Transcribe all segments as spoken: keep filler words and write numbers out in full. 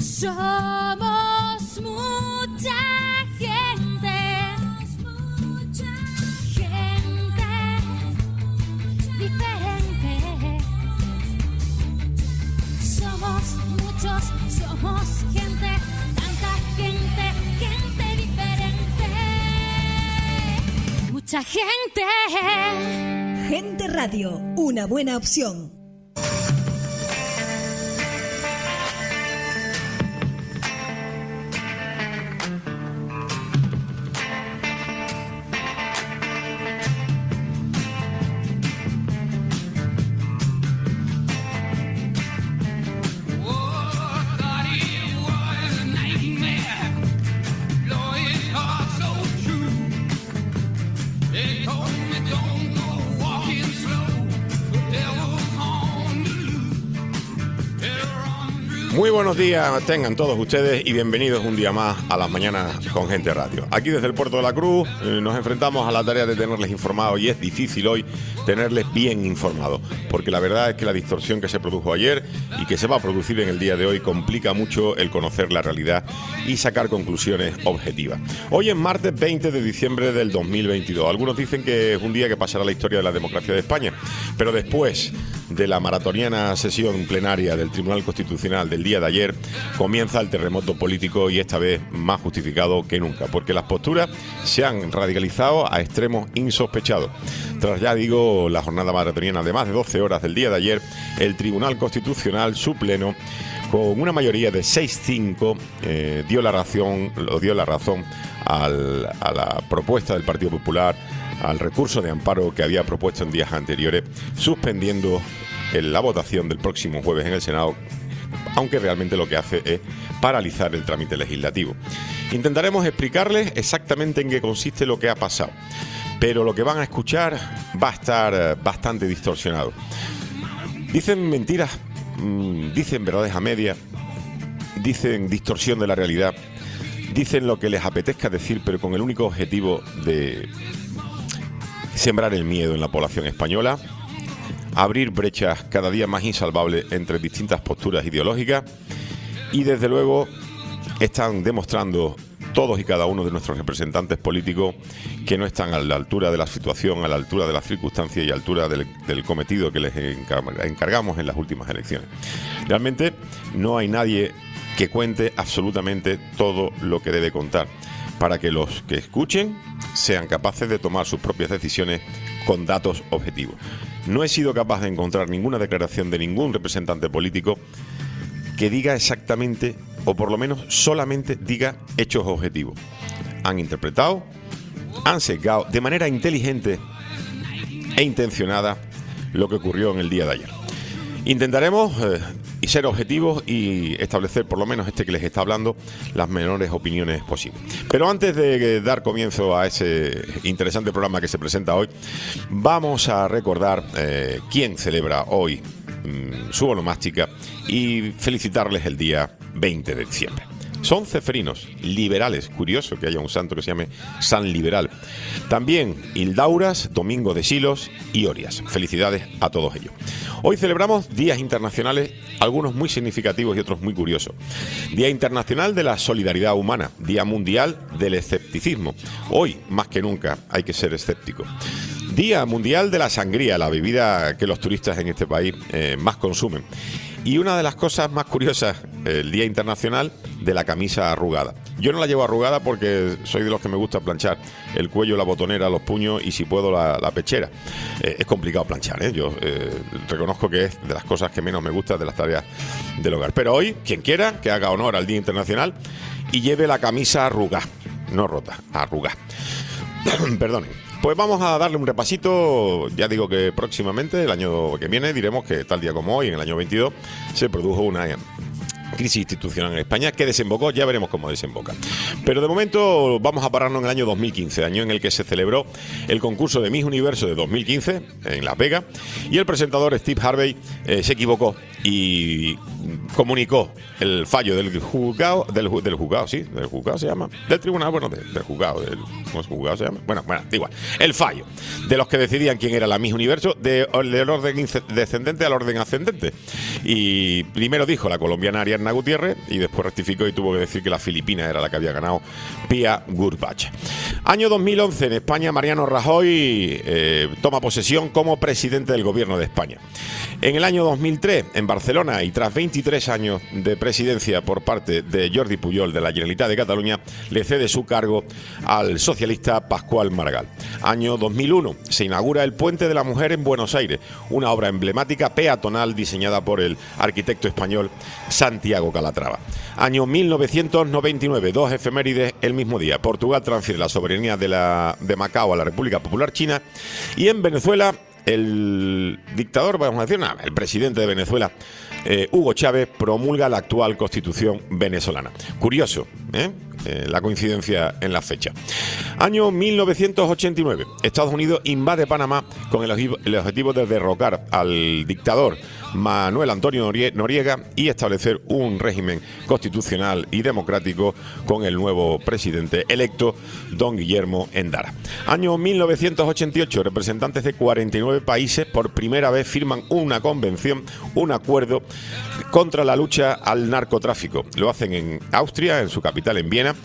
Somos mucha gente, mucha gente diferente. Somos muchos, somos gente, tanta gente, gente diferente. Mucha gente. Gente Radio, una buena opción. Muy buenos días tengan todos ustedes y bienvenidos un día más a las mañanas con Gente Radio. Aquí desde el Puerto de la Cruz eh, nos enfrentamos a la tarea de tenerles informados y es difícil hoy tenerles bien informados, porque la verdad es que la distorsión que se produjo ayer y que se va a producir en el día de hoy complica mucho el conocer la realidad y sacar conclusiones objetivas. Hoy es martes veinte de diciembre del dos mil veintidós. Algunos dicen que es un día que pasará a la historia de la democracia de España, pero después de la maratoniana sesión plenaria del Tribunal Constitucional del día de ayer, comienza el terremoto político y esta vez más justificado que nunca, porque las posturas se han radicalizado a extremos insospechados. Tras, ya digo, la jornada maratoniana de más de doce horas del día de ayer, el Tribunal Constitucional, su pleno, con una mayoría de seis cinco, eh, dio la razón, lo dio la razón al, a la propuesta del Partido Popular, al recurso de amparo que había propuesto en días anteriores, suspendiendo la votación del próximo jueves en el Senado, aunque realmente lo que hace es paralizar el trámite legislativo. Intentaremos explicarles exactamente en qué consiste lo que ha pasado, pero lo que van a escuchar va a estar bastante distorsionado. Dicen mentiras, dicen verdades a medias, dicen distorsión de la realidad, dicen lo que les apetezca decir, pero con el único objetivo de sembrar el miedo en la población española, abrir brechas cada día más insalvables entre distintas posturas ideológicas y, desde luego, están demostrando todos y cada uno de nuestros representantes políticos que no están a la altura de la situación, a la altura de las circunstancias y a la altura del, del cometido que les encargamos en las últimas elecciones. Realmente no hay nadie que cuente absolutamente todo lo que debe contar, para que los que escuchen sean capaces de tomar sus propias decisiones con datos objetivos. No he sido capaz de encontrar ninguna declaración de ningún representante político que diga exactamente, o por lo menos solamente diga hechos objetivos. Han interpretado, han sesgado de manera inteligente e intencionada lo que ocurrió en el día de ayer. Intentaremos eh, y ser objetivos y establecer, por lo menos este que les está hablando, las menores opiniones posibles. Pero antes de dar comienzo a ese interesante programa que se presenta hoy, vamos a recordar eh, quién celebra hoy mmm, su onomástica y felicitarles el día veinte de diciembre. Son ceferinos, liberales, curioso que haya un santo que se llame San Liberal. También Hildauras, Domingo de Silos y Orias. Felicidades a todos ellos. Hoy celebramos días internacionales, algunos muy significativos y otros muy curiosos. Día Internacional de la Solidaridad Humana, Día Mundial del Escepticismo. Hoy, más que nunca, hay que ser escéptico. Día Mundial de la Sangría, la bebida que los turistas en este país eh, más consumen. Y una de las cosas más curiosas, el Día Internacional de la Camisa Arrugada. Yo no la llevo arrugada porque soy de los que me gusta planchar el cuello, la botonera, los puños y, si puedo, la, la pechera. Eh, es complicado planchar, ¿eh? Yo eh, reconozco que es de las cosas que menos me gusta de las tareas del hogar. Pero hoy, quien quiera, que haga honor al Día Internacional y lleve la camisa arrugada, no rota, arrugada. Perdonen. Pues vamos a darle un repasito. Ya digo que próximamente, el año que viene, diremos que tal día como hoy, en el año veintidós, se produjo una crisis institucional en España que desembocó, ya veremos cómo desemboca. Pero de momento vamos a pararnos en el año dos mil quince, año en el que se celebró el concurso de Miss Universo de dos mil quince en Las Vegas, y el presentador Steve Harvey eh, se equivocó y comunicó el fallo del juzgado, del, ju- del juzgado, sí, del juzgado se llama, del tribunal, bueno, de- del juzgado, del, ¿cómo es juzgado se llama? Bueno, bueno, da igual, el fallo de los que decidían quién era la Miss Universo, de, del orden ince- descendente al orden ascendente. Y primero dijo la colombiana Ariadna Gutiérrez y después rectificó y tuvo que decir que la filipina era la que había ganado, Pia Gurbach. Año dos mil once, en España, Mariano Rajoy eh, toma posesión como presidente del gobierno de España. En el año dos mil tres, en Barcelona, y tras veintitrés años de presidencia por parte de Jordi Pujol de la Generalitat de Cataluña, le cede su cargo al socialista Pascual Maragall. Año dos mil uno, se inaugura el Puente de la Mujer en Buenos Aires, una obra emblemática peatonal diseñada por el arquitecto español Santiago Calatrava. Año mil novecientos noventa y nueve, dos efemérides el mismo día. Portugal transfiere la soberanía de, la, de Macao a la República Popular China, y en Venezuela el dictador, vamos a decir, nada, el presidente de Venezuela, eh, Hugo Chávez, promulga la actual constitución venezolana. Curioso, ¿eh? Eh, la coincidencia en la fecha. Año mil novecientos ochenta y nueve. Estados Unidos invade Panamá con el objetivo, el objetivo de derrocar al dictador Manuel Antonio Noriega y establecer un régimen constitucional y democrático con el nuevo presidente electo, don Guillermo Endara. Año mil novecientos ochenta y ocho. Representantes de cuarenta y nueve países por primera vez firman una convención, un acuerdo contra la lucha al narcotráfico. Lo hacen en Austria, en su capital, en Viena,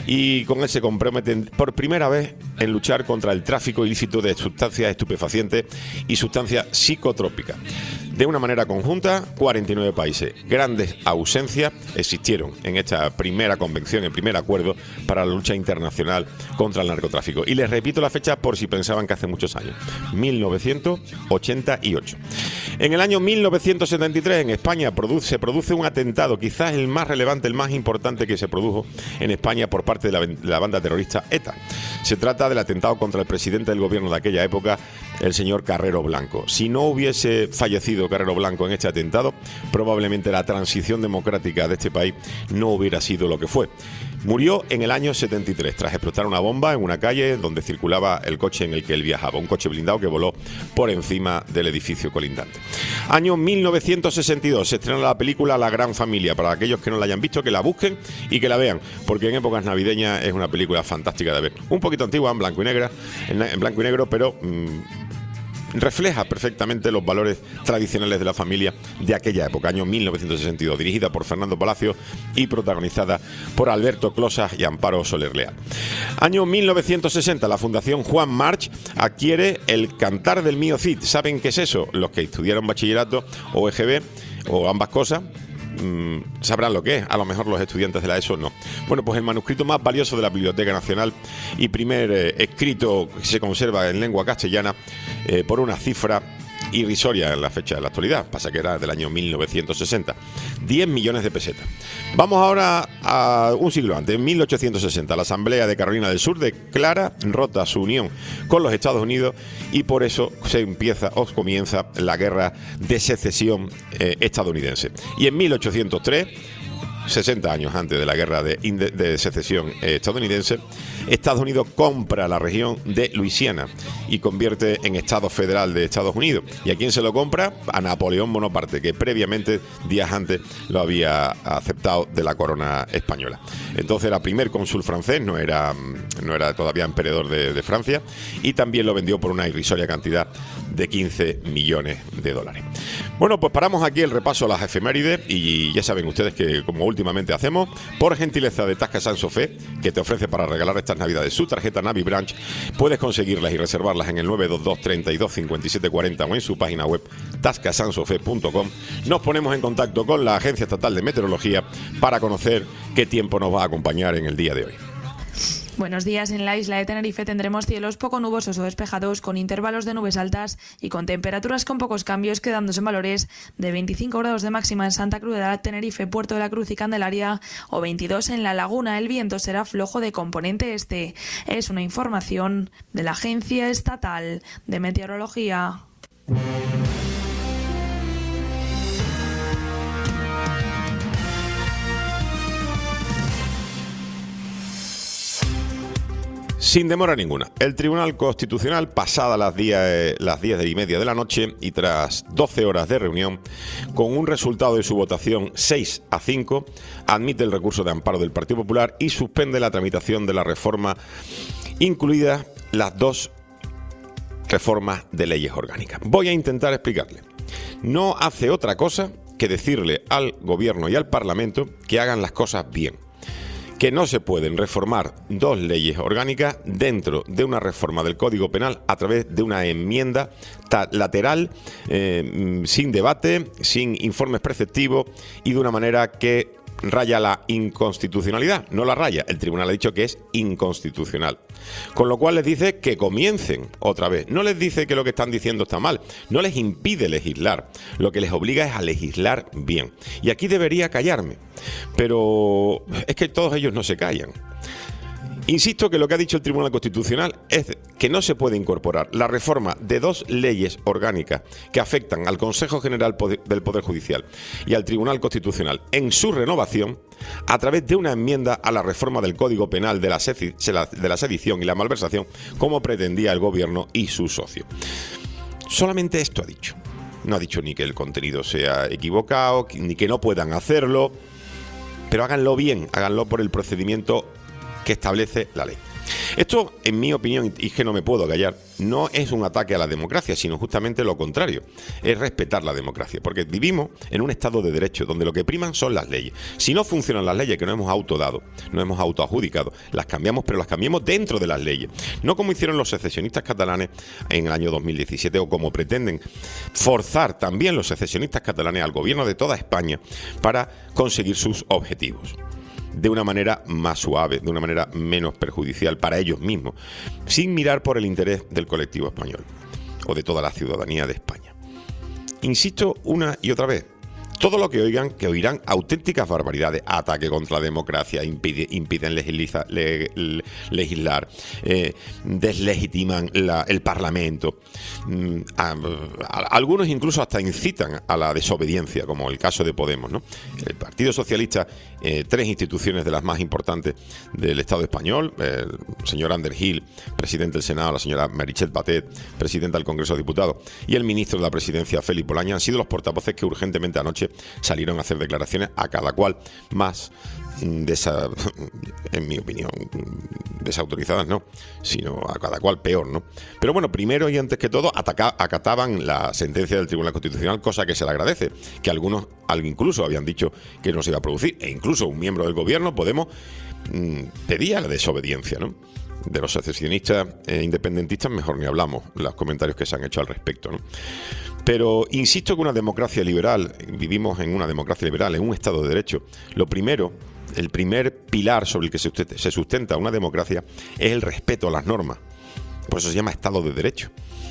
y con él se comprometen por primera vez en luchar contra el tráfico ilícito de sustancias estupefacientes y sustancias psicotrópicas. De una manera conjunta, cuarenta y nueve países. Grandes ausencias existieron en esta primera convención, el primer acuerdo para la lucha internacional contra el narcotráfico. Y les repito la fecha por si pensaban que hace muchos años. mil novecientos ochenta y ocho. En el año mil novecientos setenta y tres, en España, produce, se produce un atentado, quizás el más relevante, el más importante que se produjo en España por parte de la, de la banda terrorista ETA. Se trata del atentado contra el presidente del gobierno de aquella época, el señor Carrero Blanco. Si no hubiese fallecido Carrero Blanco en este atentado, probablemente la transición democrática de este país no hubiera sido lo que fue. Murió en el año setenta y tres tras explotar una bomba en una calle donde circulaba el coche en el que él viajaba, un coche blindado que voló por encima del edificio colindante. Año mil novecientos sesenta y dos, se estrena la película La Gran Familia. Para aquellos que no la hayan visto, que la busquen y que la vean, porque en épocas navideñas es una película fantástica de ver. Un poquito antigua, en blanco y negra, en blanco y negro, pero mmm, refleja perfectamente los valores tradicionales de la familia de aquella época, año mil novecientos sesenta y dos, dirigida por Fernando Palacio y protagonizada por Alberto Closas y Amparo Soler Leal. Año mil novecientos sesenta, la Fundación Juan March adquiere el Cantar del Mío Cid. ¿Saben qué es eso? Los que estudiaron bachillerato o E G B o ambas cosas Mm, sabrán lo que es, a lo mejor los estudiantes de la ESO no. Bueno, pues el manuscrito más valioso de la Biblioteca Nacional y primer eh, escrito que se conserva en lengua castellana eh, por una cifra irrisoria en la fecha de la actualidad, pasa que era del año mil novecientos sesenta, diez millones de pesetas. Vamos ahora a un siglo antes, en mil ochocientos sesenta, la Asamblea de Carolina del Sur declara rota su unión con los Estados Unidos y por eso se empieza o comienza la guerra de secesión eh, estadounidense. Y en mil ochocientos tres, sesenta años antes de la guerra de, de secesión eh, estadounidense, Estados Unidos compra la región de Luisiana y convierte en Estado federal de Estados Unidos. ¿Y a quién se lo compra? A Napoleón Bonaparte, que previamente, días antes, lo había aceptado de la corona española. Entonces era primer cónsul francés, no era, no era todavía emperador de, de Francia, y también lo vendió por una irrisoria cantidad de quince millones de dólares. Bueno, pues paramos aquí el repaso a las efemérides y ya saben ustedes que, como últimamente hacemos, por gentileza de Tasca San Sofé, que te ofrece para regalar estas navidades su tarjeta Navi Branch, puedes conseguirlas y reservarlas en el nueve dos dos, treinta y dos, cincuenta y siete cuarenta o en su página web tasca san sofé punto com. Nos ponemos en contacto con la Agencia Estatal de Meteorología para conocer qué tiempo nos va a acompañar en el día de hoy. Buenos días. En la isla de Tenerife tendremos cielos poco nubosos o despejados con intervalos de nubes altas y con temperaturas con pocos cambios, quedándose en valores de veinticinco grados de máxima en Santa Cruz de la Tenerife, Puerto de la Cruz y Candelaria o veintidós en La Laguna. El viento será flojo de componente este. Es una información de la Agencia Estatal de Meteorología. Sin demora ninguna, el Tribunal Constitucional, pasada las diez, las diez y media de la noche y tras doce horas de reunión, con un resultado de su votación seis a cinco, admite el recurso de amparo del Partido Popular y suspende la tramitación de la reforma, incluidas las dos reformas de leyes orgánicas. Voy a intentar explicarle. No hace otra cosa que decirle al Gobierno y al Parlamento que hagan las cosas bien. Que no se pueden reformar dos leyes orgánicas dentro de una reforma del Código Penal a través de una enmienda lateral, eh, sin debate, sin informes preceptivos y de una manera que raya la inconstitucionalidad. No la raya, el tribunal ha dicho que es inconstitucional. Con lo cual les dice que comiencen otra vez. No les dice que lo que están diciendo está mal, no les impide legislar. Lo que les obliga es a legislar bien. Y aquí debería callarme, pero es que todos ellos no se callan. Insisto que lo que ha dicho el Tribunal Constitucional es que no se puede incorporar la reforma de dos leyes orgánicas que afectan al Consejo General del Poder Judicial y al Tribunal Constitucional en su renovación a través de una enmienda a la reforma del Código Penal de la, de la sedición y la malversación, como pretendía el Gobierno y su socio. Solamente esto ha dicho. No ha dicho ni que el contenido sea equivocado, ni que no puedan hacerlo, pero háganlo bien, háganlo por el procedimiento que establece la ley. Esto, en mi opinión, y que no me puedo callar, no es un ataque a la democracia, sino justamente lo contrario, es respetar la democracia, porque vivimos en un Estado de Derecho donde lo que priman son las leyes. Si no funcionan las leyes que nos hemos autodado, nos hemos autoadjudicado, las cambiamos, pero las cambiamos dentro de las leyes, no como hicieron los secesionistas catalanes en el año dos mil diecisiete o como pretenden forzar también los secesionistas catalanes al gobierno de toda España para conseguir sus objetivos. De una manera más suave, de una manera menos perjudicial para ellos mismos, sin mirar por el interés del colectivo español o de toda la ciudadanía de España. Insisto una y otra vez, todo lo que oigan, que oirán auténticas barbaridades, ataque contra la democracia, impide, impiden legisla, le, le, legislar, eh, deslegitiman la, el Parlamento, mm, a, a, algunos incluso hasta incitan a la desobediencia, como el caso de Podemos, ¿no? El Partido Socialista, eh, tres instituciones de las más importantes del Estado español, el señor Ander Gil, presidente del Senado, la señora Meritxell Batet, presidenta del Congreso de Diputados, y el ministro de la Presidencia, Félix Bolaños, han sido los portavoces que urgentemente anoche salieron a hacer declaraciones, a cada cual más desa, en mi opinión, desautorizadas, no, sino a cada cual peor, ¿no? Pero bueno, primero y antes que todo, ataca, acataban la sentencia del Tribunal Constitucional, cosa que se le agradece, que algunos incluso habían dicho que no se iba a producir, e incluso un miembro del gobierno, Podemos, pedía la desobediencia, ¿no? De los secesionistas e independentistas mejor ni hablamos, los comentarios que se han hecho al respecto, ¿no? Pero insisto que una democracia liberal, vivimos en una democracia liberal, en un Estado de Derecho, lo primero, el primer pilar sobre el que se sustenta una democracia es el respeto a las normas. Por eso se llama Estado de Derecho.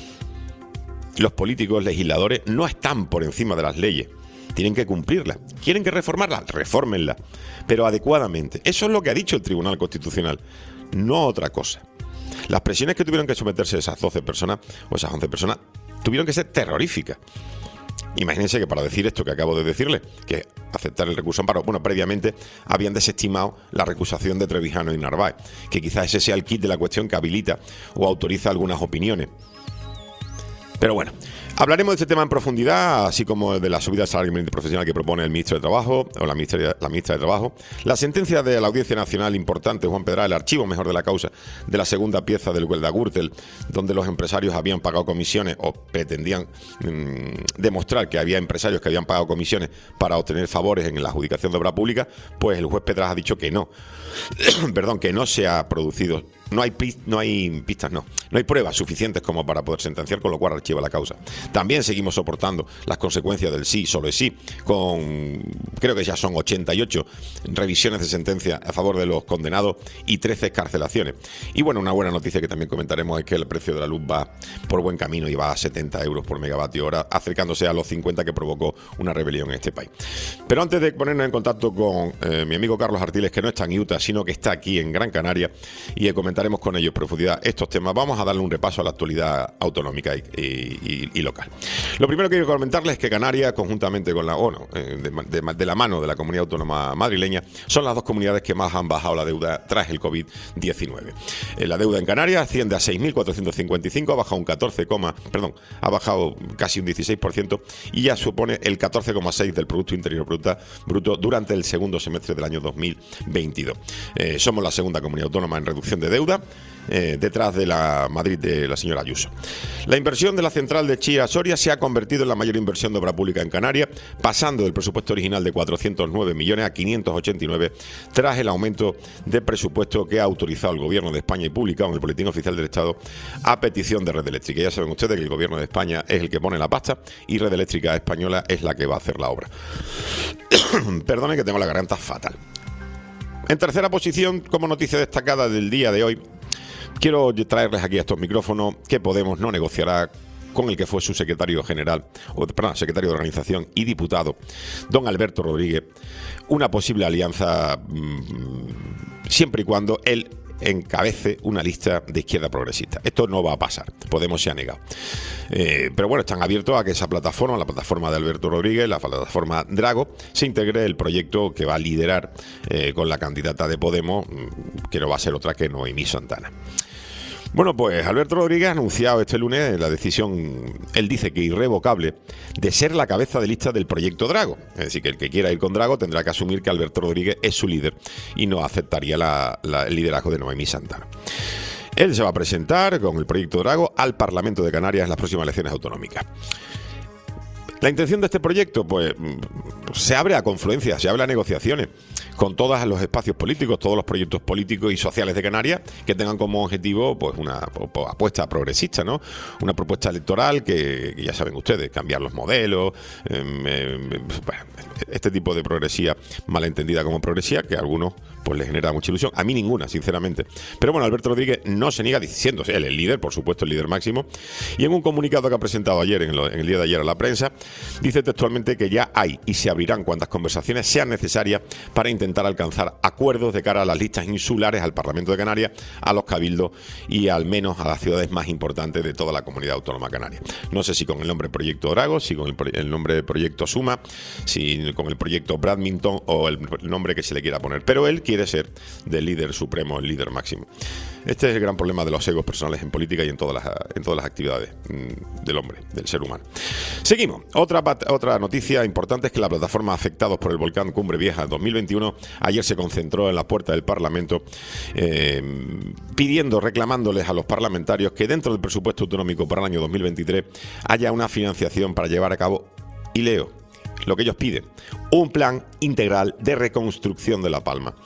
Los políticos, legisladores, no están por encima de las leyes. Tienen que cumplirlas. ¿Quieren que reformarlas? Refórmenlas, pero adecuadamente. Eso es lo que ha dicho el Tribunal Constitucional, no otra cosa. Las presiones que tuvieron que someterse esas doce personas, o esas once personas, tuvieron que ser terroríficas. Imagínense que para decir esto que acabo de decirle, que aceptar el recurso amparo, bueno, previamente habían desestimado la recusación de Trevijano y Narváez, que quizás ese sea el kit de la cuestión que habilita o autoriza algunas opiniones. Pero bueno, hablaremos de este tema en profundidad, así como de la subida del salario mínimo profesional que propone el ministro de Trabajo o la ministra, la ministra de Trabajo, la sentencia de la Audiencia Nacional importante, Juan Pedral, el archivo mejor de la causa de la segunda pieza del Huelga Gürtel, donde los empresarios habían pagado comisiones o pretendían mmm, demostrar que había empresarios que habían pagado comisiones para obtener favores en la adjudicación de obra pública, pues el juez Pedraz ha dicho que no, perdón, que no se ha producido. No hay, no hay pistas, no. No hay pruebas suficientes como para poder sentenciar, con lo cual archiva la causa. También seguimos soportando las consecuencias del sí, solo es sí, con creo que ya son ochenta y ocho revisiones de sentencia a favor de los condenados y trece excarcelaciones. Y bueno, una buena noticia que también comentaremos es que el precio de la luz va por buen camino y va a setenta euros por megavatio hora, acercándose a los cincuenta que provocó una rebelión en este país. Pero antes de ponernos en contacto con eh, mi amigo Carlos Artiles, que no está en Utah, sino que está aquí en Gran Canaria, y comentaremos con ellos en profundidad estos temas, vamos a darle un repaso a la actualidad autonómica y, y, y local. local. Lo primero que quiero comentarles es que Canarias, conjuntamente con la ONU, eh, de, de, de la mano de la Comunidad Autónoma Madrileña, son las dos comunidades que más han bajado la deuda tras el covid diecinueve. Eh, la deuda en Canarias asciende a seis mil cuatrocientos cincuenta y cinco, ha bajado un catorce, perdón, ha bajado casi un dieciséis por ciento y ya supone el catorce coma seis por ciento del Producto Interior Bruto, bruto durante el segundo semestre del año dos mil veintidós. Eh, somos la segunda comunidad autónoma en reducción de deuda, eh, detrás de la Madrid de la señora Ayuso. La inversión de la central de Chía Soria se ha convertido en la mayor inversión de obra pública en Canarias, pasando del presupuesto original de cuatrocientos nueve millones a quinientos ochenta y nueve, tras el aumento de presupuesto que ha autorizado el Gobierno de España y publicado en el Boletín Oficial del Estado a petición de Red Eléctrica. Ya saben ustedes que el Gobierno de España es el que pone la pasta y Red Eléctrica Española es la que va a hacer la obra. Perdonen que tengo la garganta fatal. En tercera posición, como noticia destacada del día de hoy, quiero traerles aquí a estos micrófonos que Podemos no negociará con el que fue su secretario general, o perdón, secretario de organización y diputado, don Alberto Rodríguez, una posible alianza mmm, siempre y cuando él encabece una lista de izquierda progresista. Esto no va a pasar, Podemos se ha negado. Eh, pero bueno, están abiertos a que esa plataforma, la plataforma de Alberto Rodríguez, la plataforma Drago, se integre el proyecto que va a liderar eh, con la candidata de Podemos, que no va a ser otra que Noemí Santana. Bueno, pues Alberto Rodríguez ha anunciado este lunes la decisión, él dice que irrevocable, de ser la cabeza de lista del proyecto Drago. Es decir, que el que quiera ir con Drago tendrá que asumir que Alberto Rodríguez es su líder y no aceptaría la, la, el liderazgo de Noemí Santana. Él se va a presentar con el proyecto Drago al Parlamento de Canarias en las próximas elecciones autonómicas. La intención de este proyecto, pues, se abre a confluencias, se abre a negociaciones con todos los espacios políticos, todos los proyectos políticos y sociales de Canarias que tengan como objetivo, pues, una apuesta progresista, ¿no? Una propuesta electoral que, que ya saben ustedes, cambiar los modelos, eh, eh, bueno, este tipo de progresía malentendida como progresía, que a algunos pues les genera mucha ilusión, a mí ninguna, sinceramente. Pero bueno, Alberto Rodríguez no se niega diciendo, él el líder, por supuesto el líder máximo, y en un comunicado que ha presentado ayer, en, lo, en el día de ayer a la prensa, dice textualmente que ya hay y se abrirán cuantas conversaciones sean necesarias para intentar alcanzar acuerdos de cara a las listas insulares, al Parlamento de Canarias, a los cabildos y al menos a las ciudades más importantes de toda la comunidad autónoma canaria. No sé si con el nombre Proyecto Drago, si con el, el nombre Proyecto Suma, si con el Proyecto Bradminton o el nombre que se le quiera poner, pero él quiere ser del líder supremo, el líder máximo. Este es el gran problema de los egos personales en política y en todas las, en todas las actividades mmm, del hombre, del ser humano. Seguimos. Otra, otra noticia importante es que la plataforma Afectados por el Volcán Cumbre Vieja dos mil veintiuno ayer se concentró en la puerta del Parlamento eh, pidiendo, reclamándoles a los parlamentarios que dentro del presupuesto autonómico para el año dos mil veintitrés haya una financiación para llevar a cabo, y leo lo que ellos piden, un plan integral de reconstrucción de La Palma.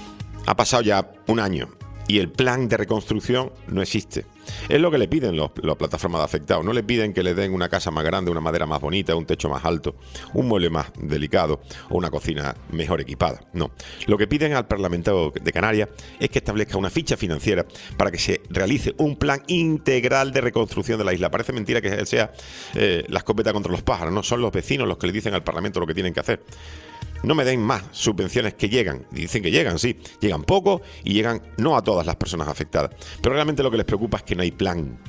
Ha pasado ya un año y el plan de reconstrucción no existe. Es lo que le piden los, las plataformas de afectados. No le piden que le den una casa más grande, una madera más bonita, un techo más alto, un mueble más delicado o una cocina mejor equipada. No. Lo que piden al Parlamento de Canarias es que establezca una ficha financiera para que se realice un plan integral de reconstrucción de la isla. Parece mentira que él sea eh, la escopeta contra los pájaros, ¿no? Son los vecinos los que le dicen al Parlamento lo que tienen que hacer. No me den más subvenciones que llegan. Dicen que llegan, sí. Llegan poco y llegan no a todas las personas afectadas. Pero realmente lo que les preocupa es que no hay plan.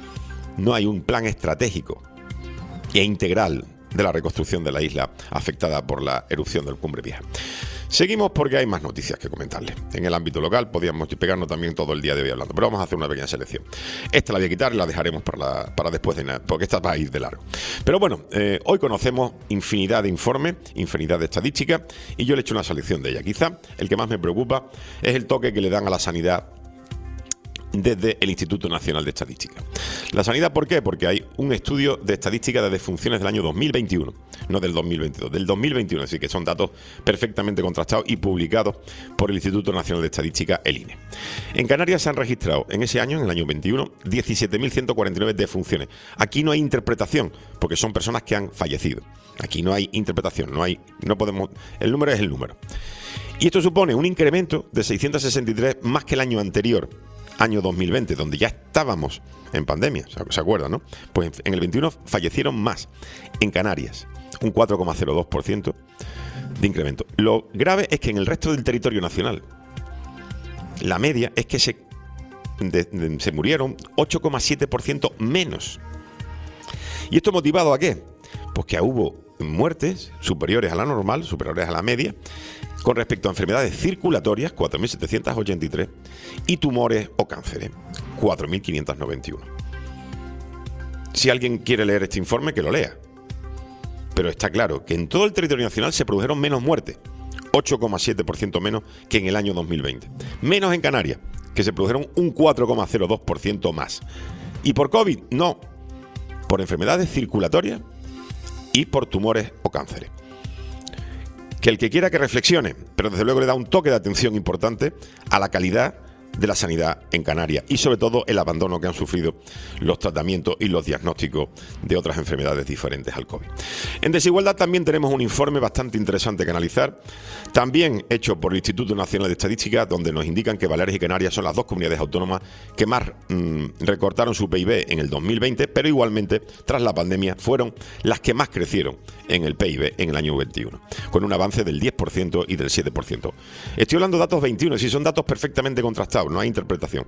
No hay un plan estratégico e integral de la reconstrucción de la isla afectada por la erupción del Cumbre Vieja. Seguimos porque hay más noticias que comentarles. En el ámbito local podríamos pegarnos también todo el día de hoy hablando, pero vamos a hacer una pequeña selección. Esta la voy a quitar y la dejaremos para, la, para después de nada, porque esta va a ir de largo. Pero bueno, eh, hoy conocemos infinidad de informes, infinidad de estadísticas, y yo le he hecho una selección de ellas. Quizá el que más me preocupa es el toque que le dan a la sanidad desde el Instituto Nacional de Estadística. La sanidad, ¿por qué? Porque hay un estudio de estadística de defunciones del año dos mil veintiuno, no del dos mil veintidós, del dos mil veintiuno, así que son datos perfectamente contrastados y publicados por el Instituto Nacional de Estadística, el I N E. En Canarias se han registrado en ese año, en el año veintiuno, diecisiete mil ciento cuarenta y nueve defunciones. Aquí no hay interpretación, porque son personas que han fallecido. Aquí no hay interpretación, no hay, no podemos, el número es el número. Y esto supone un incremento de seiscientos sesenta y tres más que el año anterior, año dos mil veinte, donde ya estábamos en pandemia, ¿se acuerdan, no? Pues en el veintiuno fallecieron más en Canarias, un cuatro coma cero dos por ciento de incremento. Lo grave es que en el resto del territorio nacional, la media es que se, de, de, se murieron ocho coma siete por ciento menos. ¿Y esto motivado a qué? Pues que hubo muertes superiores a la normal, superiores a la media, con respecto a enfermedades circulatorias, cuatro mil setecientos ochenta y tres, y tumores o cánceres, cuatro mil quinientos noventa y uno. Si alguien quiere leer este informe, que lo lea. Pero está claro que en todo el territorio nacional se produjeron menos muertes, ocho coma siete por ciento menos que en el año dos mil veinte. Menos en Canarias, que se produjeron un cuatro coma cero dos por ciento más. ¿Y por COVID? No. Por enfermedades circulatorias y por tumores o cánceres. Que el que quiera que reflexione, pero desde luego le da un toque de atención importante a la calidad de la sanidad en Canarias y sobre todo el abandono que han sufrido los tratamientos y los diagnósticos de otras enfermedades diferentes al COVID. En desigualdad también tenemos un informe bastante interesante que analizar, también hecho por el Instituto Nacional de Estadística, donde nos indican que Baleares y Canarias son las dos comunidades autónomas que más mmm, recortaron su P I B en el dos mil veinte, pero igualmente tras la pandemia fueron las que más crecieron en el P I B en el año veintiuno, con un avance del diez por ciento y del siete por ciento. Estoy hablando de datos veintiuno, si son datos perfectamente contrastados, no hay interpretación.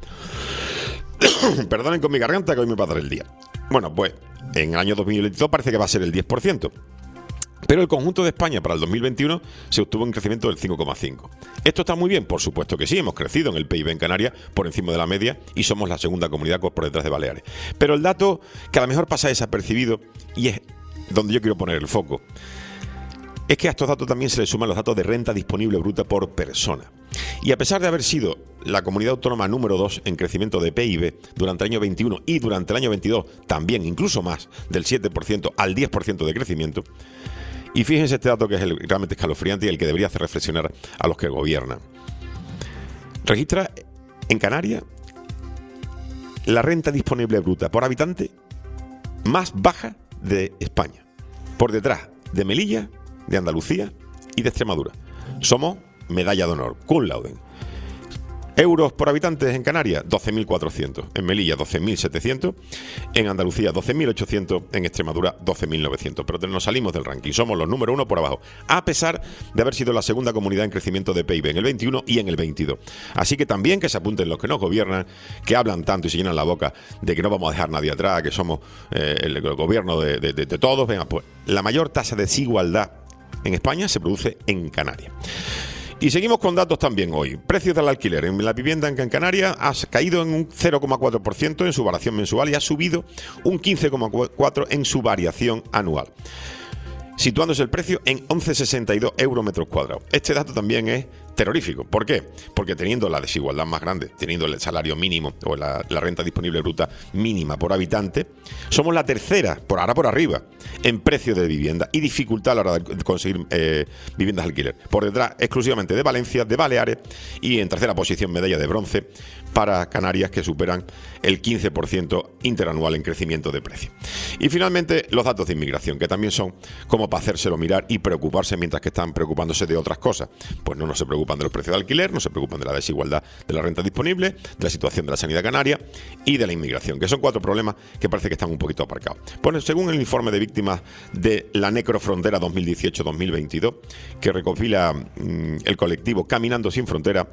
Perdonen con mi garganta que hoy me va a dar el día. Bueno, pues en el año dos mil veintidós parece que va a ser el diez por ciento. Pero el conjunto de España para el dos mil veintiuno se obtuvo un crecimiento del cinco coma cinco. ¿Esto está muy bien? Por supuesto que sí, hemos crecido en el P I B en Canarias por encima de la media y somos la segunda comunidad por detrás de Baleares. Pero el dato que a lo mejor pasa desapercibido y es donde yo quiero poner el foco, es que a estos datos también se le suman los datos de renta disponible bruta por persona. Y a pesar de haber sido la comunidad autónoma número dos en crecimiento de P I B durante el año veintiuno y durante el año veintidós también incluso más, del siete por ciento al diez por ciento de crecimiento, y fíjense este dato que es el realmente escalofriante y el que debería hacer reflexionar a los que gobiernan. Registra en Canarias la renta disponible bruta por habitante más baja de España, por detrás de Melilla, de Andalucía y de Extremadura. Somos medalla de honor, cum laude. Euros por habitantes en Canarias, doce mil cuatrocientos. En Melilla, doce mil setecientos. En Andalucía, doce mil ochocientos. En Extremadura, doce mil novecientos. Pero nos salimos del ranking. Somos los número uno por abajo. A pesar de haber sido la segunda comunidad en crecimiento de P I B en el veintiuno y en el veintidós. Así que también que se apunten los que nos gobiernan, que hablan tanto y se llenan la boca de que no vamos a dejar nadie atrás, que somos eh, el, el gobierno de, de, de, de todos. Venga, pues la mayor tasa de desigualdad en España se produce en Canarias. Y seguimos con datos también hoy. Precios del alquiler en la vivienda en Canarias ha caído en un cero coma cuatro por ciento en su variación mensual y ha subido un quince coma cuatro por ciento en su variación anual, situándose el precio en once coma sesenta y dos euros metros cuadrados. Este dato también es terrorífico. ¿Por qué? Porque teniendo la desigualdad más grande, teniendo el salario mínimo o la, la renta disponible bruta mínima por habitante, somos la tercera, por ahora por arriba, en precio de vivienda y dificultad a la hora de conseguir eh, viviendas de alquiler. Por detrás exclusivamente de Valencia, de Baleares y en tercera posición medalla de bronce para Canarias, que superan el quince por ciento interanual en crecimiento de precio. Y finalmente los datos de inmigración, que también son como para hacérselo mirar y preocuparse mientras que están preocupándose de otras cosas. Pues no, no se preocupan de los precios de alquiler, no se preocupan de la desigualdad de la renta disponible, de la situación de la sanidad canaria y de la inmigración, que son cuatro problemas que parece que están un poquito aparcados. Pues según el informe de víctimas de la Necrofrontera dos mil dieciocho dos mil veintidós, que recopila mmm, el colectivo Caminando Sin Frontera,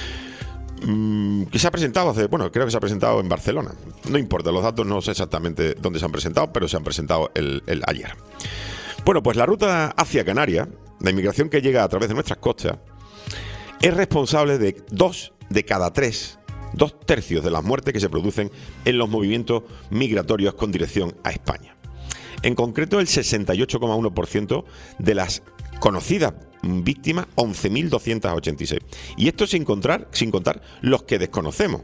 mmm, que se ha presentado hace, bueno, creo que se ha presentado en Barcelona. No importa, los datos no sé exactamente dónde se han presentado, pero se han presentado el, el ayer. Bueno, pues la ruta hacia Canarias, la inmigración que llega a través de nuestras costas, es responsable de dos de cada tres, dos tercios de las muertes que se producen en los movimientos migratorios con dirección a España. En concreto, el sesenta y ocho coma uno por ciento de las conocidas víctimas, once mil doscientos ochenta y seis. Y esto sin contar, sin contar los que desconocemos.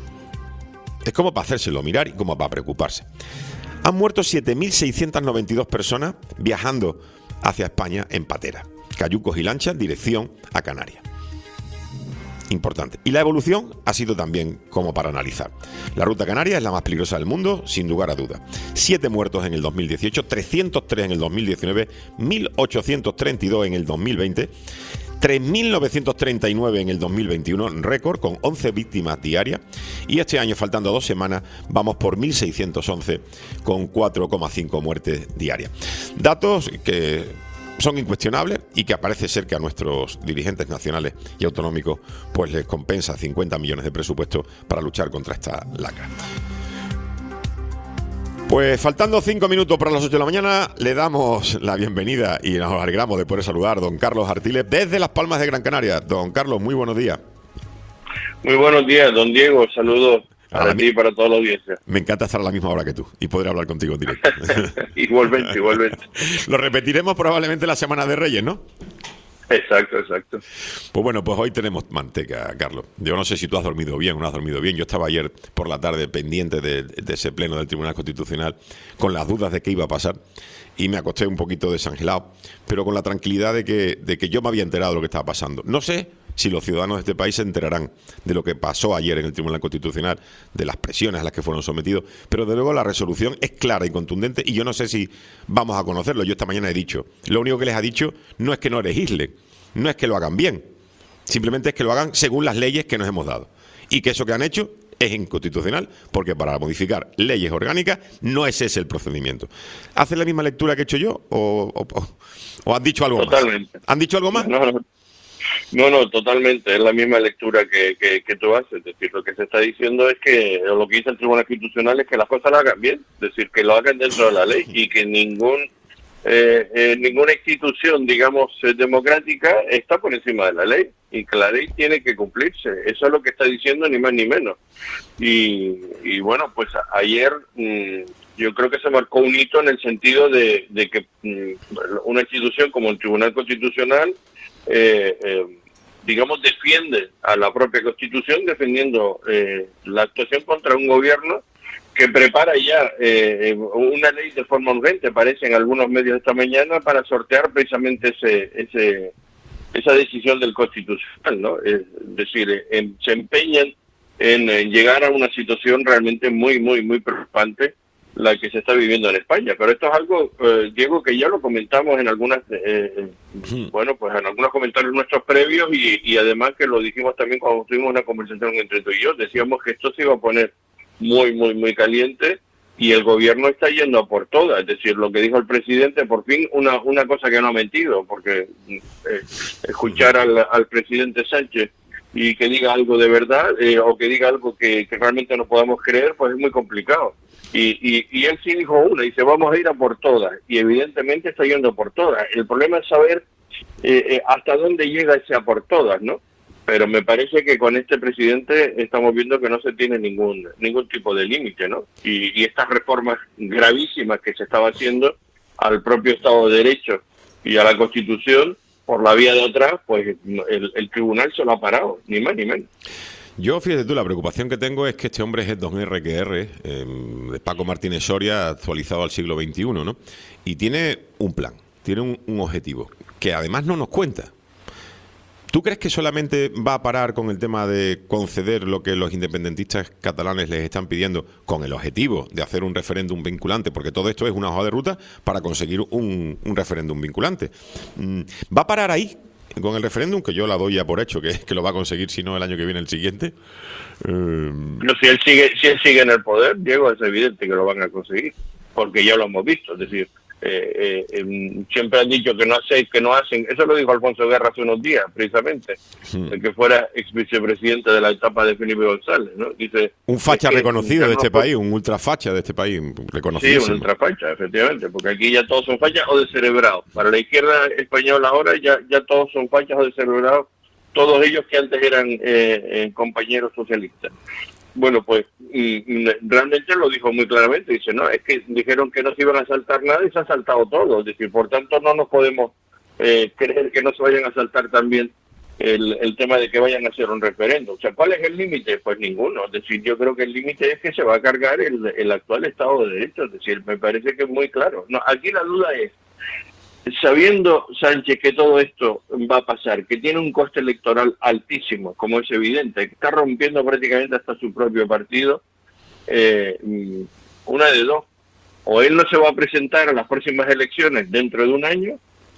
Es como para hacérselo mirar y como para preocuparse. Han muerto siete mil seiscientos noventa y dos personas viajando hacia España en patera, cayucos y lanchas, dirección a Canarias. Importante. Y la evolución ha sido también como para analizar. La ruta canaria es la más peligrosa del mundo, sin lugar a dudas. Siete muertos en el dos mil dieciocho, trescientos tres en el dos mil diecinueve, mil ochocientos treinta y dos en el dos mil veinte, tres mil novecientos treinta y nueve en el dos mil veintiuno, récord con once víctimas diarias, y este año, faltando dos semanas, vamos por mil seiscientos once con cuatro coma cinco muertes diarias. Datos que son incuestionables y que parece ser que a nuestros dirigentes nacionales y autonómicos pues les compensa cincuenta millones de presupuesto para luchar contra esta lacra. Pues faltando cinco minutos para las ocho de la mañana, le damos la bienvenida y nos alegramos de poder saludar a don Carlos Artiles desde Las Palmas de Gran Canaria. Don Carlos, muy buenos días. Muy buenos días, don Diego. Saludos para ti y para toda la audiencia. Me encanta estar a la misma hora que tú y poder hablar contigo en directo. Igualmente, igualmente. Lo repetiremos probablemente la Semana de Reyes, ¿no? Exacto, exacto. Pues bueno, pues hoy tenemos manteca, Carlos. Yo no sé si tú has dormido bien o no has dormido bien. Yo estaba ayer por la tarde pendiente de, de ese pleno del Tribunal Constitucional con las dudas de qué iba a pasar y me acosté un poquito desangelado, pero con la tranquilidad de que, de que yo me había enterado de lo que estaba pasando. No sé si los ciudadanos de este país se enterarán de lo que pasó ayer en el Tribunal Constitucional, de las presiones a las que fueron sometidos, pero de luego la resolución es clara y contundente y yo no sé si vamos a conocerlo. Yo esta mañana he dicho, lo único que les ha dicho no es que no legislen, no es que lo hagan bien, simplemente es que lo hagan según las leyes que nos hemos dado y que eso que han hecho es inconstitucional, porque para modificar leyes orgánicas no es ese el procedimiento. ¿Hacen la misma lectura que he hecho yo o, o, o han dicho algo Totalmente. más? ¿Han dicho algo más? No, no. No, no, totalmente. Es la misma lectura que, que, que tú haces. Es decir, lo que se está diciendo es que, o lo que dice el Tribunal Constitucional es que las cosas las hagan bien. Es decir, que lo hagan dentro de la ley y que ningún eh, eh, ninguna institución, digamos, eh, democrática está por encima de la ley y que la ley tiene que cumplirse. Eso es lo que está diciendo, ni más ni menos. Y, y bueno, pues a, ayer mmm, yo creo que se marcó un hito en el sentido de, de que mmm, una institución como el Tribunal Constitucional Eh, eh, digamos, defiende a la propia Constitución, defendiendo eh, la actuación contra un gobierno que prepara ya eh, una ley de forma urgente, parece en algunos medios esta mañana, para sortear precisamente ese, ese esa decisión del Constitucional, ¿no? Es decir, eh, se empeñan en, en llegar a una situación realmente muy, muy, muy preocupante, la que se está viviendo en España. Pero esto es algo, eh, Diego, que ya lo comentamos en algunas, eh, sí. bueno, pues en algunos comentarios nuestros previos y, y además que lo dijimos también cuando tuvimos una conversación entre tú y yo. Decíamos que esto se iba a poner muy, muy, muy caliente y el gobierno está yendo a por todas. Es decir, lo que dijo el presidente, por fin, una una cosa que no ha mentido, porque eh, escuchar al, al presidente Sánchez y que diga algo de verdad eh, o que diga algo que, que realmente no podamos creer, pues es muy complicado. Y, y, y él sí dijo una, dice, vamos a ir a por todas, y evidentemente está yendo a por todas. El problema es saber eh, eh, hasta dónde llega ese a por todas, ¿no? Pero me parece que con este presidente estamos viendo que no se tiene ningún ningún tipo de límite, ¿no? Y, y estas reformas gravísimas que se estaba haciendo al propio Estado de Derecho y a la Constitución, por la vía de atrás, pues el, el tribunal se lo ha parado, ni más ni menos. Yo, fíjate tú, la preocupación que tengo es que este hombre es don R que R, eh, de Paco Martínez Soria, actualizado al siglo veintiuno, ¿no? Y tiene un plan, tiene un, un objetivo, que además no nos cuenta. ¿Tú crees que solamente va a parar con el tema de conceder lo que los independentistas catalanes les están pidiendo con el objetivo de hacer un referéndum vinculante? Porque todo esto es una hoja de ruta para conseguir un, un referéndum vinculante. ¿Va a parar ahí con el referéndum, que yo la doy ya por hecho, que, que lo va a conseguir, si no el año que viene, el siguiente? Eh... Pero si él sigue si él sigue en el poder, Diego, es evidente que lo van a conseguir, porque ya lo hemos visto. Es decir, eh, eh, siempre han dicho que no hacen, que no hacen. Eso lo dijo Alfonso Guerra hace unos días, precisamente, sí. El que fuera ex vicepresidente de la etapa de Felipe González, ¿no? Dice, un facha es que, reconocido de este no, país, un ultrafacha de este país, reconocido. Sí, un ultrafacha, efectivamente, porque aquí ya todos son fachas o descerebrados. Para la izquierda española ahora ya ya todos son fachas o descerebrados, todos ellos que antes eran eh, eh, compañeros socialistas. Bueno, pues y, y realmente lo dijo muy claramente, dice, no, es que dijeron que no se iban a saltar nada y se ha saltado todo, es decir, por tanto no nos podemos eh, creer que no se vayan a saltar también el, el tema de que vayan a hacer un referéndum. O sea, ¿cuál es el límite? Pues ninguno, es decir, yo creo que el límite es que se va a cargar el, el actual Estado de Derecho, es decir, me parece que es muy claro. No, aquí la duda es, sabiendo Sánchez que todo esto va a pasar, que tiene un coste electoral altísimo, como es evidente, que está rompiendo prácticamente hasta su propio partido, eh, una de dos, o él no se va a presentar a las próximas elecciones dentro de un año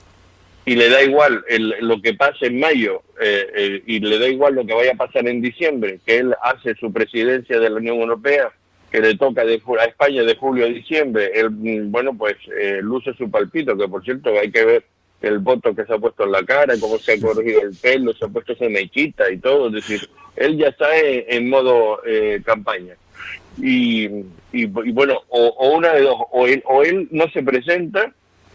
y le da igual el, lo que pase en mayo eh, eh, y le da igual lo que vaya a pasar en diciembre, que él hace su presidencia de la Unión Europea, que le toca de, a España de julio a diciembre, él, bueno, pues eh, luce su palpito, que por cierto hay que ver el voto que se ha puesto en la cara, cómo se ha corregido el pelo, se ha puesto esa mechita y todo, es decir, él ya está en, en modo eh, campaña. y, y, y bueno, o, o una de dos, o él, o él no se presenta,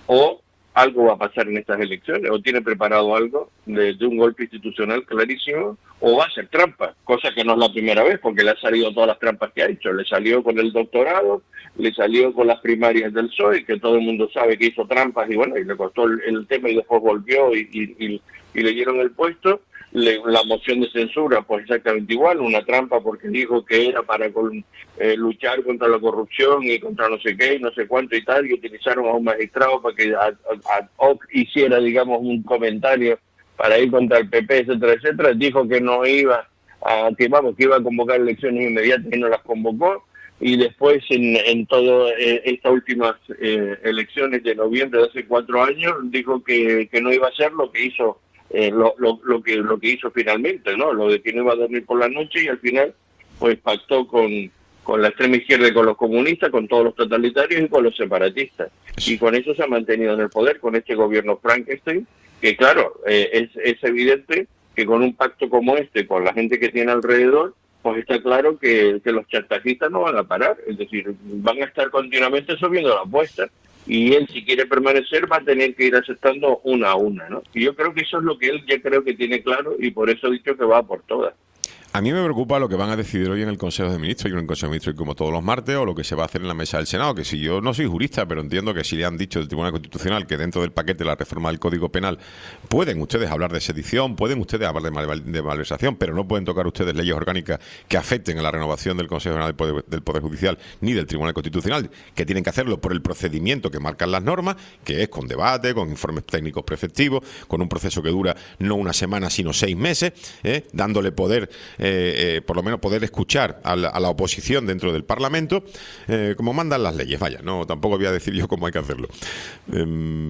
o algo va a pasar en estas elecciones, o tiene preparado algo de, de un golpe institucional clarísimo, o va a ser trampa, cosa que no es la primera vez, porque le ha salido todas las trampas que ha hecho. Le salió con el doctorado, le salió con las primarias del P S O E, que todo el mundo sabe que hizo trampas, y bueno, y le costó el, el tema y después volvió y, y, y, y le dieron el puesto. Le, la moción de censura, pues exactamente igual, una trampa porque dijo que era para con, eh, luchar contra la corrupción y contra no sé qué, no sé cuánto y tal, y utilizaron a un magistrado para que ad hoc hiciera, digamos, un comentario para ir contra el P P, etcétera, etcétera. Dijo que no iba a, que vamos, que iba a convocar elecciones inmediatas y no las convocó, y después en, en todas eh, estas últimas eh, elecciones de noviembre de hace cuatro años dijo que, que no iba a hacer lo que hizo Eh, lo, lo, lo que lo que hizo finalmente, ¿no? Lo de que no iba a dormir por la noche, y al final pues pactó con, con la extrema izquierda y con los comunistas, con todos los totalitarios y con los separatistas. Y con eso se ha mantenido en el poder, con este gobierno Frankenstein, que claro, eh, es, es evidente que con un pacto como este, con la gente que tiene alrededor, pues está claro que, que los chantajistas no van a parar, es decir, van a estar continuamente subiendo la apuesta. Y él, si quiere permanecer, va a tener que ir aceptando una a una, ¿no? Y yo creo que eso es lo que él ya creo que tiene claro, y por eso ha dicho que va por todas. A mí me preocupa lo que van a decidir hoy en el Consejo de Ministros, y en el Consejo de Ministros como todos los martes, o lo que se va a hacer en la mesa del Senado, que si yo no soy jurista, pero entiendo que si le han dicho del Tribunal Constitucional que dentro del paquete de la reforma del Código Penal pueden ustedes hablar de sedición, pueden ustedes hablar de, mal, de malversación, pero no pueden tocar ustedes leyes orgánicas que afecten a la renovación del Consejo General del Poder, del Poder Judicial ni del Tribunal Constitucional, que tienen que hacerlo por el procedimiento que marcan las normas, que es con debate, con informes técnicos preceptivos, con un proceso que dura no una semana sino seis meses, ¿eh? dándole poder, eh, eh, por lo menos poder escuchar a la, a la oposición dentro del Parlamento, eh, como mandan las leyes. Vaya, no, tampoco voy a decir yo cómo hay que hacerlo. Eh,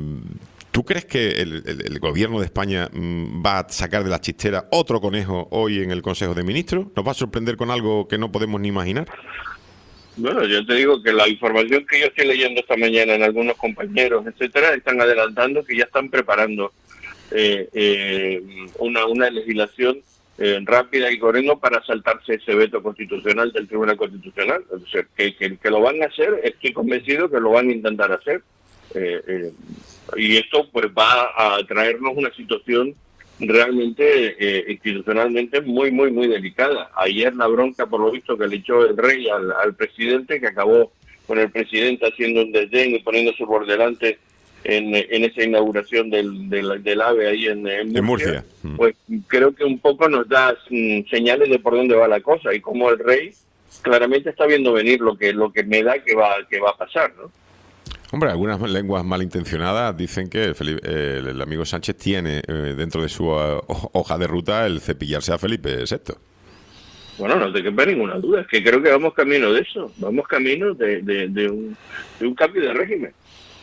¿Tú crees que el, el, el gobierno de España mmm, va a sacar de la chistera otro conejo hoy en el Consejo de Ministros? ¿Nos va a sorprender con algo que no podemos ni imaginar? Bueno, yo te digo que la información que yo estoy leyendo esta mañana en algunos compañeros, etcétera, están adelantando que ya están preparando eh, eh, una, una legislación Eh, rápida y corriendo para saltarse ese veto constitucional del Tribunal Constitucional. O sea, que, que, que lo van a hacer, estoy convencido que lo van a intentar hacer. Eh, eh, y esto pues va a traernos una situación realmente eh, institucionalmente muy, muy, muy delicada. Ayer la bronca, por lo visto, que le echó el rey al, al presidente, que acabó con el presidente haciendo un desdén y poniéndose por delante En, en esa inauguración del, del, del AVE ahí en, en Murcia, en Murcia, pues creo que un poco nos da mm, señales de por dónde va la cosa, y como el rey claramente está viendo venir lo que lo que me da que va que va a pasar, ¿no? Hombre, algunas lenguas malintencionadas dicen que Felipe, eh, el amigo Sánchez tiene eh, dentro de su uh, hoja de ruta el cepillarse a Felipe sexto. Bueno, no te quepa ninguna duda, es que creo que vamos camino de eso, vamos camino de, de, de, un, de un cambio de régimen.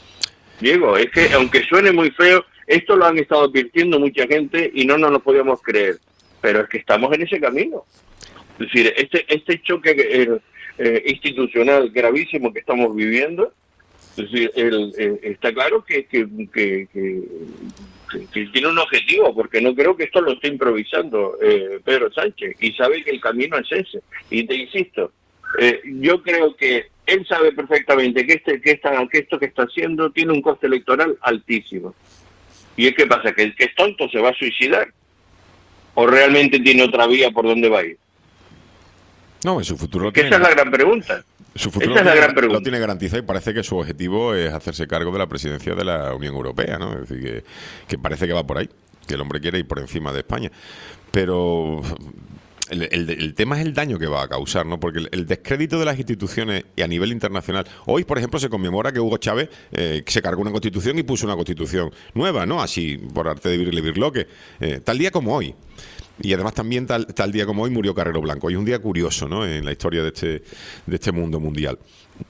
Diego, es que aunque suene muy feo, esto lo han estado advirtiendo mucha gente y no nos lo podíamos creer, pero es que estamos en ese camino. Es decir, este este choque eh, eh, institucional gravísimo que estamos viviendo, es decir, el, eh, está claro que que, que, que, que, que tiene un objetivo, porque no creo que esto lo esté improvisando eh, Pedro Sánchez, y sabe que el camino es ese. Y te insisto, eh, yo creo que él sabe perfectamente que este que esta que esto que está haciendo tiene un coste electoral altísimo. ¿Y es qué pasa? ¿Que el que es tonto se va a suicidar? ¿O realmente tiene otra vía por donde va a ir? No, en su futuro lo que tiene. Esa es la gran pregunta. Su futuro esa es la tiene, gran pregunta. Lo tiene garantizado, y parece que su objetivo es hacerse cargo de la presidencia de la Unión Europea, ¿no? Es decir, que, que parece que va por ahí, que el hombre quiere ir por encima de España. Pero El, el, el tema es el daño que va a causar, ¿no? Porque el, el descrédito de las instituciones y a nivel internacional. Hoy, por ejemplo, se conmemora que Hugo Chávez eh, se cargó una constitución y puso una constitución nueva, ¿no? Así, por arte de Virle Birloque. Eh, tal día como hoy. Y además también tal, tal día como hoy murió Carrero Blanco. Hoy es un día curioso, ¿no? En la historia de este, de este mundo mundial.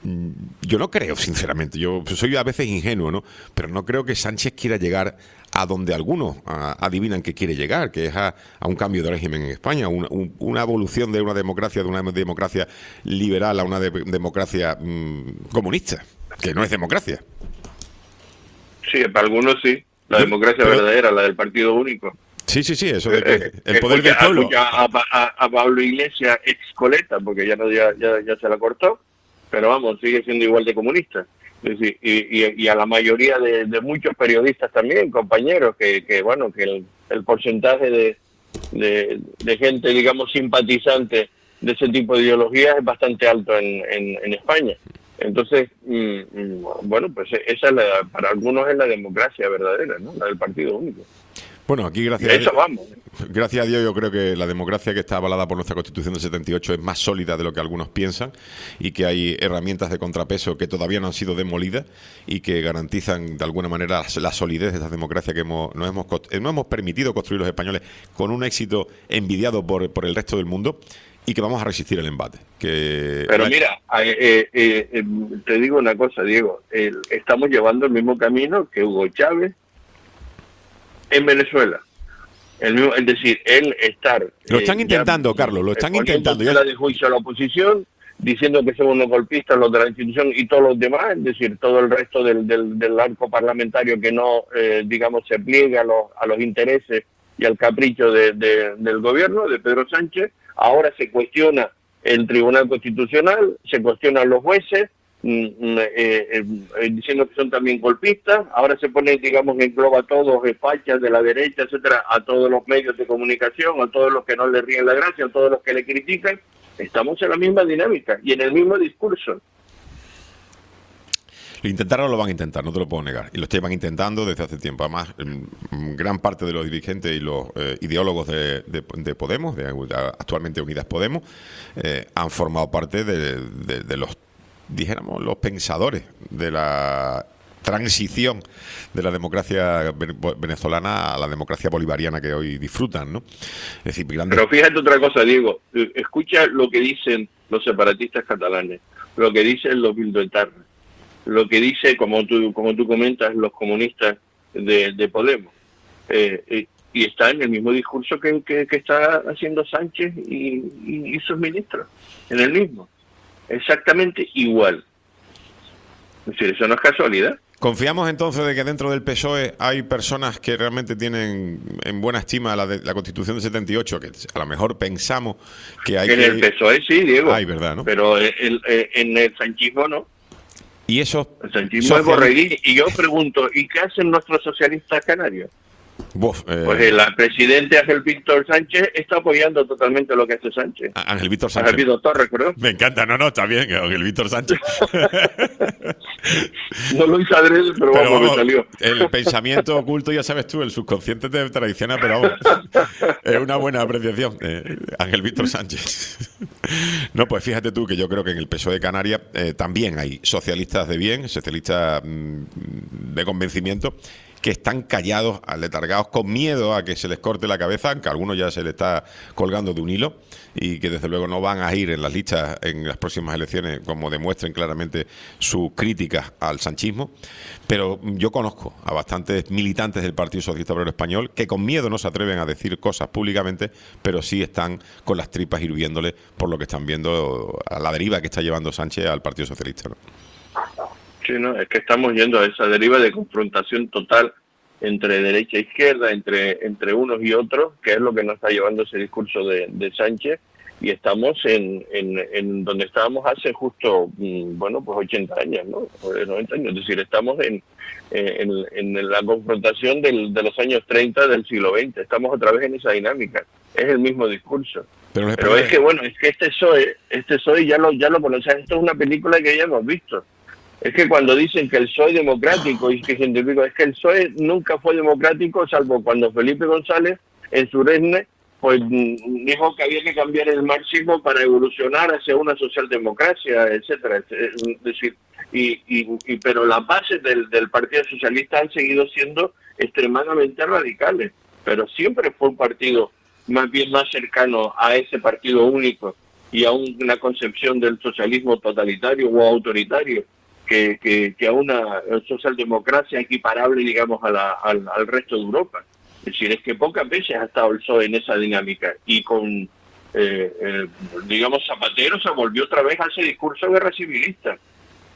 Yo no creo, sinceramente, yo soy a veces ingenuo, ¿no? Pero no creo que Sánchez quiera llegar a donde algunos a, adivinan que quiere llegar, que es a, a un cambio de régimen en España, una, un, una evolución de una democracia, de una democracia liberal a una de, democracia mmm, comunista, que no es democracia. Sí, para algunos sí, la yo, democracia pero, verdadera, la del partido único. Sí, sí, sí, eso de que Eh, el poder escucha, del pueblo. escucha a, a, a Pablo Iglesias, ex coleta, porque ya no ya, ya, ya se la cortó, pero vamos, sigue siendo igual de comunista. Es decir, y, y, y a la mayoría de, de muchos periodistas también, compañeros, que, que bueno, que el, el porcentaje de, de, de gente, digamos, simpatizante de ese tipo de ideologías es bastante alto en, en, en España. Entonces, mmm, bueno, pues esa es la, para algunos es la democracia verdadera, ¿no? La del partido único. Bueno, aquí gracias Y a a eso Dios, vamos. gracias a Dios yo creo que la democracia que está avalada por nuestra Constitución del setenta y ocho es más sólida de lo que algunos piensan y que hay herramientas de contrapeso que todavía no han sido demolidas y que garantizan de alguna manera la solidez de esta democracia que hemos, nos, hemos, nos hemos permitido construir los españoles con un éxito envidiado por, por el resto del mundo y que vamos a resistir el embate. Que Pero mira, eh, eh, eh, te digo una cosa, Diego, eh, estamos llevando el mismo camino que Hugo Chávez en Venezuela. El mismo, es decir, él estar... Lo están eh, intentando, ya, Carlos, lo están poniendo intentando. tela de juicio a la oposición, diciendo que son unos golpistas los de la institución y todos los demás, es decir, todo el resto del, del, del arco parlamentario que no, eh, digamos, se pliegue a los, a los intereses y al capricho de, de, del gobierno, de Pedro Sánchez. Ahora se cuestiona el Tribunal Constitucional, se cuestionan los jueces, eh, eh, eh, diciendo que son también golpistas. Ahora se pone, digamos, engloba a todos, eh, fachas de la derecha, etcétera, a todos los medios de comunicación, a todos los que no le ríen la gracia, a todos los que le critican. Estamos en la misma dinámica y en el mismo discurso. Lo intentaron o lo van a intentar, no te lo puedo negar. Y lo llevan intentando desde hace tiempo. Además, gran parte de los dirigentes y los eh, ideólogos de, de, de Podemos, de, actualmente Unidas Podemos, eh, han formado parte de, de, de los, dijéramos, los pensadores de la transición de la democracia venezolana a la democracia bolivariana que hoy disfrutan, ¿no? Es decir, grandes... Pero fíjate otra cosa, Diego. Escucha lo que dicen los separatistas catalanes, lo que dicen los bildoetarras, lo que dice, como tú como tú comentas, los comunistas de, de Podemos. Eh, eh, y está en el mismo discurso que, que, que está haciendo Sánchez y, y, y sus ministros, en el mismo. Exactamente igual. Es decir, eso no es casualidad. ¿Confiamos entonces de que dentro del P S O E hay personas que realmente tienen en buena estima la, de, la Constitución del setenta y ocho? Que a lo mejor pensamos que hay en que... el P S O E sí, Diego. Ay, ¿verdad, no? Pero el, el, en el sanchismo no. Y eso... El sanchismo es borreguín. Y yo pregunto, ¿y qué hacen nuestros socialistas canarios? Uf, eh... Pues el presidente Ángel Víctor Sánchez está apoyando totalmente lo que hace Sánchez. Ángel Víctor Sánchez. Ángel Víctor Torres, creo. Me encanta, no, no, está bien, Ángel Víctor Sánchez. No lo hice adrede, pero, pero vamos, vamos, me salió. El pensamiento oculto, ya sabes tú, el subconsciente te traiciona, pero vamos, es una buena apreciación. Eh, Ángel Víctor Sánchez. No, pues fíjate tú que yo creo que en el P S O E de Canarias eh, también hay socialistas de bien, socialistas mmm, de convencimiento, que están callados, aletargados, con miedo a que se les corte la cabeza, aunque a algunos ya se les está colgando de un hilo, y que desde luego no van a ir en las listas en las próximas elecciones, como demuestren claramente sus críticas al sanchismo. Pero yo conozco a bastantes militantes del Partido Socialista Obrero Español que con miedo no se atreven a decir cosas públicamente, pero sí están con las tripas hirviéndole por lo que están viendo a la deriva que está llevando Sánchez al Partido Socialista, ¿no? Sí, no, es que estamos yendo a esa deriva de confrontación total entre derecha e izquierda, entre entre unos y otros, que es lo que nos está llevando ese discurso de, de Sánchez, y estamos en, en, en donde estábamos hace justo, bueno, pues ochenta años, ¿no? O noventa años, es decir, estamos en, en, en la confrontación del, de los años treinta del siglo veinte, estamos otra vez en esa dinámica, es el mismo discurso. Pero, Pero es que, bueno, es que este P S O E, este P S O E ya lo, ya lo conocemos, esto es una película que ya hemos visto. Es que cuando dicen que el P S O E es democrático y que científico, es que el P S O E nunca fue democrático, salvo cuando Felipe González, en su regne, pues dijo que había que cambiar el marxismo para evolucionar hacia una socialdemocracia, etcétera. Es decir, y, y, y pero las bases del, del Partido Socialista han seguido siendo extremadamente radicales, pero siempre fue un partido más bien más cercano a ese partido único y a una concepción del socialismo totalitario o autoritario, Que, que, que a una socialdemocracia equiparable, digamos, a la, al, al resto de Europa. Es decir, es que pocas veces ha estado el P S O E en esa dinámica y con, eh, eh, digamos, Zapatero se volvió otra vez a ese discurso guerra civilista.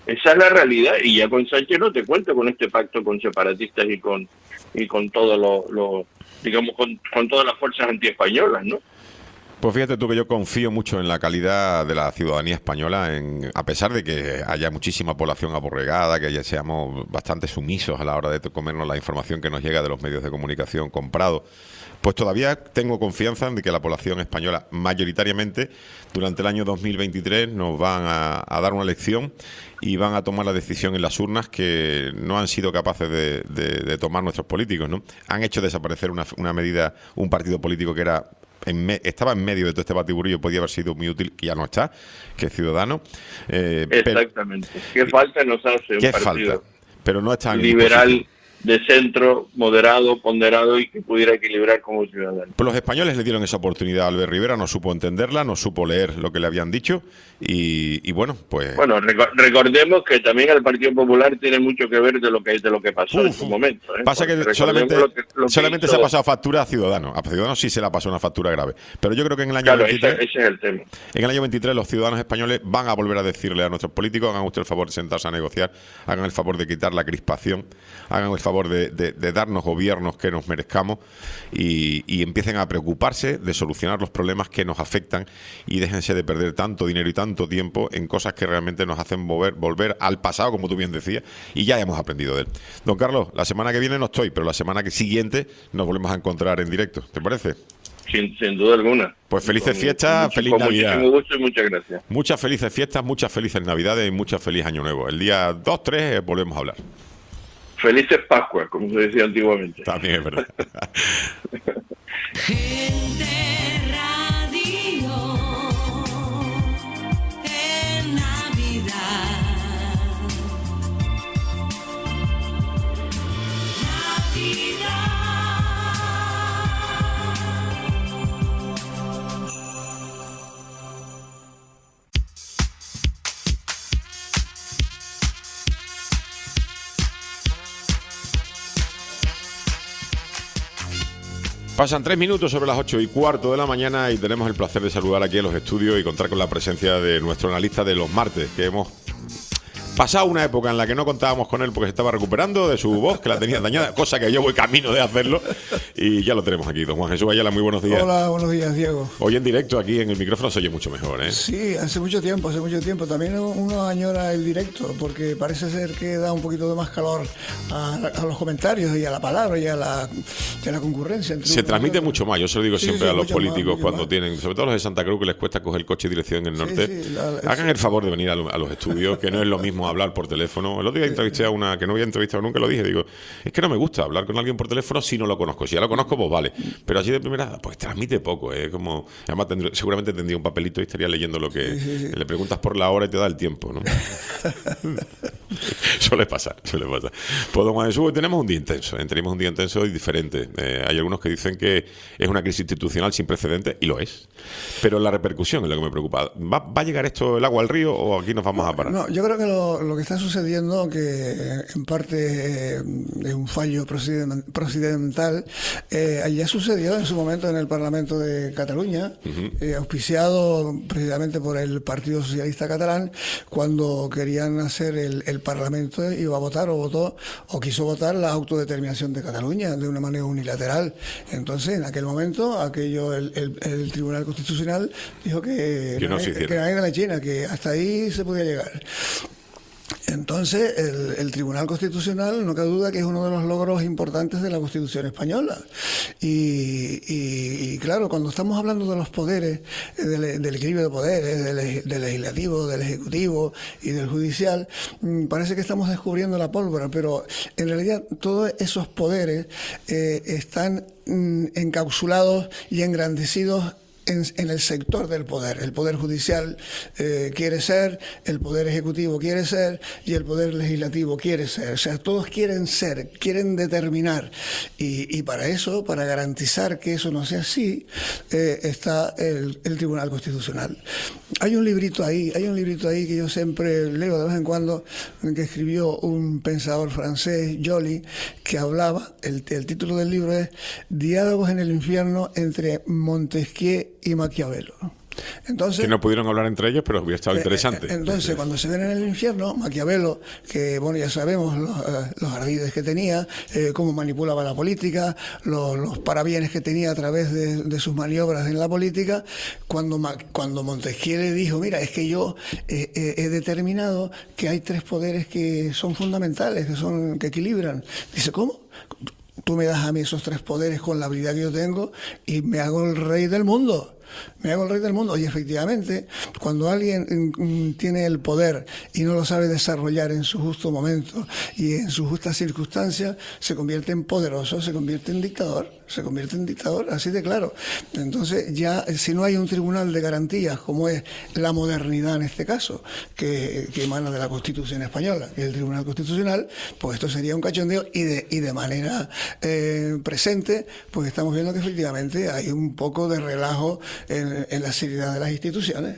Esa es la realidad, y ya con Sánchez no te cuento con este pacto con separatistas y con y con todo lo, lo digamos con, con todas las fuerzas antiespañolas, ¿no? Pues fíjate tú que yo confío mucho en la calidad de la ciudadanía española, en, a pesar de que haya muchísima población aborregada, que ya seamos bastante sumisos a la hora de comernos la información que nos llega de los medios de comunicación comprados, pues todavía tengo confianza en que la población española mayoritariamente durante el año dos mil veintitrés nos van a, a dar una lección y van a tomar la decisión en las urnas que no han sido capaces de, de, de tomar nuestros políticos, ¿no? Han hecho desaparecer una, una medida, un partido político que era En me, estaba en medio de todo este batiburrillo, podía haber sido muy útil, que ya no está, que es Ciudadanos. Eh, Exactamente. Pero, ¿qué falta nos hace un ¿qué partido falta? Pero no está en liberal, de centro, moderado, ponderado y que pudiera equilibrar como ciudadano? Pues los españoles le dieron esa oportunidad a Albert Rivera, no supo entenderla, no supo leer lo que le habían dicho y, y bueno, pues... Bueno, reco recordemos que también el Partido Popular tiene mucho que ver de lo que de lo que pasó Uf, en su momento. ¿eh? Pasa Porque que solamente, lo que, lo que solamente hizo... se ha pasado factura a Ciudadanos. A Ciudadanos sí se le ha pasado una factura grave. Pero yo creo que en el año Claro, veintitrés... ese, ese es el tema. En el año veintitrés los ciudadanos españoles van a volver a decirle a nuestros políticos: hagan usted el favor de sentarse a negociar, hagan el favor de quitar la crispación, hagan el favor de, de, de darnos gobiernos que nos merezcamos y, y empiecen a preocuparse de solucionar los problemas que nos afectan y déjense de perder tanto dinero y tanto tiempo en cosas que realmente nos hacen volver, volver al pasado, como tú bien decías, y ya hemos aprendido de él. Don Carlos, la semana que viene no estoy, pero la semana que siguiente nos volvemos a encontrar en directo. ¿Te parece? Sin, sin duda alguna. Pues felices Con- fiestas, con feliz mucho- con Navidad. muchísimo gusto y muchas gracias. Muchas felices fiestas, muchas felices Navidades y muchas feliz Año Nuevo. El día dos, tres eh, volvemos a hablar. Felices Pascuas, como se decía antiguamente. También es verdad. Gente Radio en Navidad. Pasan tres minutos sobre las ocho y cuarto de la mañana y tenemos el placer de saludar aquí en los estudios y contar con la presencia de nuestro analista de los martes, que hemos pasado una época en la que no contábamos con él porque se estaba recuperando de su voz, que la tenía dañada, cosa que yo voy camino de hacerlo, y ya lo tenemos aquí. Don Juan Jesús Ayala, muy buenos días. Hola, buenos días, Diego. Hoy en directo aquí en el micrófono se oye mucho mejor, ¿eh? Sí, hace mucho tiempo, hace mucho tiempo. También uno añora el directo porque parece ser que da un poquito de más calor a, a los comentarios y a la palabra y a la, y a la concurrencia. entre Se uno y transmite otro. mucho más, yo se lo digo Sí, siempre sí, a los mucho más, políticos mucho cuando más. tienen, sobre todo los de Santa Cruz, que les cuesta coger el coche de dirección en el norte. Sí, sí, la- Hagan el favor de venir a, lo- a los estudios, que no es lo mismo hablar por teléfono. El otro día entrevisté a una que no había entrevistado nunca, lo dije, digo, es que no me gusta hablar con alguien por teléfono si no lo conozco. Si ya lo conozco, pues vale. Pero así de primera, pues transmite poco, es como, además tendré- seguramente tendría un papelito y estaría leyendo lo que le preguntas por la hora y te da el tiempo, ¿no? Suele pasar, suele pasar. Pues don Juan Jesús, hoy tenemos un día intenso, ¿eh? Tenemos un día intenso y diferente. Eh, hay algunos que dicen que es una crisis institucional sin precedentes, y lo es. Pero la repercusión es lo que me preocupa. ¿Va, va a llegar esto el agua al río o aquí nos vamos a parar? No, yo creo que lo, lo que está sucediendo, que en parte eh, es un fallo proceden- procedimental, eh, ya sucedió en su momento en el Parlamento de Cataluña, eh, auspiciado precisamente por el Partido Socialista Catalán, cuando querían hacer el, el Parlamento, iba a votar o votó o quiso votar la autodeterminación de Cataluña de una manera unilateral. Entonces, en aquel momento, aquello el, el- el Tribunal Constitucional dijo que, Que no se hiciera. que era de la China, que hasta ahí se podía llegar. Entonces, el, el Tribunal Constitucional, no cabe duda que es uno de los logros importantes de la Constitución española. Y, y- y, claro, cuando estamos hablando de los poderes, eh, del, del equilibrio de poderes, del, leg- del legislativo, del ejecutivo y del judicial, mm, parece que estamos descubriendo la pólvora, pero en realidad todos esos poderes eh, están mm, encapsulados y engrandecidos En, en el sector del poder. El poder judicial eh, quiere ser, el poder ejecutivo quiere ser y el poder legislativo quiere ser. O sea, todos quieren ser, quieren determinar. Y, y para eso, para garantizar que eso no sea así, eh, está el, el Tribunal Constitucional. Hay un librito ahí, hay un librito ahí que yo siempre leo de vez en cuando, que escribió un pensador francés, Joly, que hablaba, el, el título del libro es Diálogos en el infierno entre Montesquieu y Maquiavelo. Entonces, que no pudieron hablar entre ellos, pero hubiera estado interesante. Eh, entonces, cuando se ven en el infierno, Maquiavelo, que bueno, ya sabemos los, los ardides que tenía, eh, cómo manipulaba la política, los, los parabienes que tenía a través de, de sus maniobras en la política, cuando, cuando Montesquieu le dijo, mira, es que yo eh, eh, he determinado que hay tres poderes que son fundamentales, que son que equilibran. Dice, ¿cómo? Tú me das a mí esos tres poderes con la habilidad que yo tengo y me hago el rey del mundo. Me hago el rey del mundo. Y efectivamente, cuando alguien mm, tiene el poder y no lo sabe desarrollar en su justo momento y en sus justas circunstancias, se convierte en poderoso, se convierte en dictador, se convierte en dictador, así de claro. Entonces, ya si no hay un tribunal de garantías, como es la modernidad en este caso, que, que emana de la Constitución española, que es el Tribunal Constitucional, pues esto sería un cachondeo y de, y de manera eh, presente, pues estamos viendo que efectivamente hay un poco de relajo en, en la seriedad de las instituciones.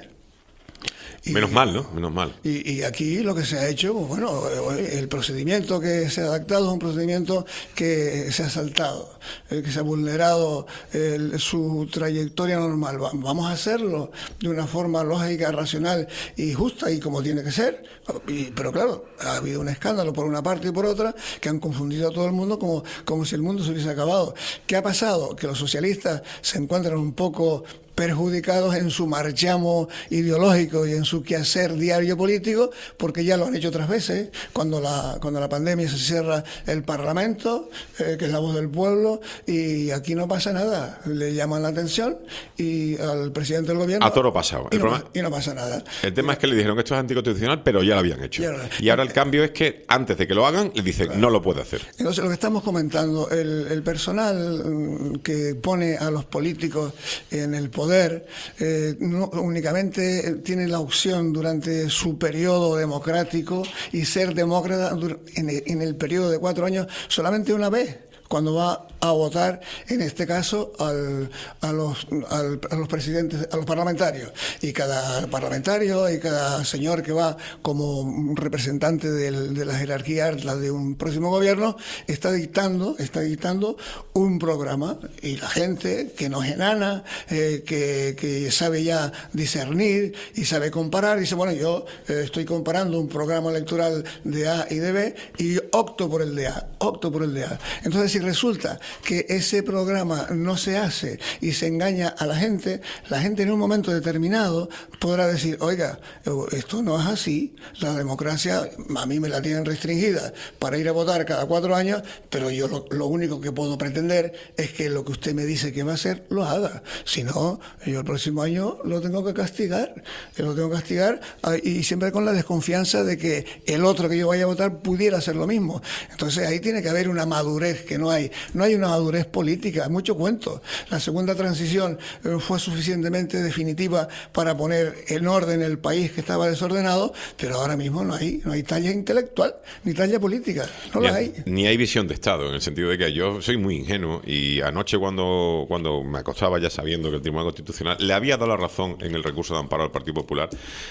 Y, Menos mal, ¿no? Menos mal. Y, y aquí lo que se ha hecho, pues bueno, el procedimiento que se ha adaptado es un procedimiento que se ha saltado, que se ha vulnerado el, su trayectoria normal. Vamos a hacerlo de una forma lógica, racional y justa y como tiene que ser. Y, pero claro, ha habido un escándalo por una parte y por otra que han confundido a todo el mundo como, como si el mundo se hubiese acabado. ¿Qué ha pasado? Que los socialistas se encuentran un poco perjudicados en su marchamo ideológico y en su quehacer diario político, porque ya lo han hecho otras veces, cuando la cuando la pandemia se cierra el Parlamento, eh, que es la voz del pueblo, y aquí no pasa nada, le llaman la atención y al presidente del gobierno... A toro pasado. Y, El, no, problema, y no pasa nada. el tema es que le dijeron que esto es anticonstitucional, pero ya lo habían hecho. Ya, y ahora el cambio es que antes de que lo hagan, le dicen, claro, no lo puede hacer. Entonces, lo que estamos comentando, el, el personal mm, que pone a los políticos en el poder, poder, eh, no únicamente tiene la opción durante su periodo democrático y ser demócrata en el, en el periodo de cuatro años solamente una vez, cuando va a votar, en este caso, al, a, los, al, a los presidentes, a los parlamentarios. Y cada parlamentario y cada señor que va como representante del, de la jerarquía alta de un próximo gobierno está dictando, está dictando un programa. Y la gente que no es enana, eh, que, que sabe ya discernir y sabe comparar, dice, bueno, yo eh, estoy comparando un programa electoral de A y de B y opto por el de A, opto por el de A. Entonces, si resulta que ese programa no se hace y se engaña a la gente, la gente en un momento determinado podrá decir, oiga, esto no es así, la democracia a mí me la tienen restringida para ir a votar cada cuatro años, pero yo lo, lo único que puedo pretender es que lo que usted me dice que va a hacer, lo haga. Si no, yo el próximo año lo tengo que castigar, lo tengo que castigar y siempre con la desconfianza de que el otro que yo vaya a votar pudiera hacer lo mismo. Entonces ahí tiene que haber una madurez que no hay. No hay una madurez política, mucho cuento. La segunda transición eh, fue suficientemente definitiva para poner en orden el país que estaba desordenado, pero ahora mismo no hay, no hay talla intelectual ni talla política, no ya, la hay. Ni hay visión de Estado, en el sentido de que yo soy muy ingenuo y anoche cuando, cuando me acostaba ya sabiendo que el Tribunal Constitucional le había dado la razón en el recurso de amparo al Partido Popular,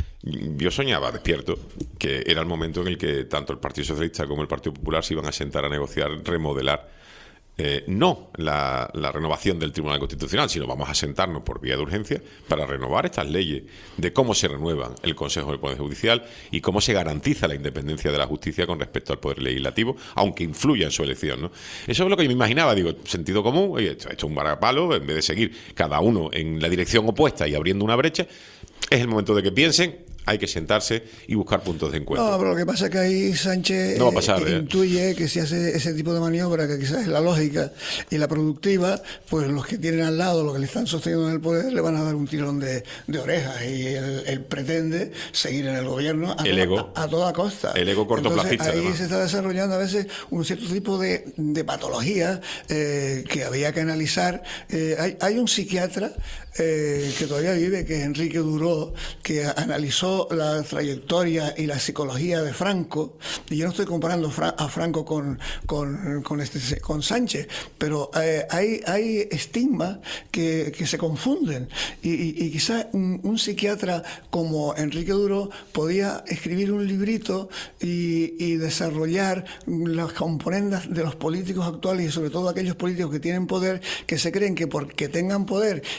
yo soñaba despierto que era el momento en el que tanto el Partido Socialista como el Partido Popular se iban a sentar a negociar, remodelar Eh, no la, la renovación del Tribunal Constitucional, sino vamos a sentarnos por vía de urgencia para renovar estas leyes de cómo se renuevan el Consejo del Poder Judicial y cómo se garantiza la independencia de la justicia con respecto al Poder Legislativo, aunque influya en su elección, ¿no? Eso es lo que yo me imaginaba, digo, sentido común, oye, esto es un varapalo, en vez de seguir cada uno en la dirección opuesta y abriendo una brecha, es el momento de que piensen, hay que sentarse y buscar puntos de encuentro. No, pero lo que pasa es que ahí Sánchez no va a pasar, eh, ¿eh? intuye que si hace ese tipo de maniobra, que quizás es la lógica y la productiva, pues los que tienen al lado, los que le están sosteniendo en el poder, le van a dar un tirón de, de orejas y él, él pretende seguir en el gobierno a, el toda, ego, a, a toda costa. El ego cortoplacista. Entonces, ahí además. se está desarrollando a veces un cierto tipo de, de patología eh, que había que analizar. Eh, hay, hay un psiquiatra eh, que todavía vive, que es Enrique Duró, que analizó la trayectoria y la psicología de Franco, y yo no estoy comparando a Franco con, con, con, este, con Sánchez, pero eh, hay, hay estigmas que, que se confunden, y, y, y quizás un, un psiquiatra como Enrique Duró podía escribir un librito y, y desarrollar las componentes de los políticos actuales y sobre todo aquellos políticos que tienen poder, que se creen que porque tengan poder y porque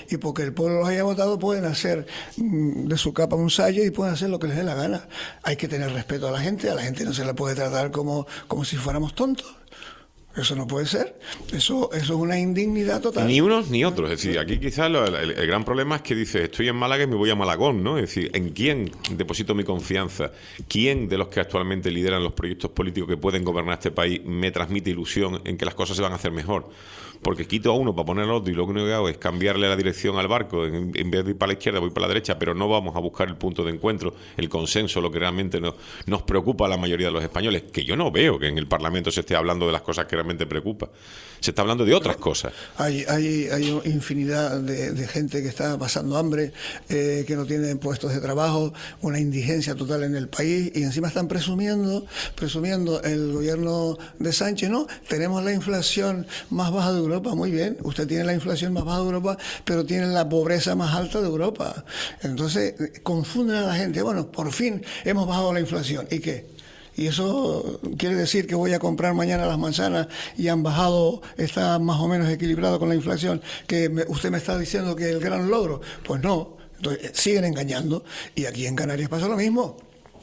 aunque el pueblo los haya votado, pueden hacer mm, de su capa un sayo y pueden hacer lo que les dé la gana. Hay que tener respeto a la gente, a la gente no se la puede tratar como, como si fuéramos tontos. Eso no puede ser. Eso, eso es una indignidad total. Ni unos ni otros. Es decir, aquí quizás lo- el, el gran problema es que dices, estoy en Málaga y me voy a Malagón, ¿no? Es decir, ¿en quién deposito mi confianza? ¿Quién de los que actualmente lideran los proyectos políticos que pueden gobernar este país me transmite ilusión en que las cosas se van a hacer mejor? Porque quito a uno para poner al otro y lo único que hago es cambiarle la dirección al barco. En, en vez de ir para la izquierda, voy para la derecha, pero no vamos a buscar el punto de encuentro, el consenso, lo que realmente nos, nos preocupa a la mayoría de los españoles. Que yo no veo que en el Parlamento se esté hablando de las cosas que realmente preocupan. Se está hablando de otras cosas. Hay, hay, hay infinidad de, de gente que está pasando hambre, eh, que no tiene puestos de trabajo, una indigencia total en el país, y encima están presumiendo, presumiendo el gobierno de Sánchez, no, tenemos la inflación más baja de Europa. Muy bien, usted tiene la inflación más baja de Europa, pero tiene la pobreza más alta de Europa. Entonces, confunden a la gente. Bueno, por fin hemos bajado la inflación. ¿Y qué? Y eso quiere decir que voy a comprar mañana las manzanas y han bajado, está más o menos equilibrado con la inflación, que me, usted me está diciendo que es el gran logro. Pues no, entonces siguen engañando. Y aquí en Canarias pasa lo mismo.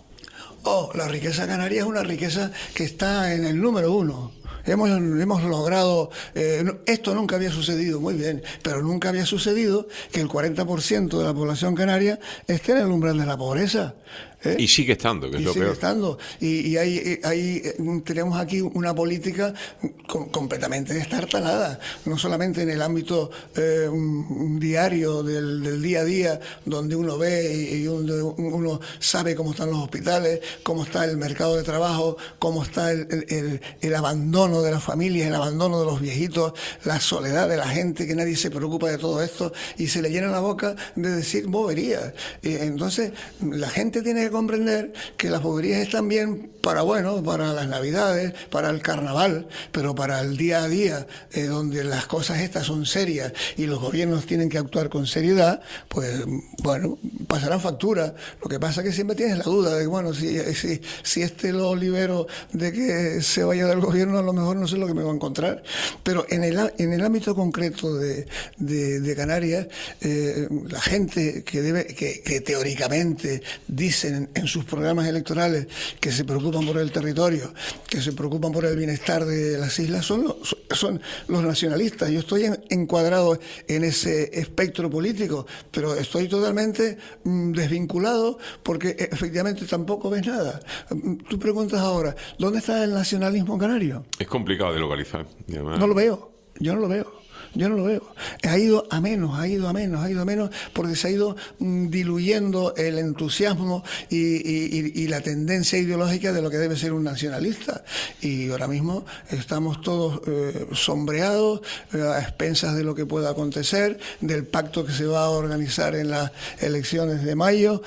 Oh, la riqueza canaria es una riqueza que está en el número uno. Hemos, hemos logrado, eh, esto nunca había sucedido, muy bien, pero nunca había sucedido que el cuarenta por ciento de la población canaria esté en el umbral de la pobreza. ¿eh? Y sigue estando, que es Y lo sigue peor. estando. Y, y hay, hay, tenemos aquí una política com- completamente destartalada, no solamente en el ámbito eh, un- diario del, del día a día, donde uno ve y, y uno, uno sabe cómo están los hospitales, cómo está el mercado de trabajo, cómo está el, el, el, el abandono de las familias, el abandono de los viejitos, la soledad de la gente, que nadie se preocupa de todo esto, y se le llena la boca de decir boberías. Y entonces, la gente tiene que comprender que las boberías están bien para, bueno, para las navidades, para el carnaval, pero para el día a día, eh, donde las cosas estas son serias y los gobiernos tienen que actuar con seriedad, pues, bueno, pasarán factura. Lo que pasa es que siempre tienes la duda de, bueno, si, si, si este lo libero de que se vaya del gobierno, a lo mejor no sé lo que me va a encontrar. Pero en el, en el ámbito concreto de, de, de Canarias, eh, la gente que, debe, que, que teóricamente dicen en sus programas electorales que se preocupan por el territorio, que se preocupan por el bienestar de las islas, son los, son los nacionalistas. Yo estoy en, encuadrado en ese espectro político, pero estoy totalmente mm, desvinculado porque efectivamente tampoco ves nada. Tú preguntas ahora, ¿dónde está el nacionalismo canario? Es complicado de localizar. Y además- No lo veo, yo no lo veo. Yo no lo veo. Ha ido a menos, ha ido a menos, ha ido a menos, porque se ha ido mm, diluyendo el entusiasmo y, y, y la tendencia ideológica de lo que debe ser un nacionalista. Y ahora mismo estamos todos eh, sombreados, eh, a expensas de lo que pueda acontecer, del pacto que se va a organizar en las elecciones de mayo,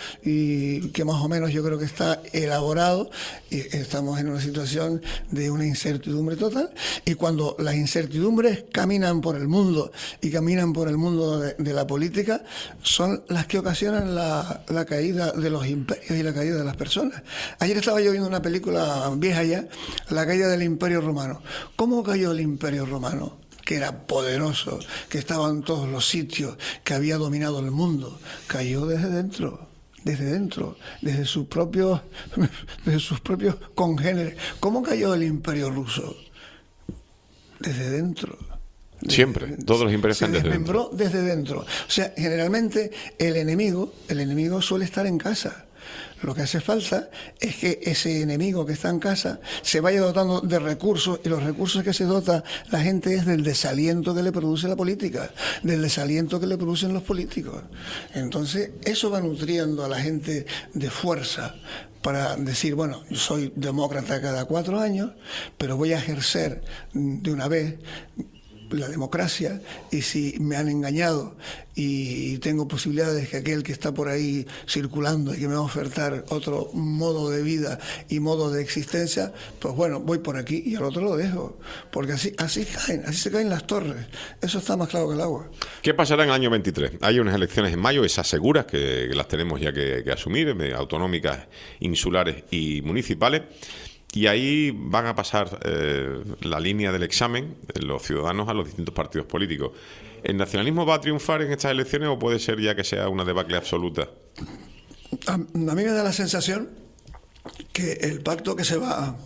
y que más o menos yo creo que está elaborado, y estamos en una situación de una incertidumbre total. Y cuando las incertidumbres caminan por el mundo y caminan por el mundo de, de la política, son las que ocasionan la, la caída de los imperios y la caída de las personas. Ayer estaba yo viendo una película vieja ya, La caída del Imperio Romano. ¿Cómo cayó el Imperio Romano? Que era poderoso, que estaba en todos los sitios, que había dominado el mundo. Cayó desde dentro. Desde dentro, desde sus propios, desde sus propios congéneres. ¿Cómo cayó el Imperio Ruso? Desde dentro. Siempre, todos los imperios se están desde desmembró desde dentro. O sea, generalmente el enemigo, el enemigo suele estar en casa. Lo que hace falta es que ese enemigo que está en casa se vaya dotando de recursos, y los recursos que se dota la gente es del desaliento que le produce la política, del desaliento que le producen los políticos. Entonces, eso va nutriendo a la gente de fuerza para decir, bueno, yo soy demócrata cada cuatro años, pero voy a ejercer de una vez la democracia, y si me han engañado y tengo posibilidades que aquel que está por ahí circulando y que me va a ofertar otro modo de vida y modo de existencia, pues bueno, voy por aquí y al otro lo dejo, porque así así caen, así se caen las torres. Eso está más claro que el agua. ¿Qué pasará en el año veintitrés? Hay unas elecciones en mayo, esas seguras, que, que las tenemos ya que, que asumir, autonómicas, insulares y municipales. Y ahí van a pasar eh, la línea del examen, los ciudadanos, a los distintos partidos políticos. ¿El nacionalismo va a triunfar en estas elecciones o puede ser ya que sea una debacle absoluta? A, a mí me da la sensación que el pacto que se va a,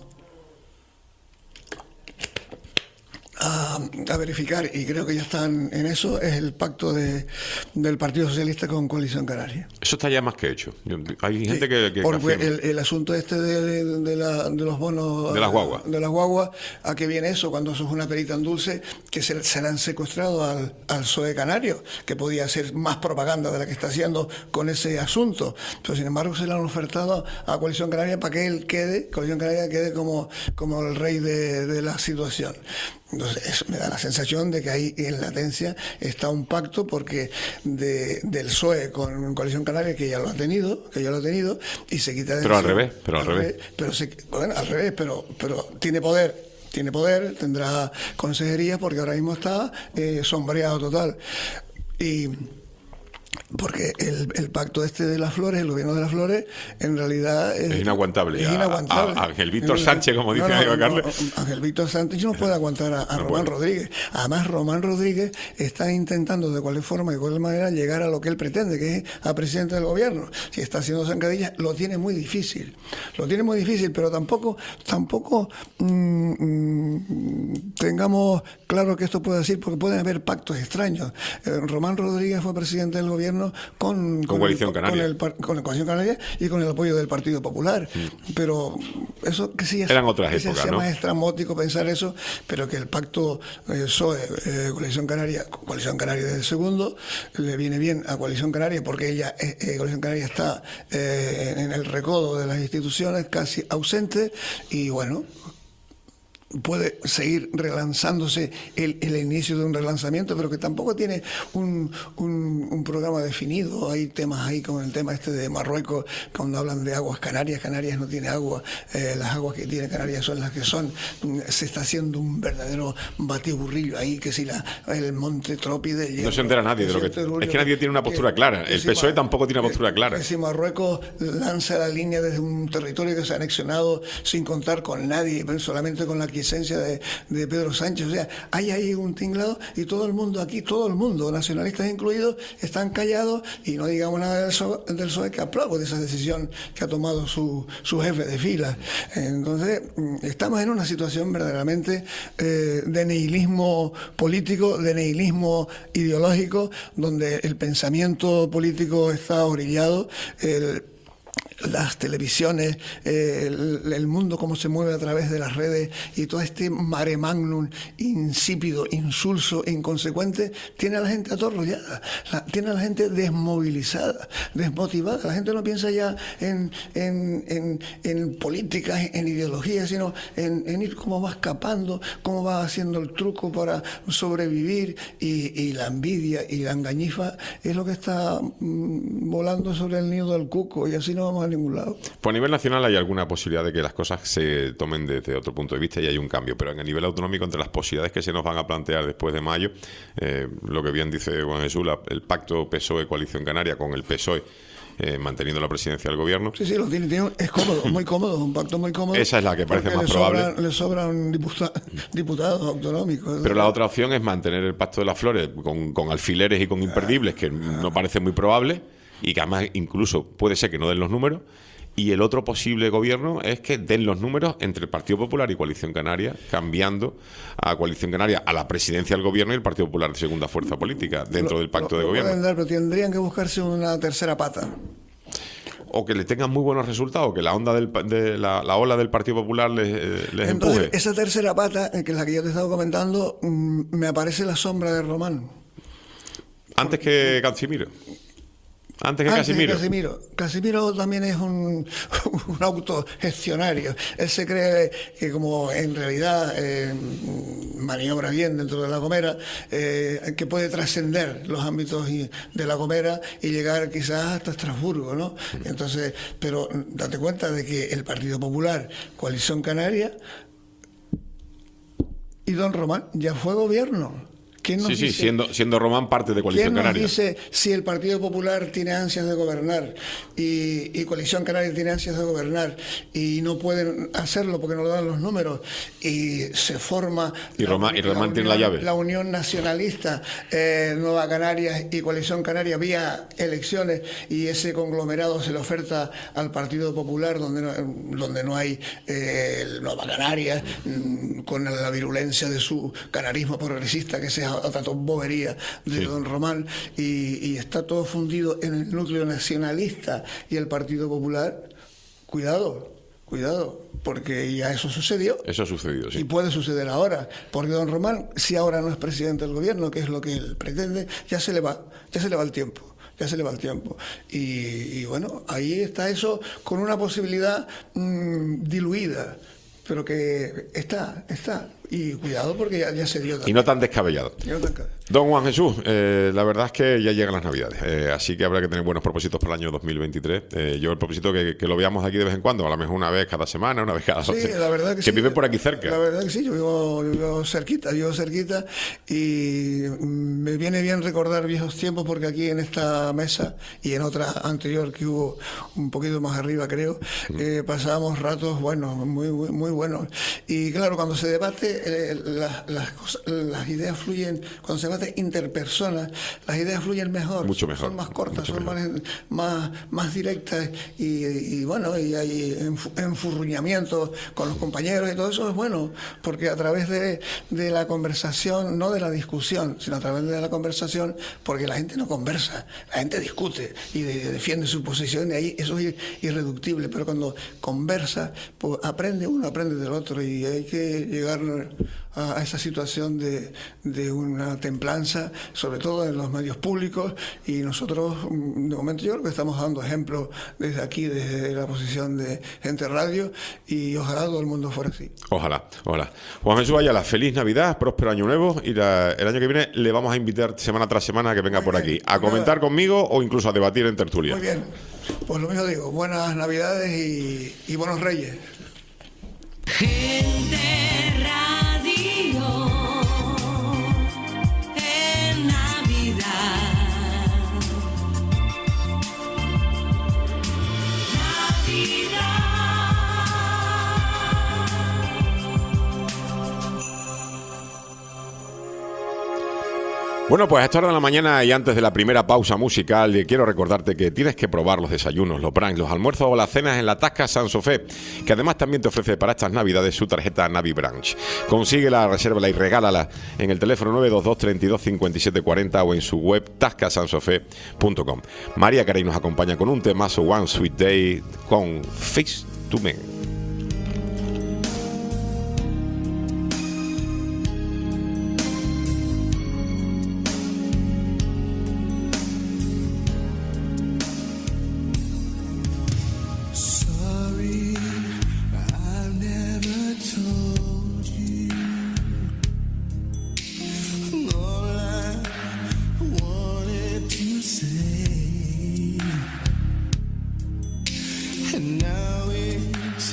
a, a verificar, y creo que ya están en eso, es el pacto de, del Partido Socialista con Coalición Canaria. Eso está ya más que hecho. Yo- hay gente Sí, que, que porque afirma. el, el asunto este de, de, la- de los bonos De las guaguas. de las guaguas, ¿a qué viene eso? Cuando eso es una perita en dulce que se, se le han secuestrado al, al P S O E canario, que podía hacer más propaganda de la que está haciendo con ese asunto, pero sin embargo se le han ofertado a Coalición Canaria para que él quede, Coalición Canaria quede como, como el rey de, de la situación. Entonces, eso me da la sensación de que ahí en latencia está un pacto, porque de, del P S O E con Coalición Canaria, que ya lo ha tenido, que ya lo ha tenido, y se quita de Pero al encima- revés, pero al revés. pero se, bueno, al revés, pero, pero tiene poder, tiene poder, tendrá consejería, porque ahora mismo está eh, sombreado total. Y porque el, el pacto este de las Flores, el gobierno de las Flores, en realidad es, Es inaguantable. es A- inaguantable. a- a Ángel Víctor En- Sánchez, como dice Aníbal Carles. Ángel Víctor Sánchez no puede aguantar a, a No Román puede. Rodríguez. Además, Román Rodríguez está intentando de cualquier forma y de cualquier manera llegar a lo que él pretende, que es a presidente del gobierno. Si está haciendo zancadillas, lo tiene muy difícil. Lo tiene muy difícil, pero tampoco, tampoco mm, mm, tengamos claro que esto puede decir, porque pueden haber pactos extraños. Eh, Román Rodríguez fue presidente del gobierno con, Con Coalición el, Canaria. Con, el, par- con la Coalición Canaria y con el apoyo del Partido Popular. Pero eso que sí es, Eran otras que se épocas, sea ¿no? más estrambótico pensar eso, pero que el pacto eh, P S O E, eh, Coalición Canaria, Coalición Canaria desde el segundo, le viene bien a Coalición Canaria, porque ella, eh, eh, Coalición Canaria está eh, en el recodo de las instituciones, casi ausente, y bueno, puede seguir relanzándose el, el inicio de un relanzamiento, pero que tampoco tiene un, un, un programa definido. Hay temas ahí con el tema este de Marruecos, cuando hablan de aguas Canarias. Canarias no tiene agua, eh, las aguas que tiene Canarias son las que son. Se está haciendo un verdadero batiburrillo ahí, que si la, el monte Trópide... No se entera nadie de lo que... Es que nadie tiene una postura clara. El P S O E tampoco tiene una postura clara. Que si Marruecos lanza la línea desde un territorio que se ha anexionado sin contar con nadie, pero solamente con la quiescencia de, de Pedro Sánchez. O sea, hay ahí un tinglado, y todo el mundo aquí, todo el mundo, nacionalistas incluidos, están callados, y no digamos nada del P S O E, del P S O E que aplaude esa decisión que ha tomado su, su jefe de fila. Entonces, estamos en una situación verdaderamente eh, de nihilismo político, de nihilismo ideológico, donde el pensamiento político está orillado. El, las televisiones, eh, el, el mundo cómo se mueve a través de las redes, y todo este mare magnum insípido, insulso, inconsecuente, tiene a la gente atorrollada, la, tiene a la gente desmovilizada, desmotivada. La gente no piensa ya en, en, en, en políticas, en, en ideologías, sino en, en ir cómo va escapando, cómo va haciendo el truco para sobrevivir, y, y la envidia y la engañifa es lo que está mm, volando sobre el nido del cuco, y así no vamos a ningún lado. Pues a nivel nacional hay alguna posibilidad de que las cosas se tomen desde otro punto de vista y hay un cambio, pero a nivel autonómico, entre las posibilidades que se nos van a plantear después de mayo, eh, lo que bien dice Juan Jesús, la- el pacto P S O E-Coalición Canaria con el P S O E, eh, manteniendo la presidencia del gobierno. Sí, sí, lo tiene, tiene- es cómodo, muy cómodo, un pacto muy cómodo. Esa es la que parece porque más le probable. sobran- le sobran diputa- diputados autonómicos. Pero la otra opción es mantener el pacto de las flores con, con alfileres y con imperdibles, que no parece muy probable y que además incluso puede ser que no den los números. Y el otro posible gobierno es que den los números entre el Partido Popular y Coalición Canaria, cambiando a Coalición Canaria a la presidencia del gobierno y el Partido Popular de segunda fuerza política dentro Lo- del pacto lo- de lo pueden gobierno. dar, pero tendrían que buscarse una tercera pata. O que le tengan muy buenos resultados, que la onda del, pa- de la, la ola del Partido Popular les, eh, les Entonces, empuje. esa tercera pata, eh, que es la que yo te he estado comentando, mm, me aparece la sombra de Román. Antes que Casimiro. Antes que Antes de Casimiro. Casimiro. Casimiro también es un, un autogestionario. Él se cree que, como en realidad eh, maniobra bien dentro de La Gomera, eh, que puede trascender los ámbitos y- de La Gomera y llegar quizás hasta Estrasburgo, ¿no? Entonces, pero date cuenta de que el Partido Popular, Coalición Canaria y Don Román ya fue gobierno. ¿Quién nos Sí, sí, dice, siendo, siendo Román parte de Coalición ¿quién nos Canaria. dice si el Partido Popular tiene ansias de gobernar y, y Coalición Canaria tiene ansias de gobernar y no pueden hacerlo porque no le dan los números y se forma Y Román, y Román tiene la unión, llave. la Unión Nacionalista, eh, Nueva Canarias y Coalición Canaria vía elecciones y ese conglomerado se le oferta al Partido Popular donde no, donde no hay eh, Nueva Canarias mm, con la virulencia de su canarismo progresista, que sea otra bobería de Sí. don Román, y, y está todo fundido en el núcleo nacionalista y el Partido Popular. Cuidado, cuidado, porque ya eso sucedió. Eso ha sucedido, sí. Y puede suceder ahora, porque don Román, si ahora no es presidente del gobierno, que es lo que él pretende, ya se le va, ya se le va el tiempo. Ya se le va el tiempo. Y, y bueno, ahí está eso con una posibilidad mmm, diluida, pero que está, está. Y cuidado porque ya, ya se dio. Y no tan descabellado. Y no tan ca- Don Juan Jesús, eh, la verdad es que ya llegan las Navidades, eh, así que habrá que tener buenos propósitos para el año dos mil veintitrés. Eh, yo el propósito que, que lo veamos aquí de vez en cuando, a lo mejor una vez cada semana, una vez cada dos. Sí, la verdad que, que sí. vive por aquí cerca. La verdad que sí, yo vivo, yo vivo cerquita, vivo cerquita y me viene bien recordar viejos tiempos porque aquí en esta mesa y en otra anterior que hubo un poquito más arriba creo, eh, pasábamos ratos buenos, muy, muy, muy buenos. Y claro, cuando se debate, eh, las, las, cosas, las ideas fluyen, cuando se debate interpersonas, las ideas fluyen mejor. Mucho mejor, Son más cortas, mucho son más, más, más directas y, y bueno, y hay enfu- enfurruñamientos con los compañeros y todo eso es bueno, porque a través de, de la conversación, no de la discusión, sino a través de la conversación, porque la gente no conversa, la gente discute y de- defiende su posición y ahí eso es irreductible, pero cuando conversa, pues aprende uno, aprende del otro y hay que llegar a, a esa situación de, de una templanza, sobre todo en los medios públicos, y nosotros, de momento, yo creo que estamos dando ejemplos desde aquí, desde la posición de Gente Radio, y ojalá todo el mundo fuera así. Ojalá, ojalá. Juan Jesús Ayala, feliz Navidad, próspero año nuevo, y la- el año que viene le vamos a invitar semana tras semana a que venga Muy por bien, aquí, a pues comentar nada. conmigo o incluso a debatir en tertulia. Muy bien, pues lo mismo digo, buenas Navidades y, y buenos Reyes. Gente Radio en Navidad. Bueno, pues a esta hora de la mañana y antes de la primera pausa musical, eh, quiero recordarte que tienes que probar los desayunos, los brunch, los almuerzos o las cenas en la Tasca San Sofé, que además también te ofrece para estas Navidades su tarjeta Navi Brunch. Consíguela, resérvala y regálala en el teléfono nueve dos dos, treinta y dos, cincuenta y siete cuarenta o en su web tasca san sofé punto com. María Carey nos acompaña con un temazo One Sweet Day con Fix to Men. Sorry, I never told you all I wanted to say, and now it's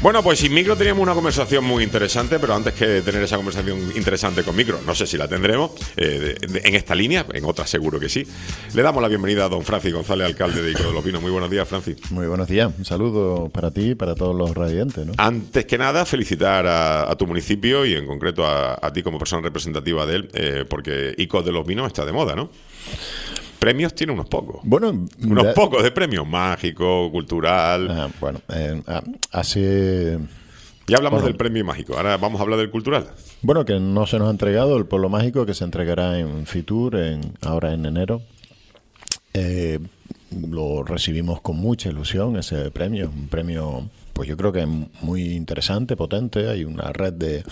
Bueno, pues sin micro teníamos una conversación muy interesante, pero antes que tener esa conversación interesante con micro, no sé si la tendremos eh, de, de, en esta línea, en otra seguro que sí, le damos la bienvenida a don Francis González, alcalde de Ico de los Pinos. Muy buenos días, Francis. Muy buenos días, un saludo para ti y para todos los radiantes, ¿no? Antes que nada, felicitar a, a tu municipio y en concreto a, a ti como persona representativa de él, eh, porque Ico de los Pinos está de moda, ¿no? Premios tiene unos pocos. Bueno, unos de... pocos de premios, mágico, cultural. Ah, bueno, eh, hace... Ya hablamos bueno, del premio mágico, ahora vamos a hablar del cultural. Bueno, que no se nos ha entregado el Pueblo Mágico, que se entregará en Fitur en, ahora en enero. Eh, lo recibimos con mucha ilusión, ese premio. Un premio, pues yo creo que muy interesante, potente. Hay una red de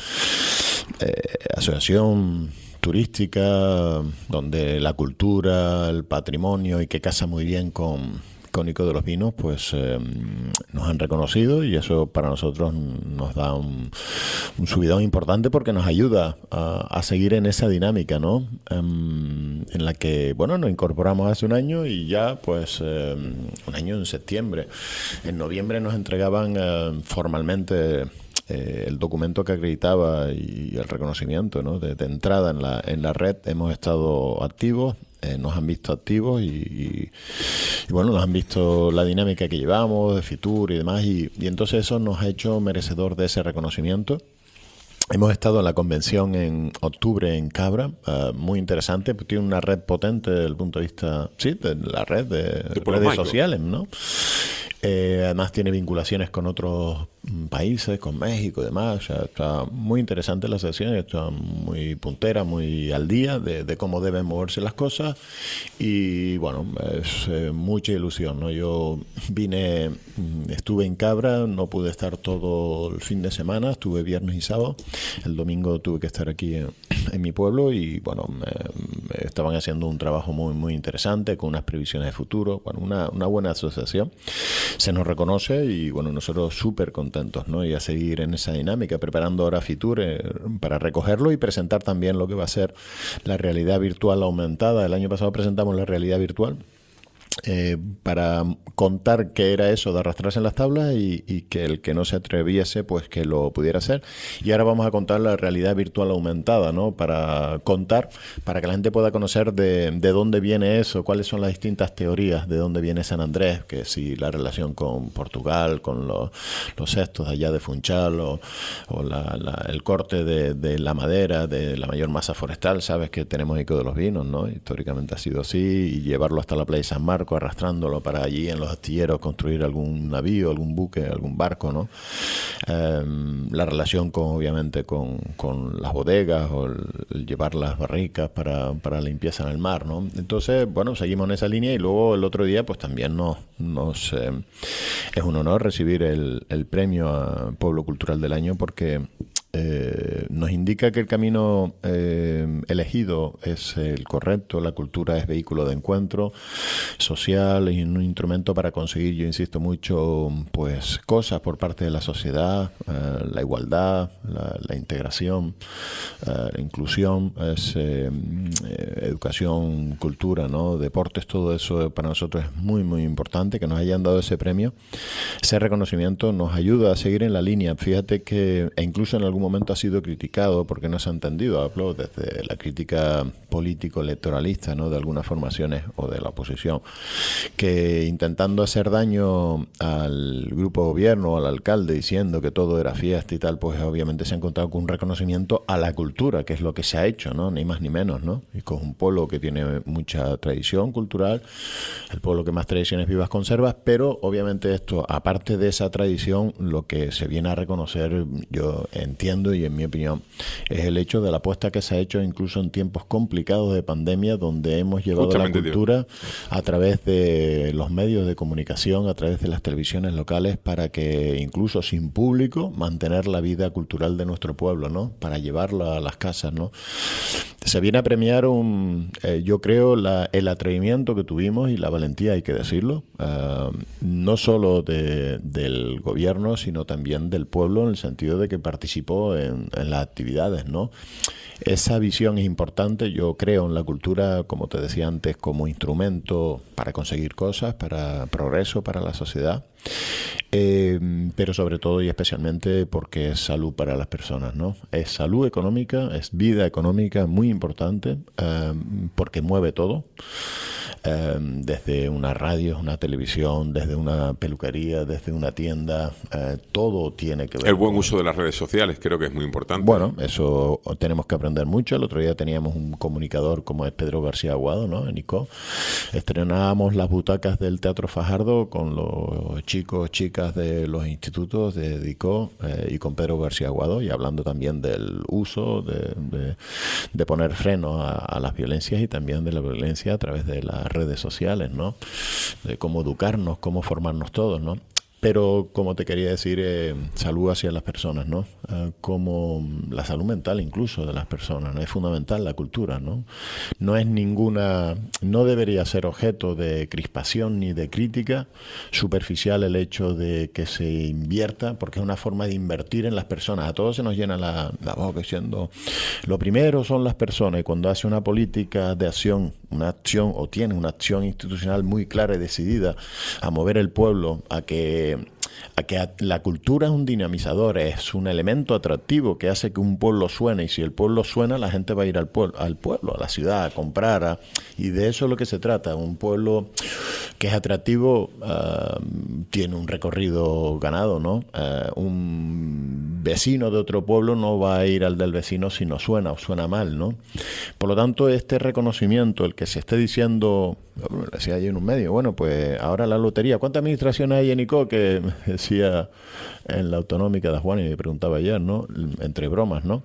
eh, asociación turística donde la cultura, el patrimonio y que casa muy bien con, con Ico de los Pinos, pues eh, nos han reconocido y eso para nosotros nos da un, un subidón importante porque nos ayuda a, a seguir en esa dinámica, ¿no? Um, en la que, bueno, nos incorporamos hace un año y ya, pues, eh, un año en septiembre. En noviembre nos entregaban eh, formalmente Eh, el documento que acreditaba y el reconocimiento, ¿no? de, de entrada en la, en la red. Hemos estado activos, eh, nos han visto activos y, y, y bueno, nos han visto la dinámica que llevamos de Fitur y demás y, y entonces eso nos ha hecho merecedor de ese reconocimiento. Hemos estado en la convención en octubre en Cabra, uh, muy interesante, tiene una red potente desde el punto de vista, sí, de la red de, de redes sociales, ¿no? Eh, además tiene vinculaciones con otros países, con México y demás. O sea, está muy interesante la sesión, está muy puntera, muy al día de, de cómo deben moverse las cosas y bueno, es eh, mucha ilusión, ¿no? Yo vine, estuve en Cabra, no pude estar todo el fin de semana, estuve viernes y sábado, el domingo tuve que estar aquí en, en mi pueblo y bueno, me, me estaban haciendo un trabajo muy muy interesante con unas previsiones de futuro, bueno, una, una buena asociación. Se nos reconoce y bueno, nosotros súper contentos, ¿no? Y a seguir en esa dinámica, preparando ahora Fitur eh, para recogerlo y presentar también lo que va a ser la realidad virtual aumentada. El año pasado presentamos la realidad virtual eh, para contar qué era eso de arrastrarse en las tablas y, y que el que no se atreviese pues que lo pudiera hacer. Y ahora vamos a contar la realidad virtual aumentada, ¿no? Para contar, para que la gente pueda conocer de, de dónde viene eso, cuáles son las distintas teorías de dónde viene San Andrés, que si la relación con Portugal, con los, los cestos allá de Funchal o, o la, la, el corte de, de la madera, de la mayor masa forestal. Sabes que tenemos Ico de los Pinos, ¿no? Históricamente ha sido así, y llevarlo hasta la playa de San Marcos, arrastrándolo para allí en los astilleros, construir algún navío, algún buque, algún barco, ¿no? Eh, la relación con, obviamente, con, con las bodegas o el, el llevar las barricas para, para limpieza en el mar, ¿no? Entonces, bueno, seguimos en esa línea y luego el otro día, pues también nos, nos eh, es un honor recibir el, el premio a Pueblo Cultural del Año porque Eh, nos indica que el camino eh, elegido es el correcto. La cultura es vehículo de encuentro social y un instrumento para conseguir, yo insisto mucho, pues cosas por parte de la sociedad, eh, la igualdad, la, la integración, eh, la inclusión, es, eh, eh, educación, cultura, ¿no? Deportes, todo eso para nosotros es muy muy importante. Que nos hayan dado ese premio, ese reconocimiento nos ayuda a seguir en la línea. Fíjate que e incluso en algún momento ha sido criticado porque no se ha entendido, hablo desde la crítica político-electoralista, ¿no? De algunas formaciones o de la oposición, que intentando hacer daño al grupo de gobierno, al alcalde, diciendo que todo era fiesta y tal, pues obviamente se ha encontrado con un reconocimiento a la cultura, que es lo que se ha hecho, ¿no? Ni más ni menos, ¿no? Y con un pueblo que tiene mucha tradición cultural, el pueblo que más tradiciones vivas conserva, pero obviamente esto, aparte de esa tradición, lo que se viene a reconocer, yo entiendo y en mi opinión, es el hecho de la apuesta que se ha hecho incluso en tiempos complicados de pandemia, donde hemos llevado Justamente, la cultura tío. a través de los medios de comunicación, a través de las televisiones locales, para que incluso sin público mantener la vida cultural de nuestro pueblo, ¿no? Para llevarla a las casas, ¿no? Se viene a premiar un, eh, yo creo, la, el atrevimiento que tuvimos y la valentía, hay que decirlo, uh, no solo de, del gobierno, sino también del pueblo, en el sentido de que participó en, en las actividades, ¿no? Esa visión es importante. Yo creo en la cultura, como te decía antes, como instrumento para conseguir cosas, para progreso, para la sociedad. Eh, pero sobre todo y especialmente porque es salud para las personas, ¿no? Es salud económica, es vida económica muy importante, eh, porque mueve todo. Eh, desde una radio, una televisión, desde una peluquería, desde una tienda, eh, todo tiene que ver. El buen con... uso de las redes sociales creo que es muy importante. Bueno, eso tenemos que aprender mucho. El otro día teníamos un comunicador como es Pedro García Aguado, ¿no? En I C O. Estrenábamos las butacas del Teatro Fajardo con los chicos, chicas de los institutos de I C O eh, y con Pedro García Aguado, y hablando también del uso de, de, de poner freno a, a las violencias y también de la violencia a través de las redes sociales, ¿no? De cómo educarnos, cómo formarnos todos, ¿no? Pero, como te quería decir, eh, salud hacia las personas, ¿no? Eh, como la salud mental incluso de las personas, ¿no? Es fundamental la cultura, ¿no? No es ninguna, no debería ser objeto de crispación ni de crítica superficial el hecho de que se invierta, porque es una forma de invertir en las personas. A todos se nos llena la, la boca diciendo, lo primero son las personas, y cuando hace una política de acción, una acción o tiene una acción institucional muy clara y decidida a mover el pueblo a que a que la cultura es un dinamizador, es un elemento atractivo que hace que un pueblo suene, y si el pueblo suena, la gente va a ir al pueblo, al pueblo, a la ciudad, a comprar, a, y de eso es lo que se trata. Un pueblo que es atractivo uh, tiene un recorrido ganado, ¿no? Uh, un vecino de otro pueblo no va a ir al del vecino si no suena o suena mal, ¿no? Por lo tanto, este reconocimiento, el que se esté diciendo, lo decía ayer en un medio, bueno, pues ahora la lotería, ¿cuánta administración hay en I C O? Que decía en la autonómica de Juan y me preguntaba ayer, ¿no? Entre bromas, ¿no?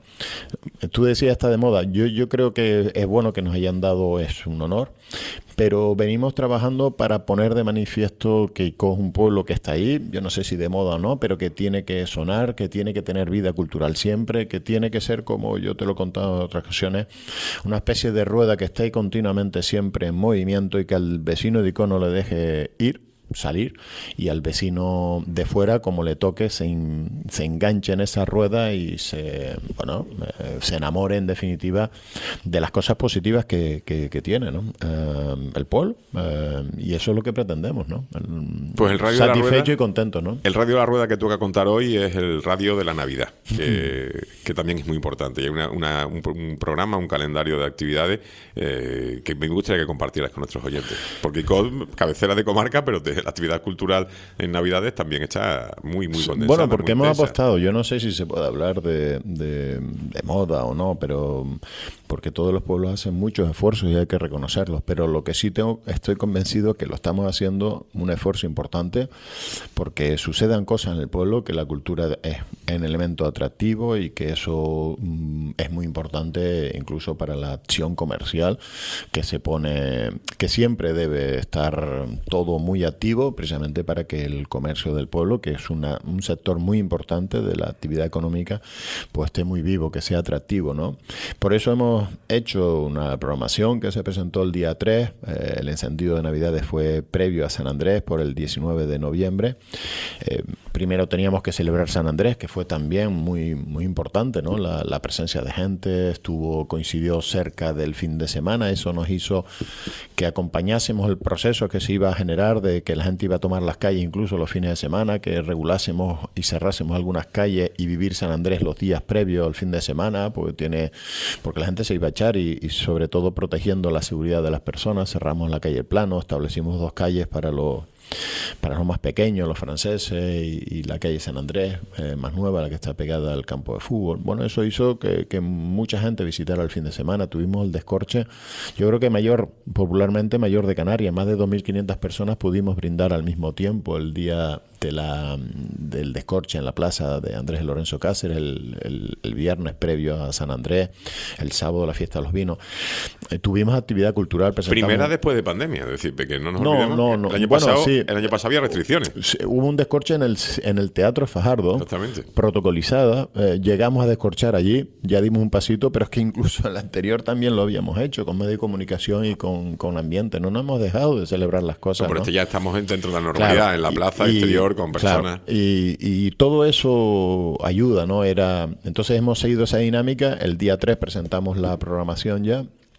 Tú decías, está de moda. Yo, yo creo que es bueno que nos hayan dado, es un honor, pero venimos trabajando para poner de manifiesto que I C O es un pueblo que está ahí, yo no sé si de moda o no, pero que tiene que sonar, que tiene que tener vida cultural siempre, que tiene que ser, como yo te lo he contado en otras ocasiones, una especie de rueda que está ahí continuamente siempre en movimiento y que al vecino de I C O no le deje ir, salir, y al vecino de fuera, como le toque, se, in, se enganche en esa rueda y se, bueno, eh, se enamore en definitiva de las cosas positivas que, que, que tiene, ¿no? Eh, el pueblo, eh, y eso es lo que pretendemos, ¿no? El, pues el radio satisfecho de la rueda, y contento, ¿no? El radio de la rueda que toca contar hoy es el radio de la Navidad, que, que también es muy importante. Y hay una, una, un, un programa, un calendario de actividades eh, que me gustaría que compartieras con nuestros oyentes, porque I C O, cabecera de comarca, pero te la actividad cultural en Navidades también está muy, muy condensada. Bueno, porque hemos intensa. apostado, yo no sé si se puede hablar de, de, de moda o no, pero porque todos los pueblos hacen muchos esfuerzos y hay que reconocerlos, pero lo que sí tengo, estoy convencido que lo estamos haciendo un esfuerzo importante, porque sucedan cosas en el pueblo, que la cultura es un elemento atractivo y que eso mm, es muy importante incluso para la acción comercial, que se pone, que siempre debe estar todo muy activo, precisamente para que el comercio del pueblo, que es una, un sector muy importante de la actividad económica, pues esté muy vivo, que sea atractivo, ¿no? Por eso hemos hecho una programación que se presentó el día tres, eh, el encendido de Navidades fue previo a San Andrés por el diecinueve de noviembre. Eh, primero teníamos que celebrar San Andrés, que fue también muy, muy importante, ¿no? La, la presencia de gente estuvo, coincidió cerca del fin de semana, eso nos hizo que acompañásemos el proceso que se iba a generar de que la gente iba a tomar las calles incluso los fines de semana, que regulásemos y cerrásemos algunas calles y vivir San Andrés los días previos al fin de semana, porque tiene, porque la gente se iba a echar y, y sobre todo protegiendo la seguridad de las personas. Cerramos la calle Plano, establecimos dos calles para los para los más pequeños, los franceses, y, y la calle San Andrés, eh, más nueva, la que está pegada al campo de fútbol. Bueno, eso hizo que, que mucha gente visitara el fin de semana. Tuvimos el descorche, yo creo que mayor, popularmente mayor de Canarias, más de dos mil quinientas personas pudimos brindar al mismo tiempo el día de la, del descorche en la plaza de Andrés Lorenzo Cáceres, el, el, el viernes previo a San Andrés, el sábado la fiesta de los vinos. Eh, tuvimos actividad cultural. Primera después de pandemia, es decir, que no nos no, olvidemos. No, no, el año bueno, pasado, sí. El año pasado había restricciones. Sí, hubo un descorche en el, en el Teatro Fajardo, protocolizada. Eh, llegamos a descorchar allí, ya dimos un pasito, pero es que incluso el anterior también lo habíamos hecho con medio de comunicación y con, con ambiente. No nos hemos dejado de celebrar las cosas. No, pero ¿no? este ya estamos dentro de la normalidad, claro, en la plaza y, exterior con personas. Claro, y, y todo eso ayuda, ¿no? Era, entonces hemos seguido esa dinámica. El día tres presentamos la programación ya.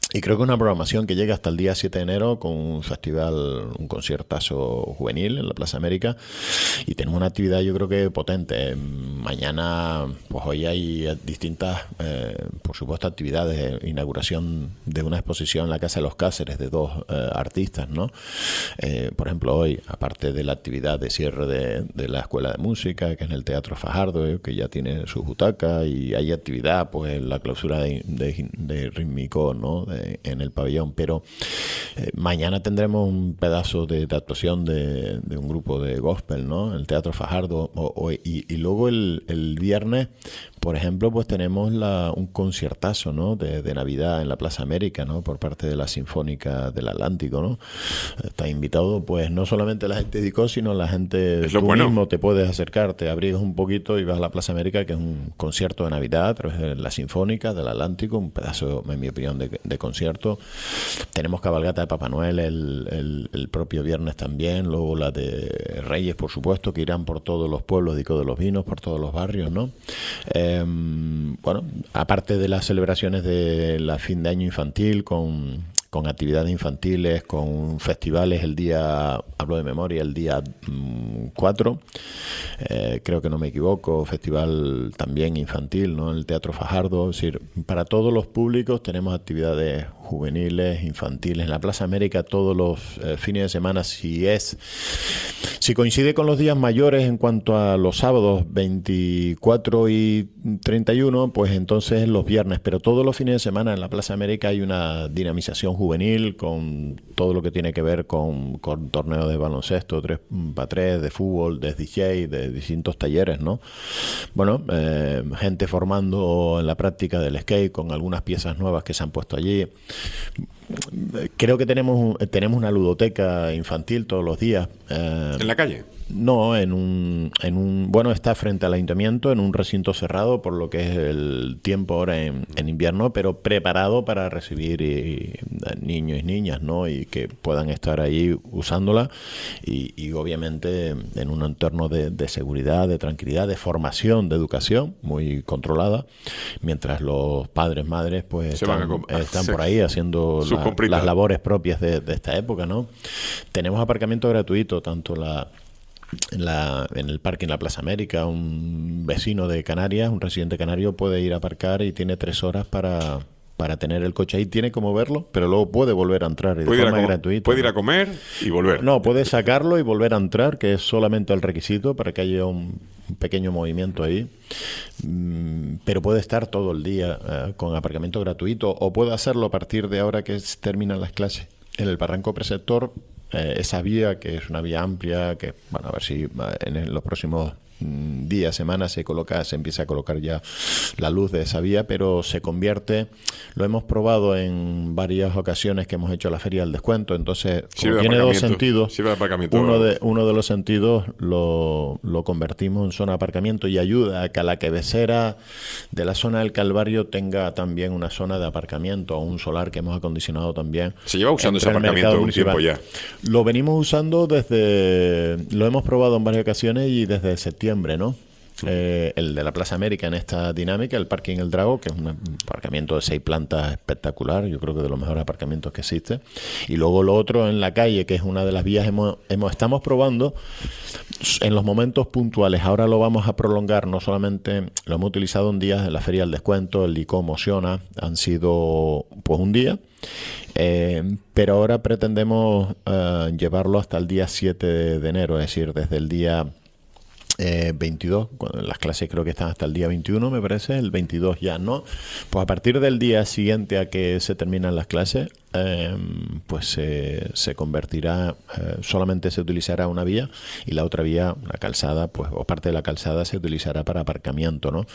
Y creo que una programación que llega hasta el día siete de enero con un festival, un conciertazo juvenil en la Plaza América. Y tenemos una actividad yo creo que potente. Mañana, pues hoy hay distintas, eh, por supuesto, actividades. Inauguración de una exposición en la Casa de los Cáceres de dos eh, artistas, ¿no? Eh, por ejemplo, hoy, aparte de la actividad de cierre de, de la Escuela de Música, que es en el Teatro Fajardo, eh, que ya tiene su butaca, y hay actividad, pues la clausura de, de, de Rítmico, ¿no? De, en el pabellón, pero eh, mañana tendremos un pedazo de, de actuación de, de un grupo de gospel, ¿no? El Teatro Fajardo, o, o, y, y luego el, el viernes, por ejemplo, pues tenemos la, un conciertazo, ¿no? De, de Navidad en la Plaza América, ¿no? Por parte de la Sinfónica del Atlántico, ¿no? Está invitado, pues, no solamente la gente de I C O, sino la gente, es lo tú bueno. mismo te puedes acercar, te abrigas un poquito y vas a la Plaza América, que es un concierto de Navidad a través de la Sinfónica del Atlántico, un pedazo, en mi opinión, de, de concierto. Tenemos cabalgata de Papá Noel el, el, el propio viernes también, luego la de Reyes, por supuesto, que irán por todos los pueblos de I C O de los Vinos, por todos los barrios, ¿no? Eh, bueno, aparte de las celebraciones de la fin de año infantil con, con actividades infantiles, con festivales el día, hablo de memoria, el día cuatro, eh, creo que no me equivoco, festival también infantil, ¿no? En el Teatro Fajardo. Es decir, para todos los públicos tenemos actividades juveniles, infantiles. En la Plaza América todos los eh, fines de semana, si es si coincide con los días mayores en cuanto a los sábados veinticuatro y treinta y uno, pues entonces los viernes, pero todos los fines de semana en la Plaza América hay una dinamización juvenil con todo lo que tiene que ver con, con torneos de baloncesto, tres para tres, de fútbol, de D J, de distintos talleres, ¿no? Bueno, eh, gente formando en la práctica del skate con algunas piezas nuevas que se han puesto allí. Creo que tenemos tenemos una ludoteca infantil todos los días. Eh, ¿En la calle? No, en un, en un... Bueno, está frente al ayuntamiento, en un recinto cerrado, por lo que es el tiempo ahora en, en invierno, pero preparado para recibir y, niños y niñas, ¿no? Y que puedan estar ahí usándola. Y, y obviamente en un entorno de, de seguridad, de tranquilidad, de formación, de educación, muy controlada, mientras los padres, madres, pues Se están, van a, están por ahí haciendo la, las labores propias de, de esta época, ¿no? Tenemos aparcamiento gratuito, tanto la... En, la, en el parque en la Plaza América. Un vecino de Canarias, un residente canario, puede ir a aparcar y tiene tres horas para, para tener el coche ahí. Tiene como verlo, pero luego puede volver a entrar y de puede forma ir a gratuita. Puede ¿no? ir a comer y volver. No, puede sacarlo y volver a entrar, que es solamente el requisito para que haya un, un pequeño movimiento ahí. Mm, pero puede estar todo el día eh, con aparcamiento gratuito, o puede hacerlo a partir de ahora que terminan las clases en el Barranco Preceptor. Eh, esa vía, que es una vía amplia, que, bueno, a ver si en los próximos días, semanas se coloca, se empieza a colocar ya la luz de esa vía, pero se convierte, lo hemos probado en varias ocasiones que hemos hecho la Feria del Descuento, entonces como de tiene dos sentidos, de uno de uno de los sentidos lo, lo convertimos en zona de aparcamiento y ayuda a que a la cabecera de la zona del Calvario tenga también una zona de aparcamiento, o un solar que hemos acondicionado también. Se lleva usando ese aparcamiento un tiempo ya. Lo venimos usando desde, lo hemos probado en varias ocasiones y desde septiembre, ¿no? Eh, el de la Plaza América en esta dinámica, el Parking El Drago, que es un aparcamiento de seis plantas espectacular, yo creo que de los mejores aparcamientos que existe. Y luego lo otro en la calle, que es una de las vías, hemos, hemos estamos probando en los momentos puntuales. Ahora lo vamos a prolongar, no solamente lo hemos utilizado en días de la Feria del Descuento, el I C O Mociona, han sido pues un día. Eh, pero ahora pretendemos uh, llevarlo hasta el día siete de enero, es decir, desde el día Eh, veintidós, cuando las clases creo que están hasta el día veintiuno, me parece, el veintidós ya no, pues a partir del día siguiente a que se terminan las clases, eh, pues eh, se convertirá, eh, solamente se utilizará una vía y la otra vía, una calzada, pues o parte de la calzada se utilizará para aparcamiento, ¿no?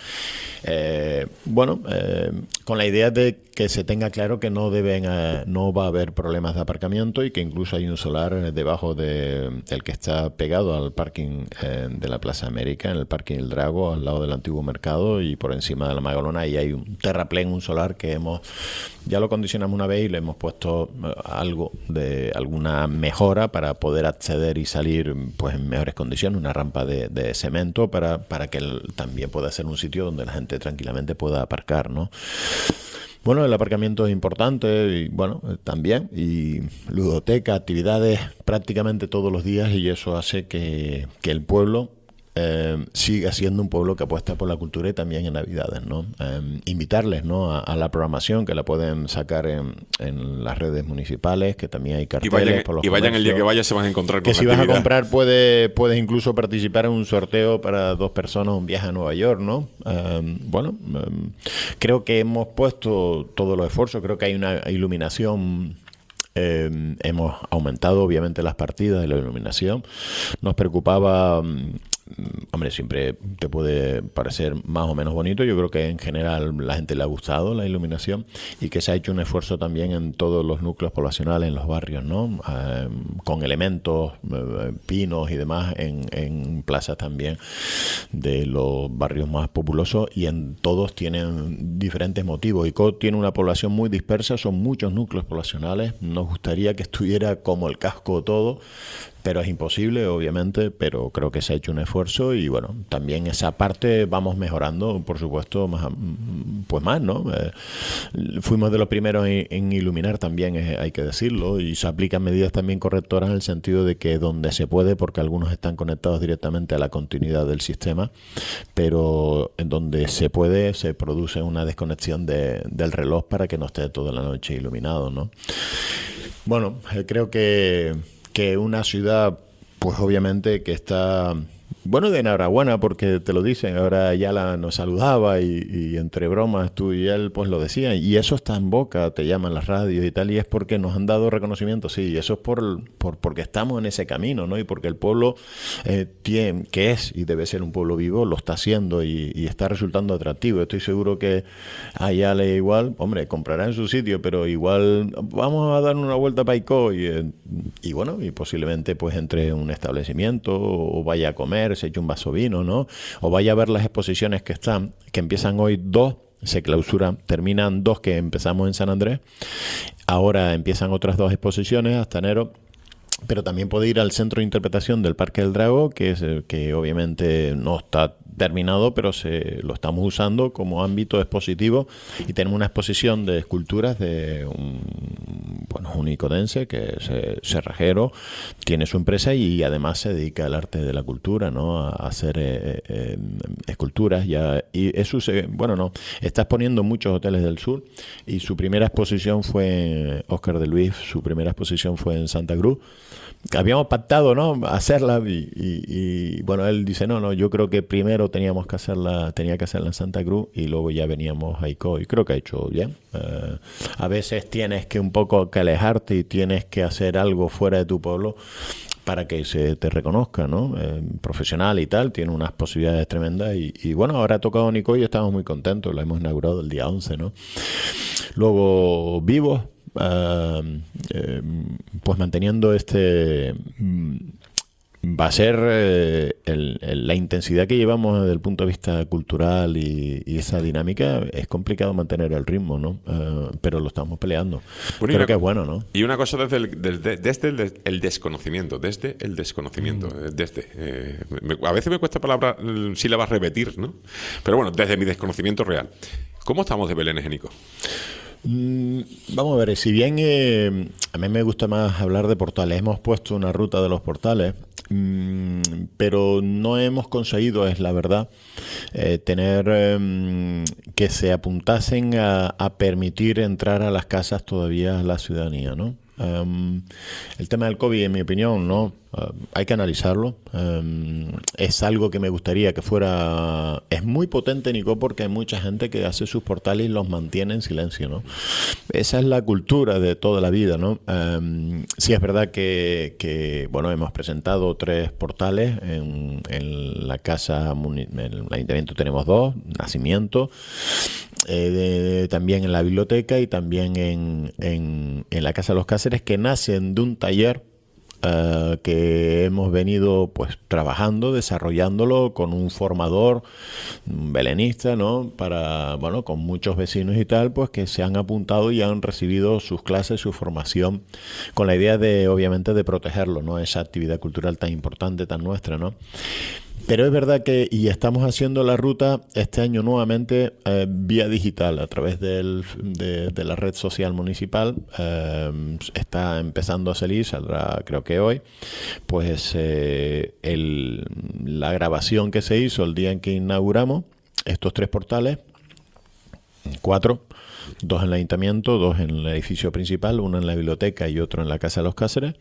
Eh, bueno, eh, con la idea de que se tenga claro que no deben, eh, no va a haber problemas de aparcamiento y que incluso hay un solar debajo de el que está pegado al parking eh, de la Plaza América, en el Parking El Drago, al lado del antiguo mercado, y por encima de la Magalona, y hay un terraplén, un solar que hemos, ya lo condicionamos una vez y le hemos puesto algo de alguna mejora para poder acceder y salir pues en mejores condiciones, una rampa de, de cemento para, para que el, también pueda ser un sitio donde la gente tranquilamente pueda aparcar, ¿no? Bueno, el aparcamiento es importante y bueno, eh, también, y ludoteca, actividades prácticamente todos los días, y eso hace que, que el pueblo eh, siga siendo un pueblo que apuesta por la cultura y también en Navidades, ¿no? Eh, invitarles, ¿no? a, a la programación, que la pueden sacar en, en las redes municipales, que también hay Y carteles vayan, por los y vayan el día comercios. que vayan, se van a encontrar con Que si vas a actividad. comprar puede, puedes incluso participar en un sorteo para dos personas, un viaje a Nueva York, ¿no? Um, bueno, um, creo que hemos puesto todos los esfuerzos, creo que hay una iluminación. Eh, hemos aumentado obviamente las partidas de la iluminación. Nos preocupaba, um, hombre, siempre te puede parecer más o menos bonito. Yo creo que en general la gente le ha gustado la iluminación, y que se ha hecho un esfuerzo también en todos los núcleos poblacionales, en los barrios, ¿no? Eh, con elementos, eh, pinos y demás en, en plazas también de los barrios más populosos, y en todos tienen diferentes motivos. ICO tiene una población muy dispersa, son muchos núcleos poblacionales. Nos gustaría que estuviera como el casco todo, pero es imposible, obviamente, pero creo que se ha hecho un esfuerzo, y bueno, también esa parte vamos mejorando, por supuesto, más, pues más, ¿no? Eh, fuimos de los primeros en, en iluminar también, eh, hay que decirlo, y se aplican medidas también correctoras en el sentido de que donde se puede, porque algunos están conectados directamente a la continuidad del sistema, pero en donde se puede se produce una desconexión de, del reloj para que no esté toda la noche iluminado, ¿no? Bueno, eh, creo que que una ciudad, pues obviamente que está, bueno, de enhorabuena, porque te lo dicen, ahora Ayala nos saludaba y, y entre bromas tú y él pues lo decían, y eso está en boca, te llaman las radios y tal, y es porque nos han dado reconocimiento, sí, y eso es por, por porque estamos en ese camino, ¿no? Y porque el pueblo eh, tiene, que es y debe ser un pueblo vivo, lo está haciendo y, y está resultando atractivo. Estoy seguro que a Ayala igual, hombre, comprará en su sitio, pero igual vamos a dar una vuelta a Paicó y, eh, y bueno, y posiblemente pues entre un establecimiento o vaya a comer, se eche un vaso de vino, ¿no? O vaya a ver las exposiciones que están, que empiezan hoy dos, se clausuran, terminan dos que empezamos en San Andrés, ahora empiezan otras dos exposiciones hasta enero. Pero también puede ir al centro de interpretación del Parque del Drago, que es que obviamente no está terminado, pero se lo estamos usando como ámbito expositivo, y tenemos una exposición de esculturas de un, bueno, un icodense que es eh, cerrajero, tiene su empresa y además se dedica al arte de la cultura, ¿no? A hacer eh, eh, esculturas ya, y eso se, bueno, no, está exponiendo en muchos hoteles del sur, y su primera exposición fue Óscar de Luis, su primera exposición fue en Santa Cruz. Habíamos pactado, ¿no?, hacerla y, y, y bueno, él dice, no, no, yo creo que primero teníamos que hacerla, tenía que hacerla en Santa Cruz y luego ya veníamos a ICO, y creo que ha hecho bien. Uh, a veces tienes que un poco que alejarte y tienes que hacer algo fuera de tu pueblo para que se te reconozca, ¿no? Eh, profesional y tal, tiene unas posibilidades tremendas y, y bueno, ahora ha tocado Nico y estamos muy contentos, lo hemos inaugurado el día once, ¿no? Luego Vivos, Uh, eh, pues manteniendo este mm, va a ser eh, el, el, la intensidad que llevamos desde el punto de vista cultural y, y esa dinámica. Es complicado mantener el ritmo, ¿no? Uh, pero lo estamos peleando. Bueno, creo que es bueno, ¿no? Y una cosa desde el, desde, desde el, el desconocimiento, desde el desconocimiento, mm. desde eh, me, a veces me cuesta palabra sílabas repetir, ¿no? Pero bueno, desde mi desconocimiento real. ¿Cómo estamos de belenes, Nico? Mm, vamos a ver, si bien eh, a mí me gusta más hablar de portales, hemos puesto una ruta de los portales, mm, pero no hemos conseguido, es la verdad, eh, tener eh, que se apuntasen a, a permitir entrar a las casas todavía a la ciudadanía, ¿no? Um, el tema del COVID, en mi opinión, no uh, hay que analizarlo. Um, es algo que me gustaría que fuera. Es muy potente, Nico, porque hay mucha gente que hace sus portales y los mantiene en silencio, ¿no? Esa es la cultura de toda la vida, ¿no? Um, sí es verdad que, que bueno, hemos presentado tres portales en, en la casa, en el ayuntamiento tenemos dos, Nacimiento. Eh, de, también en la biblioteca y también en, en, en la Casa de los Cáceres, que nacen de un taller uh, que hemos venido pues trabajando, desarrollándolo con un formador, un belenista, ¿no? Para, bueno, con muchos vecinos y tal, pues que se han apuntado y han recibido sus clases, su formación, con la idea de, obviamente, de protegerlo, ¿no? Esa actividad cultural tan importante, tan nuestra, ¿no? pero es verdad que, y estamos haciendo la ruta este año nuevamente eh, vía digital, a través del, de, de la red social municipal. Eh, está empezando a salir, saldrá creo que hoy, pues eh, el, la grabación que se hizo el día en que inauguramos estos tres portales, cuatro, dos en el ayuntamiento, dos en el edificio principal, uno en la biblioteca y otro en la Casa de los Cáceres.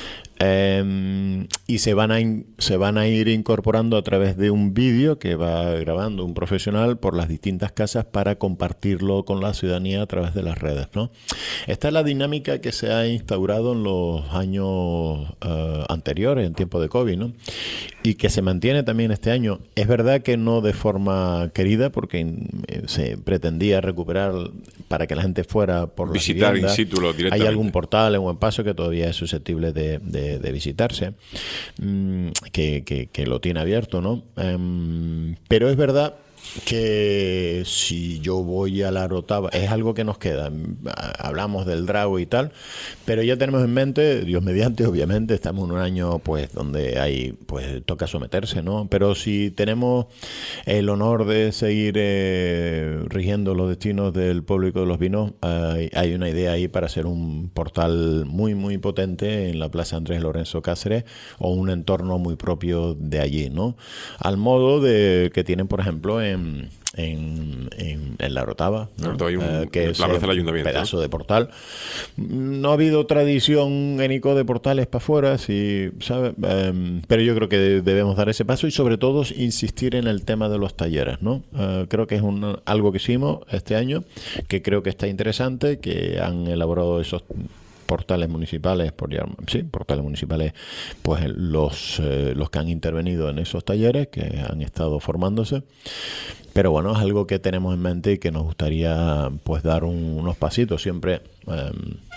Eh, y se van a in, se van a ir incorporando a través de un vídeo que va grabando un profesional por las distintas casas para compartirlo con la ciudadanía a través de las redes, ¿no? Esta es la dinámica que se ha instaurado en los años uh, anteriores, en tiempo de COVID, ¿no? Y que se mantiene también este año. Es verdad que no de forma querida, porque eh, se pretendía recuperar para que la gente fuera por visitar la in situ directamente. Hay algún portal en Buen Paso que todavía es susceptible de, de, de visitarse, mmm, que, que, que lo tiene abierto, ¿no? Um, pero es verdad que si yo voy a la Rotava, es algo que nos queda. Hablamos del Drago y tal, pero ya tenemos en mente, Dios mediante, obviamente, estamos en un año pues donde hay, pues toca someterse, ¿no? Pero si tenemos el honor de seguir eh, rigiendo los destinos del público de los vinos, hay, hay una idea ahí para hacer un portal muy, muy potente en la Plaza Andrés Lorenzo Cáceres, o un entorno muy propio de allí, ¿no? Al modo de que tienen, por ejemplo, en En, en, en la Rotava, ¿no? Hay un, eh, que es la plaza del ayuntamiento, pedazo ¿no? de portal. No ha habido tradición en ICO de portales para afuera, sí, ¿sabe? Eh, pero yo creo que debemos dar ese paso y sobre todo insistir en el tema de los talleres, ¿no? Eh, creo que es un, algo que hicimos este año, que creo que está interesante, que han elaborado esos portales municipales, por ya, sí, portales municipales, pues los, eh, los que han intervenido en esos talleres, que han estado formándose. Pero bueno, es algo que tenemos en mente y que nos gustaría pues dar un, unos pasitos. Siempre, eh,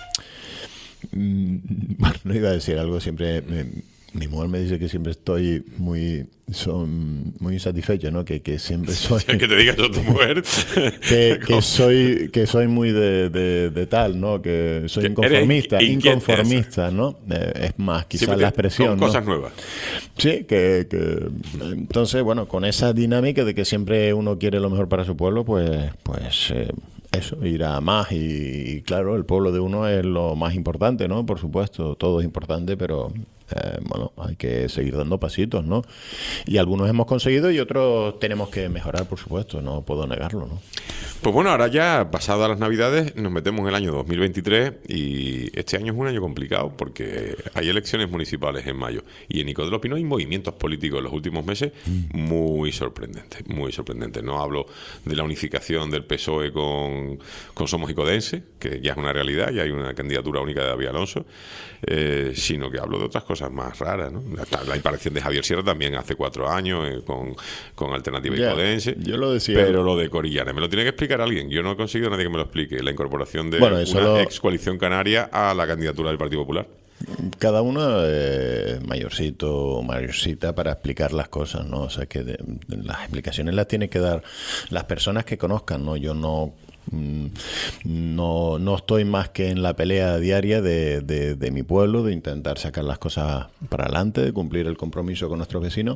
bueno, no iba a decir algo, siempre... Eh, mi mujer me dice que siempre estoy muy son muy insatisfecho, ¿no? Que, que siempre soy... que te diga eso tu mujer. que, que soy que soy muy de, de, de tal, ¿no? Que soy que inconformista. Inconformista, eso. ¿no? Eh, es más, quizás Siempre la expresión, son ¿no? cosas nuevas. Sí, que, que... Entonces, bueno, con esa dinámica de que siempre uno quiere lo mejor para su pueblo, pues... pues eh, eso, ir a más y, y claro, el pueblo de uno es lo más importante, ¿no? Por supuesto, todo es importante, pero eh, bueno, hay que seguir dando pasitos, ¿no? Y algunos hemos conseguido y otros tenemos que mejorar, por supuesto, no puedo negarlo, ¿no? Pues bueno, ahora ya, pasadas las Navidades, nos metemos en el año dos mil veintitrés y este año es un año complicado porque hay elecciones municipales en mayo y en Ico de los Pinos hay movimientos políticos en los últimos meses muy sorprendentes, muy sorprendentes. No hablo de la unificación del P S O E con, con Somos Icodense, que ya es una realidad, ya hay una candidatura única de David Alonso, eh, sino que hablo de otras cosas más raras, ¿no? La, la imparación de Javier Sierra también hace cuatro años eh, con, con Alternativa Ya, Icodense. yo lo decía. Pero lo de Corillana, me lo tiene que explicar alguien. Yo no he conseguido a nadie que me lo explique. La incorporación de Bueno, eso una lo- ex coalición canaria a la candidatura del Partido Popular. Cada uno eh, mayorcito o mayorcita para explicar las cosas, ¿no? O sea, que de- de las explicaciones las tiene que dar las personas que conozcan, ¿no? Yo no mm, no, no estoy más que en la pelea diaria de, de, de mi pueblo, de intentar sacar las cosas para adelante, de cumplir el compromiso con nuestros vecinos.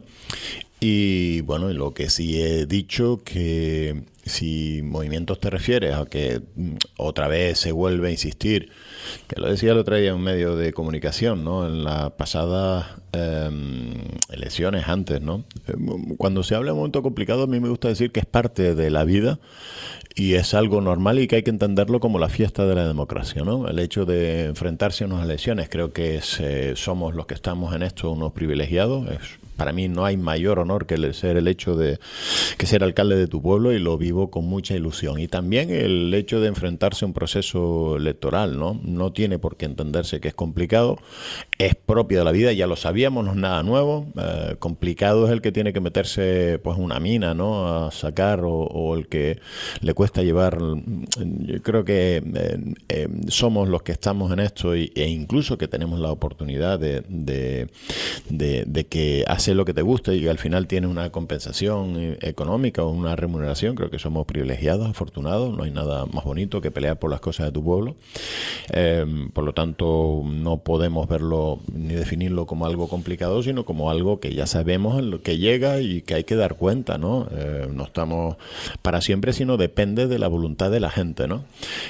Y bueno, y lo que sí he dicho, que si movimientos te refieres a que mm, otra vez se vuelve a insistir, que lo decía el otro día en un medio de comunicación, ¿no? En las pasadas eh, elecciones antes, ¿no? Cuando se habla de un momento complicado, a mí me gusta decir que es parte de la vida y es algo normal y que hay que entenderlo como la fiesta de la democracia, ¿no? El hecho de enfrentarse a unas elecciones, creo que es, eh, somos los que estamos en esto unos privilegiados. Es, para mí no hay mayor honor que el ser el hecho de que ser alcalde de tu pueblo, y lo vivo con mucha ilusión. Y también el hecho de enfrentarse a un proceso electoral, ¿no? No tiene por qué entenderse que es complicado, es propio de la vida, ya lo sabíamos, no es nada nuevo. Eh, complicado es el que tiene que meterse pues una mina, ¿no? A sacar, o, o el que le cuesta llevar. Yo creo que eh, eh, somos los que estamos en esto y, e incluso que tenemos la oportunidad de, de, de, de que hace hacer lo que te guste y al final tienes una compensación eh, económica o una remuneración, creo que somos privilegiados, afortunados, no hay nada más bonito que pelear por las cosas de tu pueblo. Eh, por lo tanto, no podemos verlo ni definirlo como algo complicado, sino como algo que ya sabemos en lo que llega y que hay que dar cuenta, ¿no? Eh, no estamos para siempre, sino depende de la voluntad de la gente, ¿no?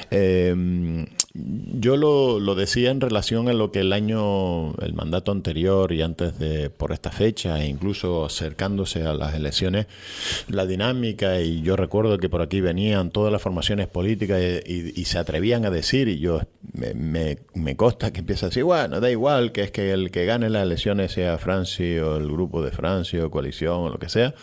Eh, yo lo, lo decía en relación a lo que el año, el mandato anterior y antes de, por esta fecha, e incluso acercándose a las elecciones, la dinámica, y yo recuerdo que por aquí venían todas las formaciones políticas y, y, y se atrevían a decir, y yo me, me, me consta que empieza a decir, bueno, da igual que es que el que gane las elecciones sea Francia o el grupo de Francia o coalición o lo que sea,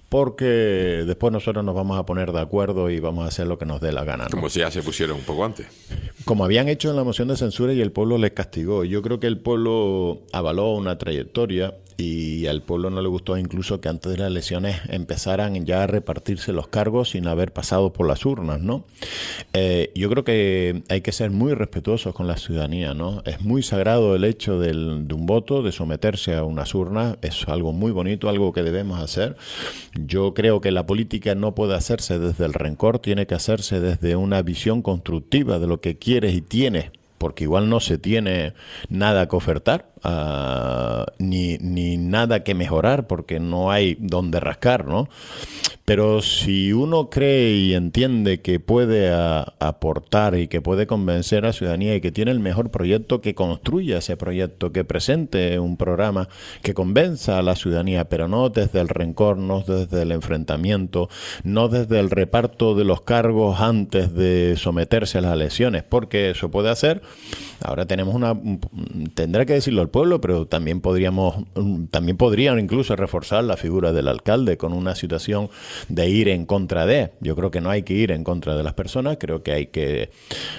porque después nosotros nos vamos a poner de acuerdo y vamos a hacer lo que nos dé la gana, ¿no? Como si ya se pusieron un poco antes. Como habían hecho en la moción de censura y el pueblo les castigó. Yo creo que el pueblo avaló una trayectoria y al pueblo no le gustó incluso que antes de las elecciones empezaran ya a repartirse los cargos sin haber pasado por las urnas, ¿no? Eh, yo creo que hay que ser muy respetuosos con la ciudadanía, ¿no? Es muy sagrado el hecho del, de un voto, de someterse a unas urnas, es algo muy bonito, algo que debemos hacer. Yo creo que la política no puede hacerse desde el rencor, tiene que hacerse desde una visión constructiva de lo que quieres y tienes, porque igual no se tiene nada que ofertar, uh, ni, ni nada que mejorar, porque no hay donde rascar, ¿no? Pero si uno cree y entiende que puede a, aportar y que puede convencer a la ciudadanía y que tiene el mejor proyecto, que construya ese proyecto, que presente un programa que convenza a la ciudadanía, pero no desde el rencor, no desde el enfrentamiento, no desde el reparto de los cargos antes de someterse a las elecciones, porque eso puede hacer. Ahora tenemos una, tendrá que decirlo el pueblo, pero también podríamos, también podrían incluso reforzar la figura del alcalde con una situación de ir en contra de. Yo creo que no hay que ir en contra de las personas, creo que hay que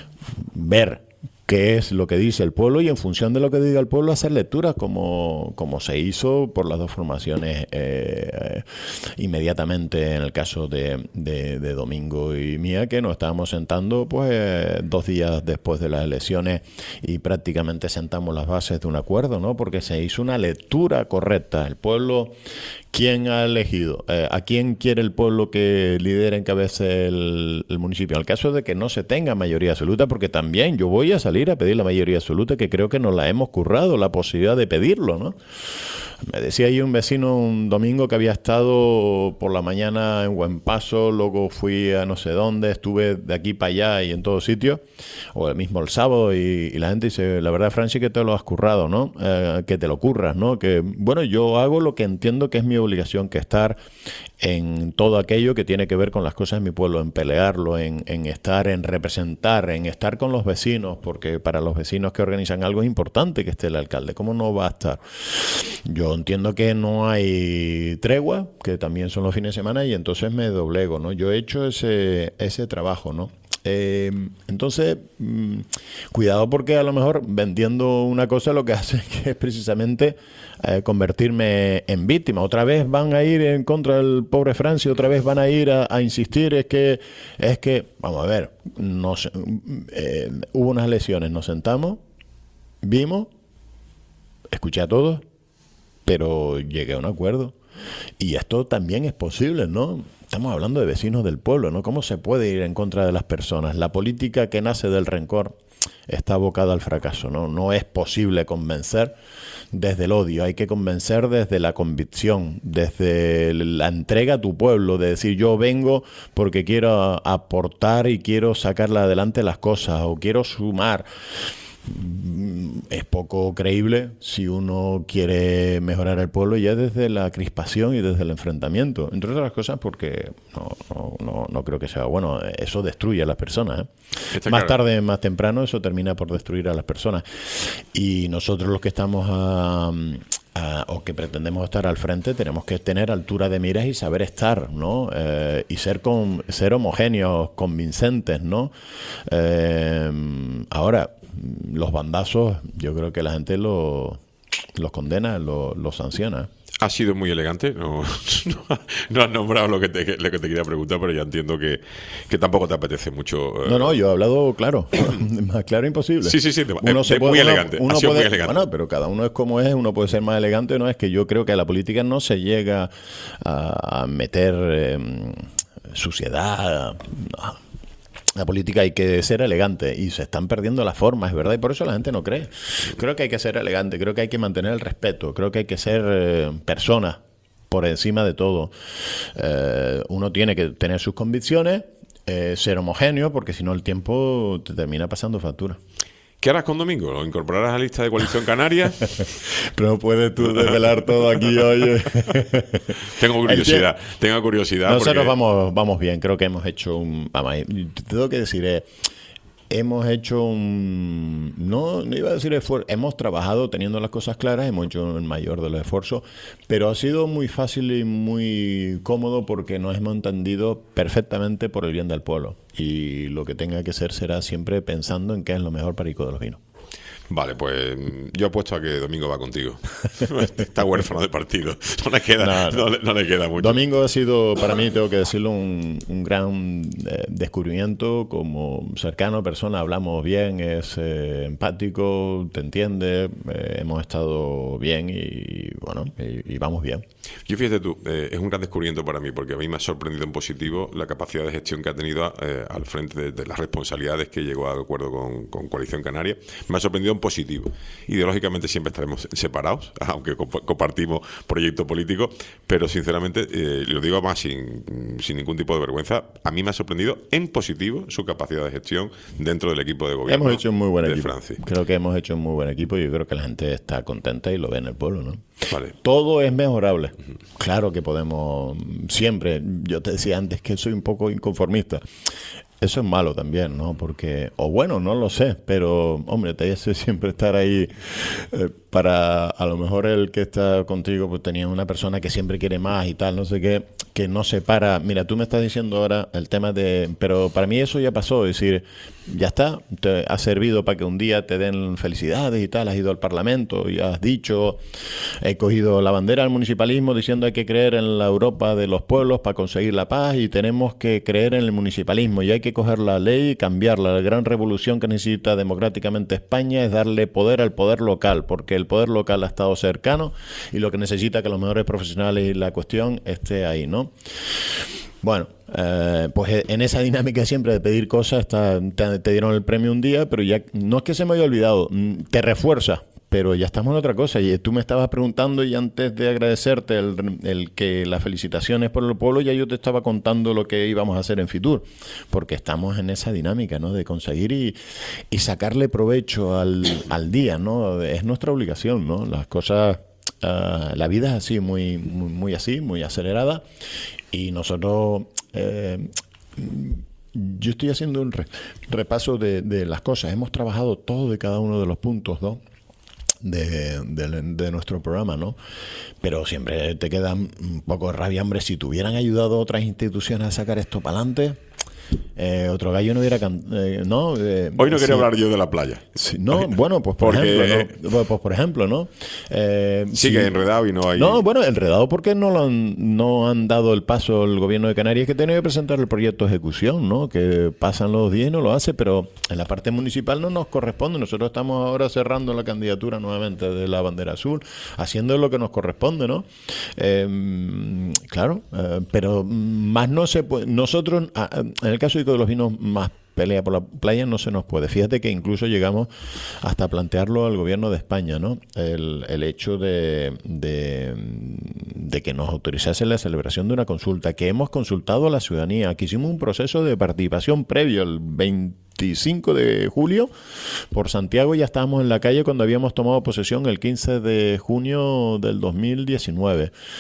ver qué es lo que dice el pueblo y en función de lo que diga el pueblo hacer lecturas como, como se hizo por las dos formaciones eh, inmediatamente en el caso de, de, de Domingo y mía, que nos estábamos sentando pues dos días después de las elecciones y prácticamente sentamos las bases de un acuerdo, ¿no? Porque se hizo una lectura correcta. El pueblo, ¿quién ha elegido? Eh, ¿A quién quiere el pueblo que lidere, encabece el, el municipio? En el caso de que no se tenga mayoría absoluta, porque también yo voy a salir a pedir la mayoría absoluta, que creo que nos la hemos currado, la posibilidad de pedirlo, ¿no? Me decía ahí un vecino un domingo que había estado por la mañana en Buen Paso, luego fui a no sé dónde, estuve de aquí para allá y en todos sitios, o el mismo el sábado, y, y la gente dice, la verdad, Franci, que te lo has currado, ¿no? Eh, que te lo curras, ¿no? Que, bueno, yo hago lo que entiendo que es mi obligación, que estar en todo aquello que tiene que ver con las cosas de mi pueblo, en pelearlo, en, en estar, en representar, en estar con los vecinos, porque para los vecinos que organizan algo es importante que esté el alcalde. ¿Cómo no va a estar? Yo entiendo que no hay tregua, que también son los fines de semana, y entonces me doblego, ¿no? Yo he hecho ese, ese trabajo, ¿no? Eh, entonces, mmm, cuidado, porque a lo mejor vendiendo una cosa lo que hace es precisamente eh, convertirme en víctima. Otra vez van a ir en contra del pobre Francia, otra vez van a ir a, a insistir, es que, es que, vamos a ver, nos, eh, hubo unas elecciones, nos sentamos, vimos, escuché a todos, pero llegué a un acuerdo. Y esto también es posible, ¿no? Estamos hablando de vecinos del pueblo, ¿no? ¿Cómo se puede ir en contra de las personas? La política que nace del rencor está abocada al fracaso, ¿no? No es posible convencer desde el odio, hay que convencer desde la convicción, desde la entrega a tu pueblo, de decir yo vengo porque quiero aportar y quiero sacarle adelante las cosas o quiero sumar. Es poco creíble si uno quiere mejorar el pueblo ya desde la crispación y desde el enfrentamiento, entre otras cosas porque no, no, no, no creo que sea bueno. Eso destruye a las personas, ¿eh? Más claro. tarde, más temprano, eso termina por destruir a las personas. Y nosotros los que estamos a... Uh, o que pretendemos estar al frente, tenemos que tener altura de miras y saber estar, ¿no? Eh, y ser con, ser homogéneos, convincentes, ¿no? Eh, ahora, los bandazos, yo creo que la gente lo, los condena, lo, los sanciona. Ha sido muy elegante, no, no, no has nombrado lo que, te, lo que te quería preguntar, pero ya entiendo que, que tampoco te apetece mucho. Eh. No, no, yo he hablado claro, más claro imposible. Sí, sí, sí, uno es, se es puede, muy uno, elegante, uno ha sido puede, muy elegante. Bueno, pero cada uno es como es, uno puede ser más elegante, no es que yo creo que a la política no se llega a, a meter eh, suciedad. No. La política hay que ser elegante y se están perdiendo las formas, es verdad, y por eso la gente no cree. Creo que hay que ser elegante, creo que hay que mantener el respeto, creo que hay que ser eh, persona por encima de todo. Eh, uno tiene que tener sus convicciones, eh, ser homogéneo, porque si no el tiempo te termina pasando factura. ¿Qué harás con Domingo? ¿Lo incorporarás a la lista de Coalición Canaria? Pero no puedes tú desvelar todo aquí, oye. Tengo curiosidad, tengo curiosidad. Nosotros porque... vamos, vamos bien, creo que hemos hecho un... Vamos, te tengo que decir, eh, hemos hecho un... No, no iba a decir esfuerzo, hemos trabajado teniendo las cosas claras, hemos hecho el mayor de los esfuerzos, pero ha sido muy fácil y muy cómodo porque nos hemos entendido perfectamente por el bien del pueblo. Y lo que tenga que ser será siempre pensando en qué es lo mejor para Ico de los Vinos. Vale, pues yo apuesto a que Domingo va contigo. Está huérfano de partido. No le queda, no, no. No, le, no le queda mucho. Domingo ha sido, para mí, tengo que decirlo, un, un gran eh, descubrimiento. Como cercano persona, hablamos bien, es eh, empático, te entiende, eh, hemos estado bien y bueno, y, y vamos bien. Yo fíjate tú, eh, es un gran descubrimiento para mí porque a mí me ha sorprendido en positivo la capacidad de gestión que ha tenido eh, al frente de, de las responsabilidades que llegó a acuerdo con, con Coalición Canaria. Me ha sorprendido en positivo. Ideológicamente siempre estaremos separados, aunque comp- compartimos proyecto político, pero sinceramente, eh, lo digo más sin, sin ningún tipo de vergüenza, a mí me ha sorprendido en positivo su capacidad de gestión dentro del equipo de gobierno. Hemos hecho un muy buen de equipo. Francis. Creo que hemos hecho un muy buen equipo y yo creo que la gente está contenta y lo ve en el pueblo, ¿no? Vale. Todo es mejorable. Uh-huh. Claro que podemos siempre. Yo te decía antes que soy un poco inconformista. Eso es malo también, ¿no? Porque, o bueno, no lo sé, pero, hombre, te hace siempre estar ahí eh, para, a lo mejor el que está contigo, pues tenía una persona que siempre quiere más y tal, no sé qué, que no se para. Mira, tú me estás diciendo ahora el tema de, pero para mí eso ya pasó, es decir, ya está, te ha servido para que un día te den felicidades y tal, has ido al Parlamento y has dicho, he cogido la bandera del municipalismo diciendo hay que creer en la Europa de los pueblos para conseguir la paz y tenemos que creer en el municipalismo y hay que coger la ley y cambiarla. La gran revolución que necesita democráticamente España es darle poder al poder local, porque el poder local ha estado cercano y lo que necesita que los mejores profesionales y la cuestión esté ahí, ¿no? Bueno, eh, pues en esa dinámica siempre de pedir cosas, está, te, te dieron el premio un día, pero ya no es que se me haya olvidado, te refuerza. Pero ya estamos en otra cosa y tú me estabas preguntando y antes de agradecerte el, el que las felicitaciones por el pueblo, ya yo te estaba contando lo que íbamos a hacer en Fitur, porque estamos en esa dinámica, ¿no? De conseguir y, y sacarle provecho al, al día, ¿no? Es nuestra obligación, ¿no? Las cosas, uh, la vida es así, muy, muy, muy así, muy acelerada y nosotros... Eh, yo estoy haciendo un re, repaso de, de las cosas. Hemos trabajado todo y cada uno de los puntos, ¿no? De, de, de nuestro programa, ¿no? Pero siempre te queda un poco de rabia, hombre, si te hubieran ayudado otras instituciones a sacar esto para adelante, eh, otro gallo no hubiera can- eh, no eh, hoy no quería sí. hablar yo de la playa. Sí, no, bueno, pues por porque, ejemplo, ¿no? Pues por ejemplo, ¿no? Eh, sigue sí. enredado y no hay... No, bueno, enredado porque no lo han, no han dado el paso el gobierno de Canarias, que tenía que presentar el proyecto de ejecución, ¿no? Que pasan los días y no lo hace, pero en la parte municipal no nos corresponde. Nosotros estamos ahora cerrando la candidatura nuevamente de la bandera azul, haciendo lo que nos corresponde, ¿no? Eh, claro, eh, pero más no se puede. Nosotros, en el caso de los vinos, más pelea por la playa no se nos puede. Fíjate que incluso llegamos hasta plantearlo al gobierno de España, ¿no? El, el hecho de, de, de que nos autorizase la celebración de una consulta, que hemos consultado a la ciudadanía, que hicimos un proceso de participación previo el veinticinco de julio por Santiago, ya estábamos en la calle cuando habíamos tomado posesión el quince de junio del dos mil diecinueve.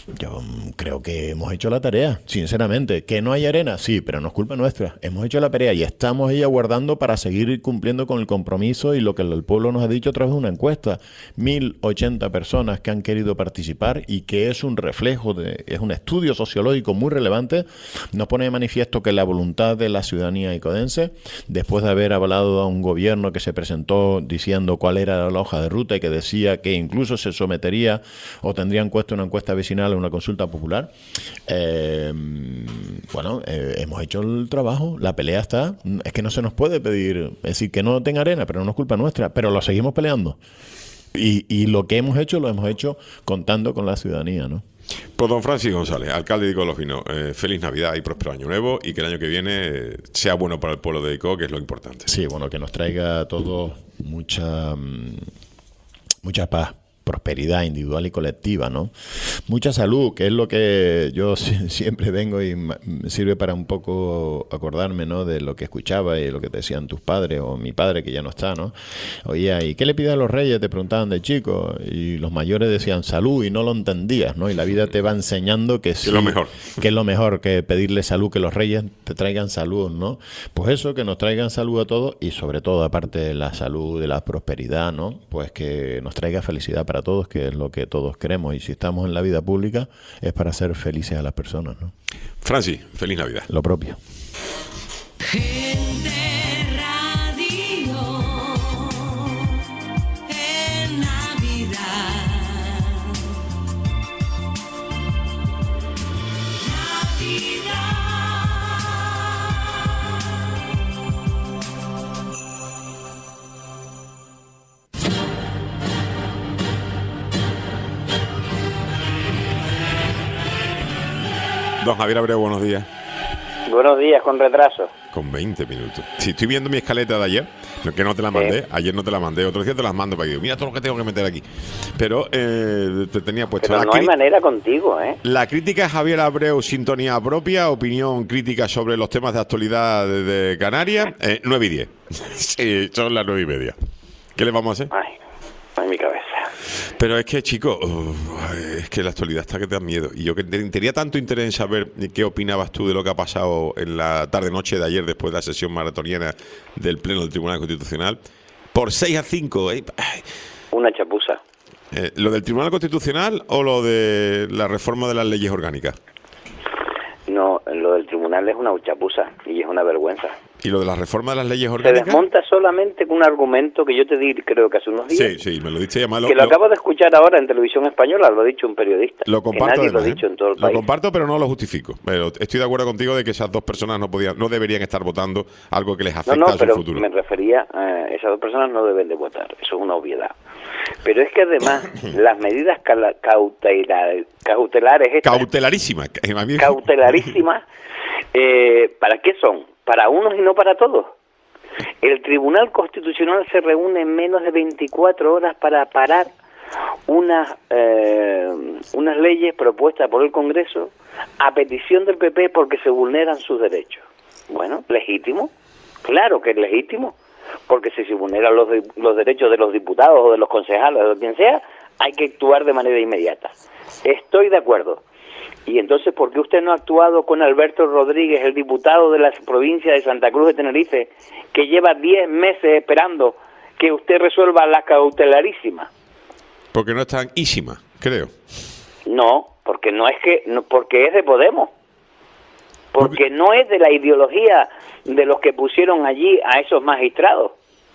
Yo mm, creo que hemos hecho la tarea, sinceramente. ¿Que no hay arena? Sí, pero no es culpa nuestra. Hemos hecho la tarea y estamos ahí aguardando para seguir cumpliendo con el compromiso y lo que el pueblo nos ha dicho a través de una encuesta. mil ochenta personas que han querido participar y que es un reflejo, de, es un estudio sociológico muy relevante. Nos pone de manifiesto que la voluntad de la ciudadanía icodense, después de haber avalado a un gobierno que se presentó diciendo cuál era la hoja de ruta y que decía que incluso se sometería o tendría en cuenta una encuesta vecinal o una consulta popular, eh, bueno, eh, hemos hecho el trabajo, la pelea está, es que no se nos puede pedir, es decir, que no tenga arena, pero no es culpa nuestra, pero lo seguimos peleando. Y, y lo que hemos hecho, lo hemos hecho contando con la ciudadanía, ¿no? Pues don Francis González, alcalde de Ico de los Vinos, eh, feliz Navidad y próspero Año Nuevo, y que el año que viene eh, sea bueno para el pueblo de Ico, que es lo importante. Sí, bueno, que nos traiga a todos mucha, mucha paz, prosperidad individual y colectiva, ¿no? Mucha salud, que es lo que yo siempre vengo y me sirve para un poco acordarme, ¿no?, de lo que escuchaba y lo que te decían tus padres o mi padre, que ya no está, ¿no? Oía, ¿y qué le piden a los reyes? Te preguntaban de chico, y los mayores decían salud y no lo entendías, ¿no? Y la vida te va enseñando que sí, es lo mejor. Que es lo mejor, que pedirle salud, que los reyes te traigan salud, ¿no? Pues eso, que nos traigan salud a todos y sobre todo, aparte de la salud, de la prosperidad, ¿no?, pues que nos traiga felicidad para todos, que es lo que todos queremos, y si estamos en la vida pública es para ser felices a las personas, ¿no? Francis, feliz Navidad. Lo propio. Gente Radio en Navidad. Don Javier Abreu, buenos días. Buenos días, con retraso. Con veinte minutos. Si estoy viendo mi escaleta de ayer, que no te la mandé, sí. Ayer no te la mandé, otro día te las mando para que mira todo lo que tengo que meter aquí. Pero eh, te tenía puesto... Pero la no hay manera contigo, ¿eh? La crítica es Javier Abreu, sintonía propia, opinión crítica sobre los temas de actualidad de, de Canarias, eh, nueve y diez. Sí, son las nueve y media. ¿Qué le vamos a hacer? Ay, ay, mi cabeza. Pero es que, chico, uh, es que la actualidad está que te da miedo. Y yo que tenía tanto interés en saber qué opinabas tú de lo que ha pasado en la tarde-noche de ayer, después de la sesión maratoniana del Pleno del Tribunal Constitucional. Por seis a cinco, ¿eh? Una chapuza. Eh, ¿Lo del Tribunal Constitucional o lo de la reforma de las leyes orgánicas? No, lo del tribunal es una chapuza y es una vergüenza. ¿Y lo de la reforma de las leyes Se orgánicas? desmonta solamente con un argumento que yo te di, creo que hace unos días. Sí, sí, me lo diste ya malo. Que lo, lo acabo de escuchar ahora en televisión española, lo ha dicho un periodista. Lo comparto, que nadie además, lo ha dicho ¿eh? en todo el Lo país. comparto, pero no lo justifico. Pero estoy de acuerdo contigo de que esas dos personas no podían, no deberían estar votando algo que les afecta no, no, a su pero futuro. Me refería a esas dos personas no deben de votar, eso es una obviedad. Pero es que además las medidas cautelares, cautelares estas, Cautelarísimas. cautelarísimas, eh, ¿para qué son? ¿Para unos y no para todos? El Tribunal Constitucional se reúne en menos de veinticuatro horas para parar unas eh, unas leyes propuestas por el Congreso a petición del P P porque se vulneran sus derechos. Bueno, legítimo, claro que es legítimo, porque si se vulneran los, los derechos de los diputados o de los concejales o de quien sea, hay que actuar de manera inmediata. Estoy de acuerdo. Y entonces, ¿por qué usted no ha actuado con Alberto Rodríguez, el diputado de la provincia de Santa Cruz de Tenerife, que lleva diez meses esperando que usted resuelva la cautelarísima? Porque no es tan ísima, creo. No, porque no es que, no, porque es de Podemos. Porque no es de la ideología de los que pusieron allí a esos magistrados.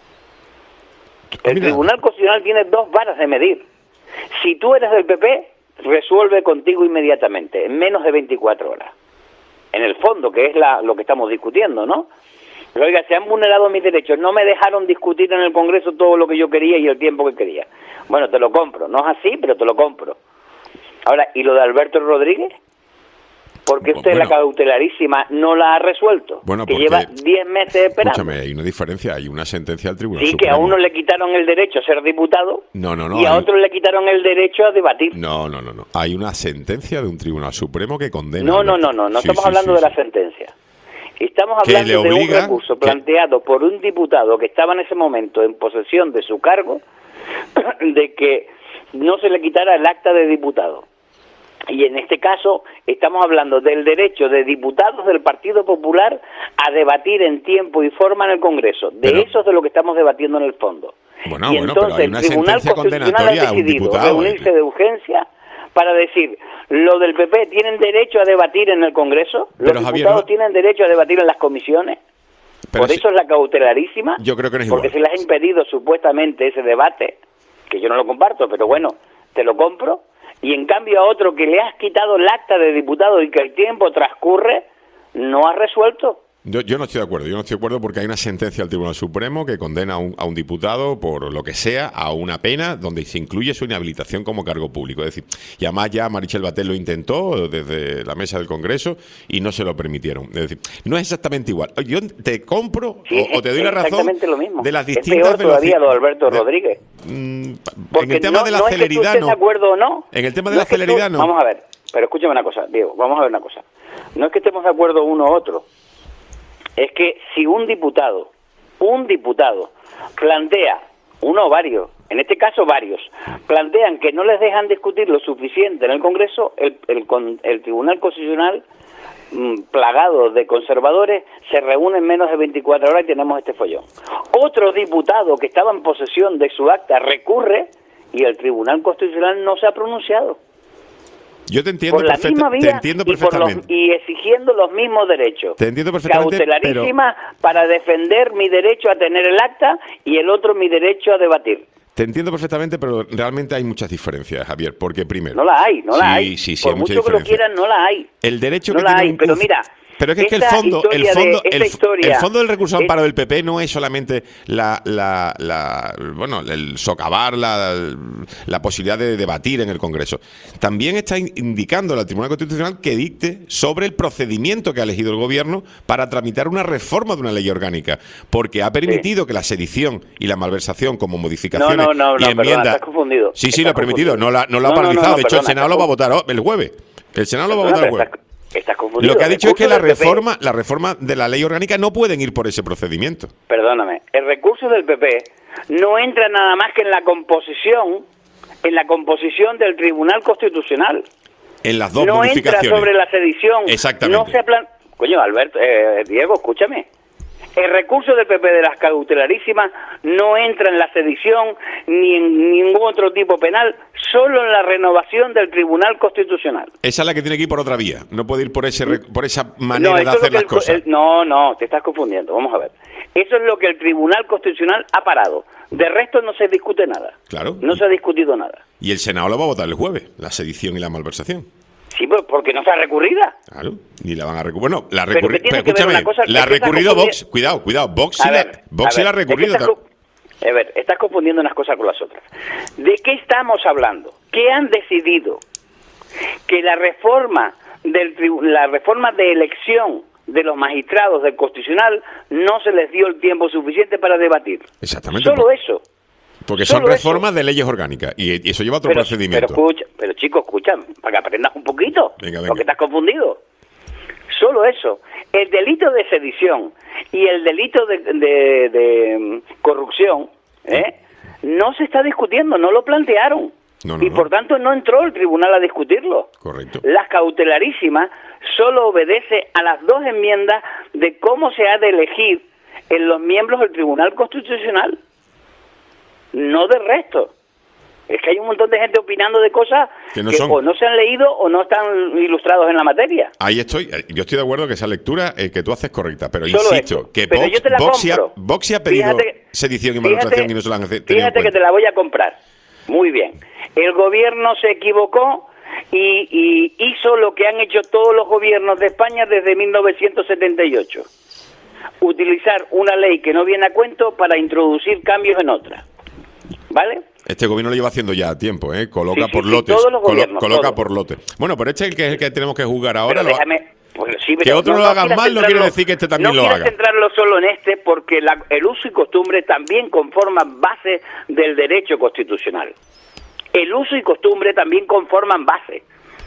El Mira. Tribunal Constitucional tiene dos varas de medir. Si tú eres del P P, resuelve contigo inmediatamente, en menos de veinticuatro horas. En el fondo, que es la, lo que estamos discutiendo, ¿no? Pero, oiga, se han vulnerado mis derechos, no me dejaron discutir en el Congreso todo lo que yo quería y el tiempo que quería. Bueno, te lo compro, no es así, pero te lo compro. Ahora, ¿y lo de Alberto Rodríguez? ¿Por qué usted Bueno. la cautelarísima no la ha resuelto? Bueno, que porque- lleva diez meses esperando. Escúchame, hay una diferencia, hay una sentencia del Tribunal Sí, que Supremo. a uno le quitaron el derecho a ser diputado No, no, no. y a hay- otro le quitaron el derecho a debatir. No, no, no, no. Hay una sentencia de un Tribunal Supremo que condena. No, no, Alberto. no, no, no Sí, estamos sí, hablando sí, de la sí. sentencia. Estamos Que hablando le de obliga- un recurso que- planteado por un diputado que estaba en ese momento en posesión de su cargo, de que no se le quitara el acta de diputado. Y en este caso estamos hablando del derecho de diputados del Partido Popular a debatir en tiempo y forma en el Congreso. De Pero- eso es de lo que estamos debatiendo en el fondo. Bueno, y bueno, pero entonces hay una el Tribunal sentencia Constitucional condenatoria ha a un decidido diputado. reunirse eh. de urgencia para decir, lo del P P tienen derecho a debatir en el Congreso, los Pero, Javier, diputados no- tienen derecho a debatir en las comisiones. Pero Por si- eso es la cautelarísima, Yo creo que no es porque igual. se les ha impedido supuestamente ese debate, que yo no lo comparto, pero bueno, te lo compro, y en cambio a otro que le has quitado el acta de diputado y que el tiempo transcurre, no has resuelto. Yo, yo no estoy de acuerdo, yo no estoy de acuerdo porque hay una sentencia del Tribunal Supremo que condena a un, a un diputado por lo que sea a una pena donde se incluye su inhabilitación como cargo público. Es decir, y además ya Marichel Batet lo intentó desde la mesa del Congreso y no se lo permitieron. Es decir, no es exactamente igual. Yo te compro Sí, o, o te doy es la razón exactamente lo mismo. de las Es distintas peor todavía veloci- lo de Alberto de- Rodríguez. Mm, en Porque el tema no, de la no es que tú celeridad estés no. de acuerdo o no. En el tema de No la es que tú- celeridad no. Vamos a ver, pero escúchame una cosa, Diego, vamos a ver una cosa. No es que estemos de acuerdo uno u otro. Es que si un diputado, un diputado, plantea, uno o varios, en este caso varios, plantean que no les dejan discutir lo suficiente en el Congreso, el, el, con- el Tribunal Constitucional, mm, plagado de conservadores, se reúne en menos de veinticuatro horas y tenemos este follón. Otro diputado que estaba en posesión de su acta recurre y el Tribunal Constitucional no se ha pronunciado. Yo te entiendo, Por la perfecta- misma te vía entiendo y, por los- perfectamente. y exigiendo los mismos derechos. Te entiendo perfectamente, Cautelarísima para defender mi derecho a tener el acta y el otro mi derecho a debatir. Te entiendo perfectamente, pero realmente hay muchas diferencias, Javier, porque primero... No la hay, no la Sí, hay. sí, sí, Por hay mucha mucho que lo diferencia. quieran, no la hay. El derecho No que la tiene hay, un- pero un- mira, pero es que, es que el esta fondo, el historia de- fondo, esta el, historia el fondo del recurso de es- amparo del P P no es solamente la, la, la- bueno, el socavar la, la posibilidad de debatir en el Congreso. También está in- indicando al Tribunal Constitucional que dicte sobre el procedimiento que ha elegido el Gobierno para tramitar una reforma de una ley orgánica, porque ha permitido que la sedición y la malversación como modificaciones No, no, no, y no, perdona, enmiendas. estás confundido. Sí, sí, Estás lo ha permitido, confundido. no, la, no lo ha No, no, no, paralizado. no, de hecho, el perdona, Senado lo estás va a votar oh, el jueves. El Senado lo va a Perdona, votar el pero jueves. Estás, estás confundido. Lo que ha El dicho es que recurso la del P P reforma, la reforma de la ley orgánica no pueden ir por ese procedimiento. Perdóname, el recurso del P P no entra nada más que en la composición, en la composición del Tribunal Constitucional. En las dos No entra modificaciones. sobre la sedición. Exactamente. No se plan... Coño, Alberto, eh, Diego, escúchame. El recurso del P P de las cautelarísimas no entra en la sedición ni en ningún otro tipo penal, solo en la renovación del Tribunal Constitucional. Esa es la que tiene que ir por otra vía. No puede ir por ese re- por esa manera No, de eso es lo hacer que las el- cosas. el- no, no, te estás confundiendo. Vamos a ver. Eso es lo que el Tribunal Constitucional ha parado. De resto no se discute nada. Claro. No se ha discutido nada. Y el Senado lo va a votar el jueves, la sedición y la malversación. Sí, pero porque no está recurrida. Claro, ni la van a recurrir. Bueno, la Pero recurri- que tiene pero que ver escúchame, una cosa, la es ha que estás recurrido confundi- Vox. Cuidado, cuidado, Vox sí A la, ver, Vox a sí la ha ver, es que recurrido. estás co- A ver, estás confundiendo unas cosas con las otras. ¿De qué estamos hablando? ¿Qué han decidido? Que la reforma del tribu- la reforma de elección de los magistrados del Constitucional no se les dio el tiempo suficiente para debatir. Exactamente. Solo por- eso. Porque son solo eso. reformas de leyes orgánicas y, y eso lleva a otro Pero, procedimiento. pero escucha, pero chico, escucha, para que aprendas un poquito, Venga, venga. porque estás confundido. Solo eso. El delito de sedición y el delito de, de- de, mm, corrupción, ¿eh? no se está discutiendo, no lo plantearon. No, no, y no. por tanto no entró el tribunal a discutirlo. Correcto. Las cautelarísimas solo obedece a las dos enmiendas de cómo se ha de elegir en los miembros del Tribunal Constitucional. No de resto. Es que hay un montón de gente opinando de cosas Que que, no son. o no se han leído o no están ilustrados en la materia. Ahí estoy. eh, Yo estoy de acuerdo que esa lectura eh, que tú haces es correcta, pero Solo insisto, eso. que Pero Vox, yo te la Vox sí ha, compro. Vox sí ha pedido Fíjate- sedición y fíjate- malversación y no se la han tenido en Fíjate que cuenta. te la voy a comprar. Muy bien. El gobierno se equivocó y, y hizo lo que han hecho todos los gobiernos de España desde mil novecientos setenta y ocho. Utilizar una ley que no viene a cuento para introducir cambios en otra. ¿Vale? Este gobierno lo lleva haciendo ya tiempo, ¿eh? Coloca Sí, sí, por sí, lotes. todos los colo- gobiernos, coloca todos. por lotes. Bueno, pero este es el que, es el que tenemos que juzgar ahora. Pero lo- déjame... pues sí, Que pero otro lo haga quieras mal no quiere centrarlo- decir que este también no lo quieras haga. centrarlo solo en este porque la- el uso y costumbre también conforman base del derecho constitucional. El uso y costumbre también conforman base.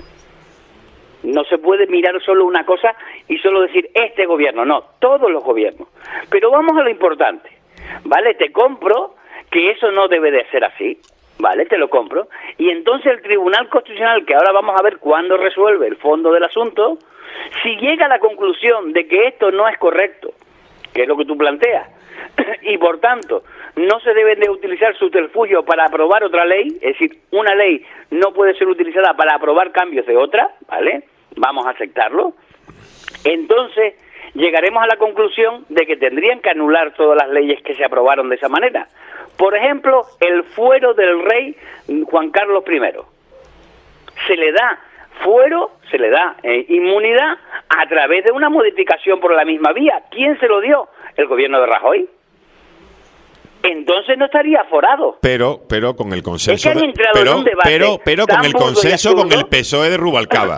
No se puede mirar solo una cosa y solo decir este gobierno, no, todos los gobiernos. Pero vamos a lo importante, ¿vale? Te compro que eso no debe de ser así, Vale, te lo compro. Y entonces el Tribunal Constitucional, que ahora vamos a ver cuándo resuelve el fondo del asunto, si llega a la conclusión de que esto no es correcto, que es lo que tú planteas, y por tanto no se deben de utilizar subterfugios para aprobar otra ley, es decir, una ley no puede ser utilizada para aprobar cambios de otra, ¿vale? Vamos a aceptarlo. Entonces llegaremos a la conclusión de que tendrían que anular todas las leyes que se aprobaron de esa manera. Por ejemplo, el fuero del rey Juan Carlos primero. Se le da fuero, se le da eh, inmunidad a través de una modificación por la misma vía. ¿Quién se lo dio? El gobierno de Rajoy. Entonces no estaría aforado. Pero, pero con el consenso. Es que han de- entrado pero, en un debate pero, pero tan con el burdo y consenso con absurdo. el P S O E de Rubalcaba.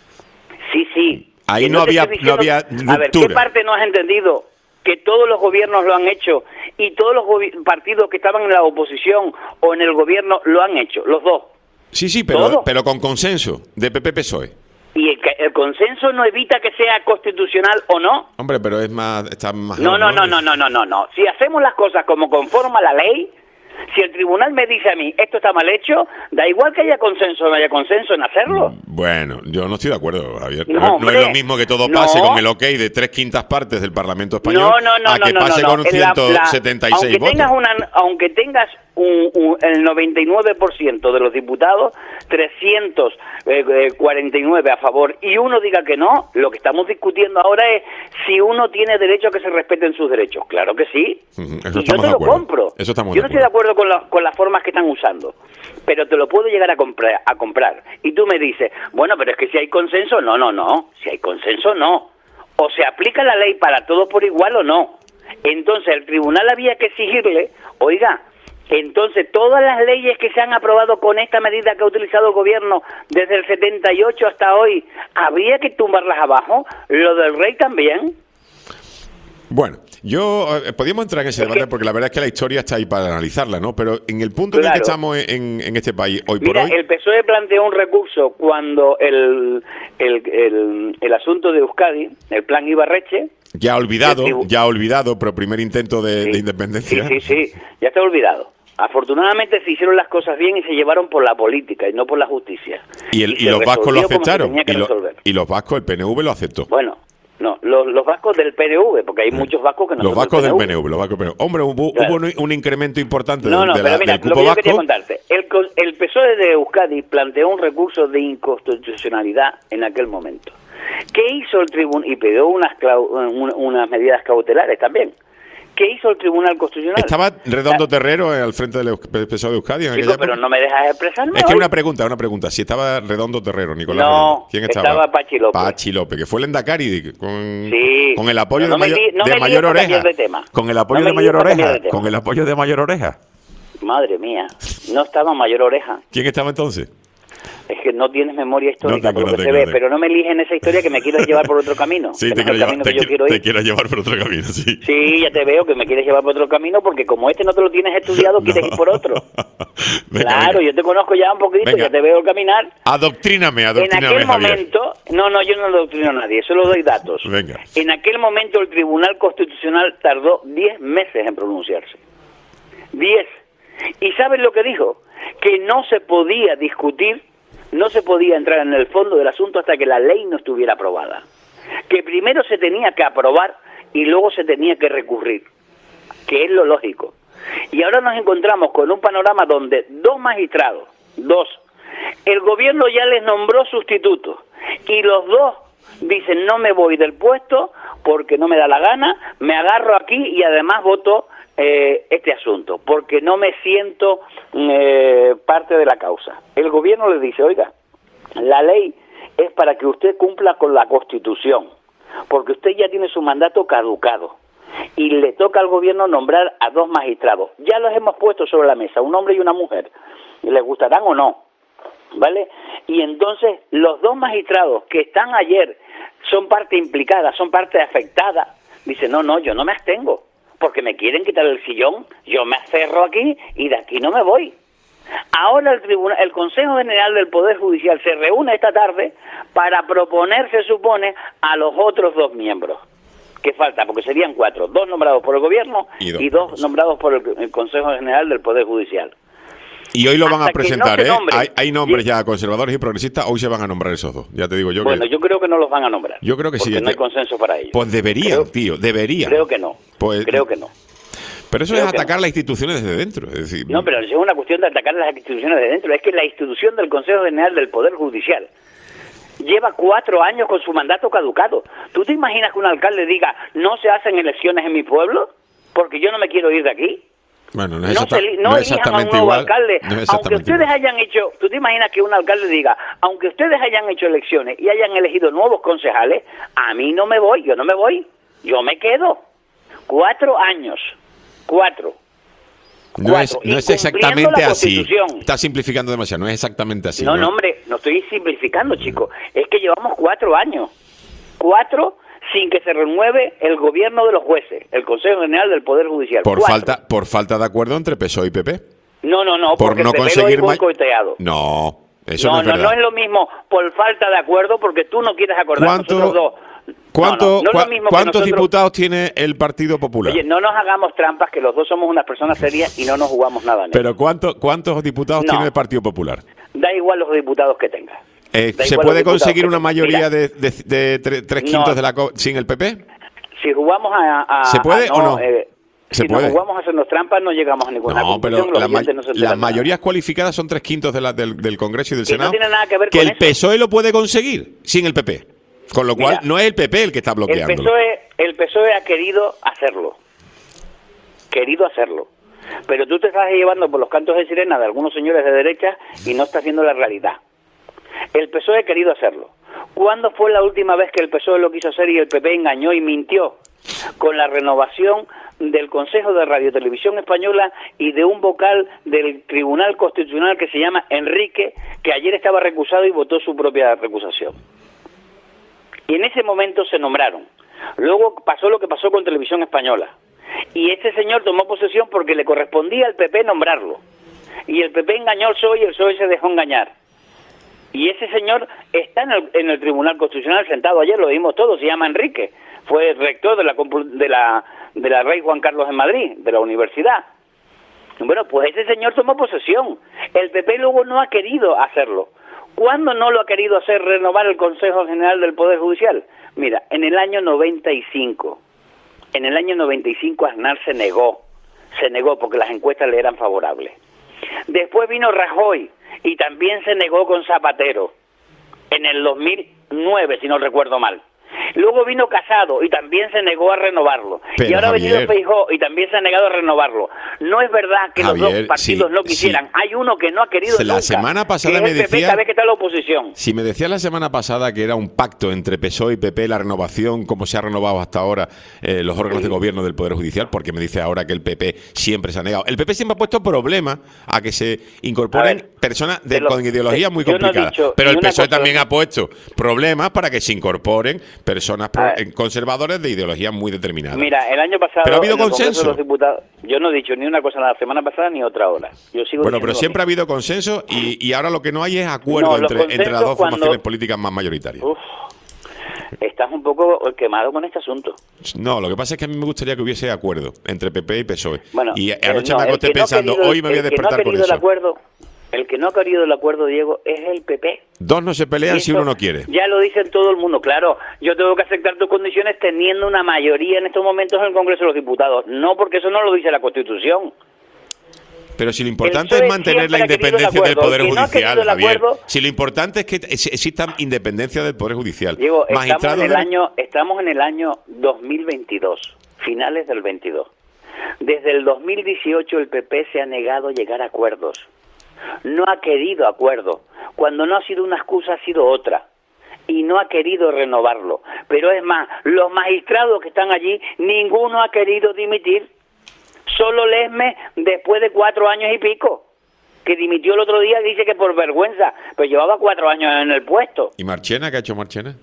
Sí, sí. Ahí Que no te había- estoy no había A ver, ¿qué ruptura. parte no has entendido? Que todos los gobiernos lo han hecho y todos los gobi- partidos que estaban en la oposición o en el gobierno lo han hecho, los dos. Sí, sí, pero, ¿Todo? pero con consenso de P P P S O E. Y el, el consenso no evita que sea constitucional o no. Hombre, pero es más. Está más No, no, no, no, no, no, no, no. Si hacemos las cosas como conforma la ley, si el tribunal me dice a mí esto está mal hecho, da igual que haya consenso o no haya consenso en hacerlo. Bueno, yo no estoy de acuerdo, Javier. No, No, no hombre, es lo mismo que todo no. pase con el ok de tres quintas partes del Parlamento español No, no, no, a que no, no, pase no, con un en la- la- ciento setenta y seis aunque votos. tengas una, aunque tengas un, un- el noventa y nueve por ciento de los diputados, trescientos cuarenta y nueve a favor y uno diga que no, lo que estamos discutiendo ahora es si uno tiene derecho a que se respeten sus derechos. Claro que sí. Ujú, eso Y yo estamos te de lo acuerdo. compro. Eso estamos Yo de no estoy de acuerdo con, la- con las formas que están usando, pero te lo puedo llegar a comprar, a comprar. Y tú me dices, bueno, pero es que si hay consenso, no, no, no. Si hay consenso, no. O se aplica la ley para todos por igual o no. Entonces el tribunal había que exigirle, oiga, entonces todas las leyes que se han aprobado con esta medida que ha utilizado el gobierno desde el setenta y ocho hasta hoy, ¿habría que tumbarlas abajo? ¿Lo del rey también? Bueno, yo eh, podíamos entrar en ese Es debate que- porque la verdad es que la historia está ahí para analizarla, ¿no? Pero en el punto en el Claro. que estamos en, en este país hoy por Mira, hoy. el P S O E planteó un recurso cuando el, el, el, el asunto de Euskadi, el plan Ibarretxe, Ya ha olvidado, el tribu- ya ha olvidado, pero primer intento de, Sí, de independencia. Sí, sí, sí, ya está olvidado. Afortunadamente se hicieron las cosas bien y se llevaron por la política y no por la justicia. Y, el, y se los vascos lo resolvió como se aceptaron. tenía que Y, lo- resolver. y los vascos, el P N V lo aceptó. Bueno, no, los, los vascos del P N V, porque hay muchos vascos que no Los son vascos del P P N N V, los vascos del P N V. Hombre, hubo, Claro. hubo un, un incremento importante No, de, no, de pero la- mira, del lo cupo que yo quería vasco. contarte, el, co- el P S O E de Euskadi planteó un recurso de inconstitucionalidad en aquel momento. ¿Qué hizo el tribunal? Y pidió unas, clau- un- unas medidas cautelares también. ¿Qué hizo el Tribunal Constitucional? Estaba Redondo Ah, Terrero al frente del Eus- P S O E de Euskadi en chico, aquella pero época. no me dejas expresarme Es que hoy. una pregunta, una pregunta. Si estaba Redondo Terrero, Nicolás No, Redondo. ¿Quién estaba? estaba Pachi López. Pachi López, que fue el Endacari con, Sí. con el apoyo Pero no de, me mayor, li- no de me líes mayor para oreja. cambiar de tema. Con el apoyo No me de mayor líes para cambiar oreja. de tema. Con el apoyo de mayor oreja. Madre mía, no estaba Mayor Oreja. ¿Quién estaba entonces? Es que no tienes memoria histórica, No tengo, por lo no que se tengo, ve, no tengo. pero no me eliges en esa historia que me quieres llevar por otro camino. Sí, que te no es quiero, el llevar, camino te, que yo quiero, quiero te ir. quiero llevar por otro camino, sí. Sí, ya te veo que me quieres llevar por otro camino porque como este no te lo tienes estudiado, quieres ir por otro. Venga, Claro, venga. yo te conozco ya un poquito, Venga. ya te veo caminar. Adoctríname, En adoctríname, aquel Javier. momento, no, no, yo no lo doctrino a nadie, solo doy datos. Venga. En aquel momento el Tribunal Constitucional tardó diez meses en pronunciarse. diez. ¿Y sabes lo que dijo? Que no se podía discutir, no se podía entrar en el fondo del asunto hasta que la ley no estuviera aprobada. Que primero se tenía que aprobar y luego se tenía que recurrir, que es lo lógico. Y ahora nos encontramos con un panorama donde dos magistrados, dos, el gobierno ya les nombró sustitutos y los dos dicen no me voy del puesto porque no me da la gana, me agarro aquí y además voto eh, este asunto porque no me siento eh, parte de la causa. El gobierno les dice, oiga, la ley es para que usted cumpla con la Constitución, porque usted ya tiene su mandato caducado y le toca al gobierno nombrar a dos magistrados. Ya los hemos puesto sobre la mesa, un hombre y una mujer. ¿Les gustarán o no? ¿Vale? Y entonces los dos magistrados que están ayer son parte implicada, son parte afectada. Dicen, no, no, yo no me abstengo, porque me quieren quitar el sillón, yo me aferro aquí y de aquí no me voy. Ahora el tribunal, el Consejo General del Poder Judicial se reúne esta tarde para proponer, se supone, a los otros dos miembros. ¿Qué falta? Porque serían cuatro, dos nombrados por el gobierno Y dos y por el dos Consejo. nombrados por el, el Consejo General del Poder Judicial. Y hoy lo van a hasta que no presentar, se ¿eh? nombre. Hay, hay nombres Sí. ya conservadores y progresistas, hoy se van a nombrar esos dos. Ya te digo yo Bueno, que... yo creo que no los van a nombrar. Yo creo que sí, porque no hay este- consenso para ello. Pues deberían, Creo- tío, deberían. Creo que no. Pues- Creo que no. Pero eso creo es que atacar no. las instituciones desde dentro. Es decir, No, pero es una cuestión de atacar las instituciones de dentro. Es que la institución del Consejo General del Poder Judicial lleva cuatro años con su mandato caducado. ¿Tú te imaginas que un alcalde diga, no se hacen elecciones en mi pueblo porque yo no me quiero ir de aquí? bueno, no No, es, exacta- se li- no no es elijan a un exactamente nuevo igual. alcalde. no es Aunque exactamente ustedes igual. hayan hecho, ¿tú te imaginas que un alcalde diga, aunque ustedes hayan hecho elecciones y hayan elegido nuevos concejales, a mí no me voy, yo no me voy, yo me quedo? Cuatro años. Cuatro. No es, Cuatro. no Y es cumpliendo exactamente la así. Constitución. Está simplificando demasiado, no es exactamente así. No, no, hombre, no estoy simplificando, chicos. Es que llevamos cuatro años. Cuatro sin que se renueve el gobierno de los jueces, el Consejo General del Poder Judicial. Por Cuatro. falta, por falta de acuerdo entre P S O E y P P. No, no, no, por porque no el P P conseguir lo ma- hay boicoteado. No, eso no, No, es no, verdad. no es lo mismo por falta de acuerdo, porque tú no quieres acordar ¿Cuánto- nosotros dos. ¿Cuánto- No, no, no es lo cua- mismo que ¿Cuántos nosotros- diputados tiene el Partido Popular? Oye, no nos hagamos trampas, que los dos somos unas personas serias y no nos jugamos nada en Pero eso. ¿cuánto- ¿cuántos diputados No. tiene el Partido Popular? Da igual los diputados que tenga. Eh, Da ¿Se igual puede los diputados conseguir que una tenga. mayoría Mira, de, de- de tre- tres No. quintos de la co- sin el P P? Si jugamos a... a- ¿Se puede a o no? eh, Se si puede. nos jugamos a hacernos trampas, no llegamos a ninguna No, pero conclusión. Los la ma- oyentes no se las enteran nada. mayorías cualificadas son tres quintos de la- del, del Congreso y del Y no Senado. tiene nada que ver que con el eso. P S O E lo puede conseguir sin el P P. Con lo cual, Mira, no es el P P el que está El bloqueando. PSOE, el PSOE ha querido hacerlo. Querido hacerlo. Pero tú te estás llevando por los cantos de sirena de algunos señores de derecha y no estás viendo la realidad. El PSOE ha querido hacerlo. ¿Cuándo fue la última vez que el PSOE lo quiso hacer y el P P engañó y mintió? Con la renovación del Consejo de Radio Televisión Española y de un vocal del Tribunal Constitucional que se llama Enrique, que ayer estaba recusado y votó su propia recusación. Y en ese momento se nombraron. Luego pasó lo que pasó con Televisión Española. Y este señor tomó posesión porque le correspondía al P P nombrarlo. Y el P P engañó al P S O E y el P S O E se dejó engañar. Y ese señor está en el, en el Tribunal Constitucional sentado, ayer lo vimos todos, se llama Enrique. Fue rector de la, compu- de la, de la Rey Juan Carlos en Madrid, de la universidad. Bueno, pues ese señor tomó posesión. El P P luego no ha querido hacerlo. ¿Cuándo no lo ha querido hacer, renovar el Consejo General del Poder Judicial? Mira, en el año noventa y cinco. En el año noventa y cinco Aznar se negó. Se negó porque las encuestas le eran favorables. Después vino Rajoy y también se negó con Zapatero. En el dos mil nueve, si no recuerdo mal. Luego vino Casado y también se negó a renovarlo. Pero, y ahora ha venido Javier. Feijóo y también se ha negado a renovarlo. No es verdad que los Javier, dos partidos sí, no quisieran. sí. Hay uno que no ha querido La nunca, semana pasada que es me el P P decía- cada vez que está en la oposición. Si me decías la semana pasada que era un pacto entre P S O E y P P la renovación, como se ha renovado hasta ahora eh, los órganos de gobierno del Poder Judicial, porque me dice ahora que el P P siempre se ha negado. El P P siempre ha puesto problemas a que se incorporen A ver, personas de, te lo- con ideologías te- muy yo no he complicadas. dicho Pero el ni una P S O E cosa- también ha puesto problemas para que se incorporen personas pro- A ver. eh, conservadoras de ideologías muy determinadas. Mira, el año pasado Pero ha habido en el Congreso consenso. de los Diputados, yo no he dicho ni una cosa la semana pasada ni otra hora. Yo sigo Bueno, diciendo pero lo siempre ha mismo. habido consenso y, y ahora lo que no hay es acuerdo No, los entre, entre las consensos dos cuando- formaciones políticas más mayoritarias. Uf, estás un poco quemado con este asunto. No, lo que pasa es que a mí me gustaría que hubiese acuerdo entre P P y P S O E. Bueno, y eh, anoche no, me el acosté que no ha pensando, querido- hoy me voy a el que no ha despertar con querido eso. el acuerdo, el que no ha querido el acuerdo, Diego, es el P P. Dos no se pelean Y si eso uno no quiere. Ya lo dicen todo el mundo, claro. Yo tengo que aceptar tus condiciones teniendo una mayoría en estos momentos en el Congreso de los Diputados. No, porque eso no lo dice la Constitución. Pero si lo importante el P S O E es mantener la siempre ha querido el independencia del acuerdo. Poder El que no ha Judicial, querido el Javier. acuerdo- Si lo importante es que ex- exista independencia del Poder Judicial. Diego, estamos Magistrados en el de- año, estamos en el año dos mil veintidós, finales del veintidós. Desde el dos mil dieciocho el P P se ha negado a llegar a acuerdos. No ha querido acuerdo. Cuando no ha sido una excusa, ha sido otra. Y no ha querido renovarlo. Pero es más, los magistrados que están allí, ninguno ha querido dimitir. Solo Lesme, después de cuatro años y pico, que dimitió el otro día, dice que por vergüenza, pero llevaba cuatro años en el puesto. ¿Y Marchena? ¿Qué ha hecho Marchena?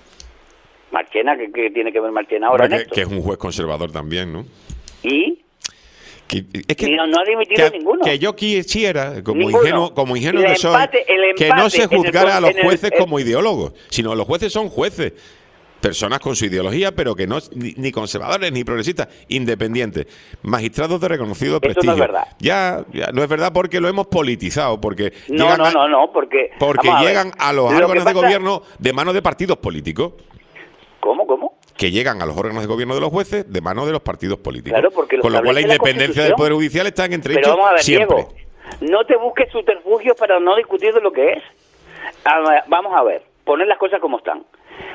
Marchena, ¿qué, qué tiene que ver Marchena ahora en Hombre, que, esto? que es un juez conservador también, ¿no? ¿Y? Que, es que, Y no- no ha dimitido que, ninguno. que yo quisiera, como Ninguno. ingenuo, como ingenuo El que soy, empate- el que no empate se en el juzgara a los en el- jueces el- como ideólogos, sino los jueces son jueces. Personas con su ideología, pero que no ni, ni conservadores ni progresistas, independientes, magistrados de reconocido Eso prestigio. no es verdad. Ya, ya, no es verdad porque lo hemos politizado, porque No, llegan no, a, no, no, porque... porque vamos a ver, llegan a los lo que órganos de pasa- gobierno de mano de partidos políticos. ¿Cómo, cómo? Que llegan a los órganos de gobierno de los jueces de mano de los partidos políticos. Claro, porque lo Con lo cual la establece la independencia del Constitución. Poder Judicial está en Pero entredicho vamos a ver, siempre. Diego, no te busques subterfugios para no discutir de lo que es. A ver, vamos a ver, poner las cosas como están.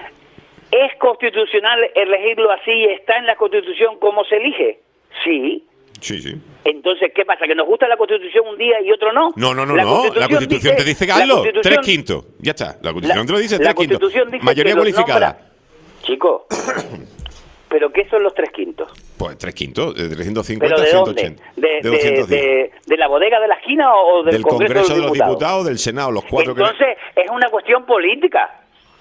¿Es constitucional elegirlo así? ¿Está en la Constitución cómo se elige? Sí. Sí, sí. Entonces, ¿qué pasa? ¿Que nos gusta la Constitución un día y otro no? No, no, no, La no. La Constitución te dice, la hazlo, Constitución- tres quintos. Ya está. La Constitución la- te lo dice, la tres quintos. Constitución dice Mayoría que los cualificada. nombra- Chico, ¿pero qué son los tres quintos? Pues tres quintos, de trescientos ¿Pero cincuenta a de ciento dónde? ochenta. ¿De, De de, doscientos diez. de- de la bodega de la esquina o, o del, Del Congreso de los Diputados? Diputados, del Senado, los cuatro que... Entonces, es una cuestión política.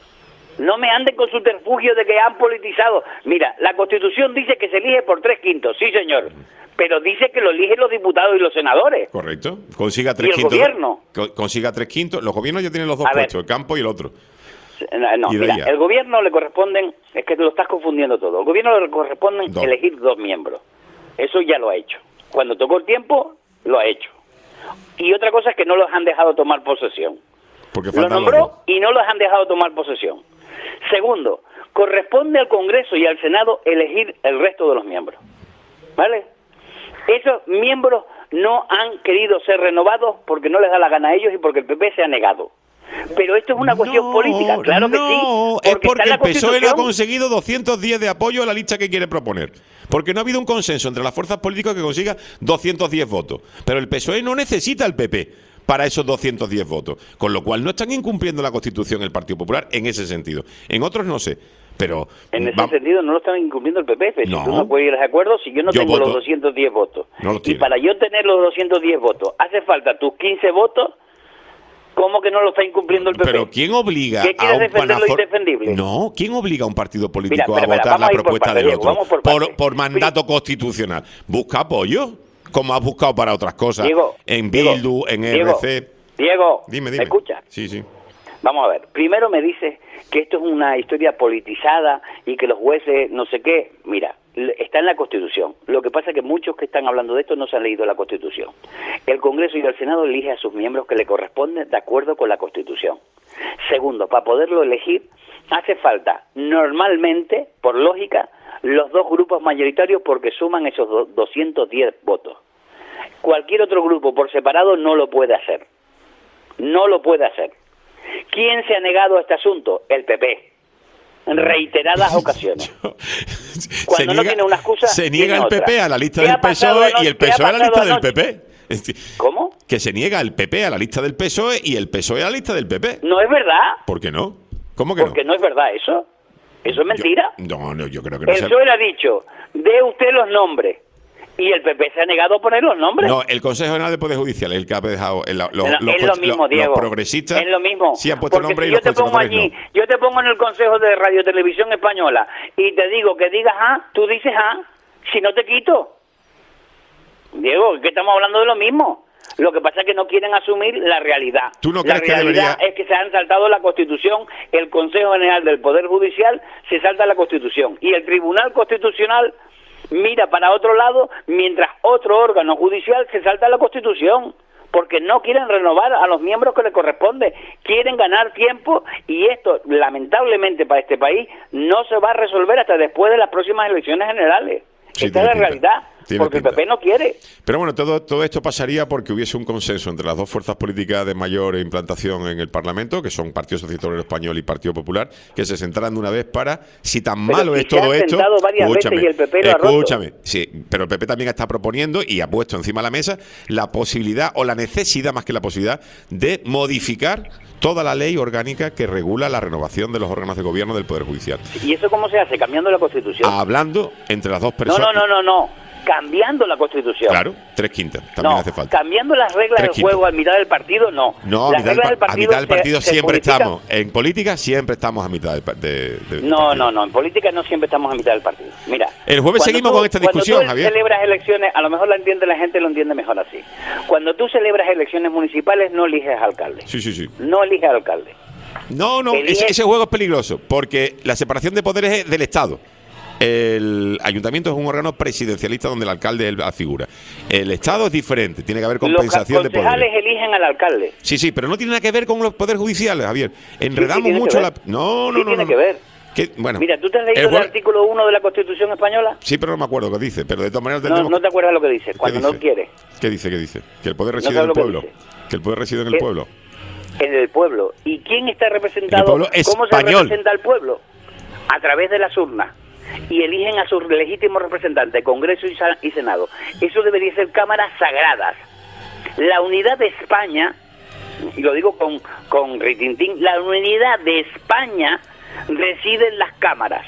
No me anden con subterfugio de que han politizado. Mira, la Constitución dice que se elige por tres quintos, sí señor, pero dice que lo eligen los diputados y los senadores. Correcto. Consiga ¿Y tres el quintos. gobierno? Co- Consiga tres quintos. Los gobiernos ya tienen los dos A ver. puestos, el campo y el otro. No, no, Y de mira, ella. el gobierno le corresponden, es que te lo estás confundiendo todo, al gobierno le corresponden Dos. elegir dos miembros. Eso ya lo ha hecho. Cuando tocó el tiempo, lo ha hecho. Y otra cosa es que no los han dejado tomar posesión. Porque Lo faltan los dos. nombró y no los han dejado tomar posesión. Segundo, corresponde al Congreso y al Senado elegir el resto de los miembros. ¿Vale? Esos miembros no han querido ser renovados porque no les da la gana a ellos y porque el P P se ha negado. Pero esto es una cuestión No, política, claro que sí. no, es está porque en la el P S O E no ha Constitución. conseguido doscientos diez de apoyo a la lista que quiere proponer. Porque no ha habido un consenso entre las fuerzas políticas que consiga doscientos diez votos. Pero el P S O E no necesita el P P para esos doscientos diez votos. Con lo cual no están incumpliendo la Constitución el Partido Popular en ese sentido. En otros no sé. Pero En ese va- sentido no lo están incumpliendo el P P. Si No. tú no puedes ir de acuerdo, si yo no Yo tengo voto. los doscientos diez votos. No los y tiene. para yo tener los doscientos diez votos, hace falta tus quince votos. ¿Cómo que no lo está incumpliendo el P P? Pero ¿quién obliga ¿Qué quieres a un defender lo panafor- indefendible? No, ¿quién obliga a un partido político Mira, espera, a espera, votar vamos la a ir por propuesta partes, del Diego, otro? vamos por por, partes. por mandato constitucional. Busca apoyo, como has buscado para otras cosas. Diego, en Diego, Bildu, en Diego, R C. Diego, Dime, ¿me dime. escuchas? Sí, sí. Vamos a ver, primero me dices que esto es una historia politizada y que los jueces no sé qué. Mira, le- está en la Constitución. Lo que pasa es que muchos que están hablando de esto no se han leído la Constitución. El Congreso y el Senado elige a sus miembros que le corresponden de acuerdo con la Constitución. Segundo, para poderlo elegir hace falta normalmente, por lógica, los dos grupos mayoritarios porque suman esos do- doscientos diez votos. Cualquier otro grupo por separado no lo puede hacer. No lo puede hacer. ¿Quién se ha negado a este asunto? El P P. En reiteradas ocasiones. Cuando se no tiene una excusa, se niega tiene el P P otra. a la lista ¿Qué del ha pasado P S O E y anoche? el P S O E ¿Qué a ha la lista pasado del P anoche? P. Es decir, ¿Cómo? que se niega el P P a la lista del P S O E y el P S O E a la lista del P P. No es verdad. ¿Por qué no? ¿Cómo que Porque no es verdad eso. Eso es mentira. Yo- no, no, yo creo que no El sea- P S O E le ha dicho, dé usted los nombres. Y el P P se ha negado a poner los nombres. No, el Consejo General del Poder Judicial, el que ha dejado el- los, No, los- es lo mismo, los- Diego. los progresistas. Es lo mismo. Sí han puesto Porque nombre si y yo los te pongo conservadores allí, no. yo te pongo en el Consejo de Radio Televisión Española y te digo que digas A, tú dices A, si no te quito. Diego, que estamos hablando de lo mismo. Lo que pasa es que no quieren asumir la realidad. ¿Tú no la crees que realidad debería- es que se han saltado la Constitución, el Consejo General del Poder Judicial se salta la Constitución y el Tribunal Constitucional mira para otro lado mientras otro órgano judicial se salta la Constitución porque no quieren renovar a los miembros que les corresponde, quieren ganar tiempo y esto lamentablemente para este país no se va a resolver hasta después de las próximas elecciones generales. Sí, Esta es tiene la pinta. realidad, Tiene porque pinta. el P P no quiere. Pero bueno, todo, todo esto pasaría porque hubiese un consenso entre las dos fuerzas políticas de mayor implantación en el Parlamento, que son Partido Socialista Obrero Español y Partido Popular, que se sentaran de una vez para, si tan Pero malo si es se todo han esto... sentado varias veces y el P P lo ha roto. escúchame, sí, pero el P P también está proponiendo y ha puesto encima de la mesa la posibilidad, o la necesidad más que la posibilidad, de modificar toda la ley orgánica que regula la renovación de los órganos de gobierno del Poder Judicial. ¿Y eso cómo se hace? Cambiando la Constitución. Hablando entre las dos no, personas... no, no, no, no. Cambiando la Constitución. Claro, tres quintas, también no, hace falta. cambiando las reglas Tres del quintas. juego a mitad del partido, no. No, a Las mitad, del, reglas par- a mitad del se- partido se siempre purifican- estamos. En política siempre estamos a mitad del pa- de, de- No, partido. no, no. En política no siempre estamos a mitad del partido. Mira. El jueves cuando seguimos tú- con esta discusión, cuando tú Javier. celebras elecciones, a lo mejor la entiende la gente, lo entiende mejor así. Cuando tú celebras elecciones municipales, no eliges alcalde. Sí, sí, sí. No eliges alcalde. No, no, Elige- ese, ese juego es peligroso, porque la separación de poderes es del Estado. El ayuntamiento es un órgano presidencialista donde el alcalde es la figura. El Estado es diferente, tiene que haber compensación de Los concejales poderes. eligen al alcalde. Sí, sí, pero no tiene nada que ver con los poderes judiciales, Javier. Enredamos tiene que mucho ver. la... No, no, Sí no. tiene no. que ver. Que, bueno, Mira, ¿tú te has el leído el, juego- artículo uno de la Constitución española? Sí, pero no me acuerdo qué dice, pero de todas maneras No, tendremos... no te acuerdas lo que dice, cuando dice? no quiere. ¿Qué dice? ¿Qué dice? Que el poder No reside sabes en el lo que pueblo. dice. Que el poder reside en el ¿Qué? pueblo. En el pueblo. ¿Y quién está representado? El pueblo ¿Cómo se español. representa al pueblo? A través de las urnas. Y eligen a sus legítimos representantes, Congreso y, Sa- y Senado. Eso debería ser cámaras sagradas. La unidad de España, y lo digo con, con ritintín, la unidad de España reside en las cámaras,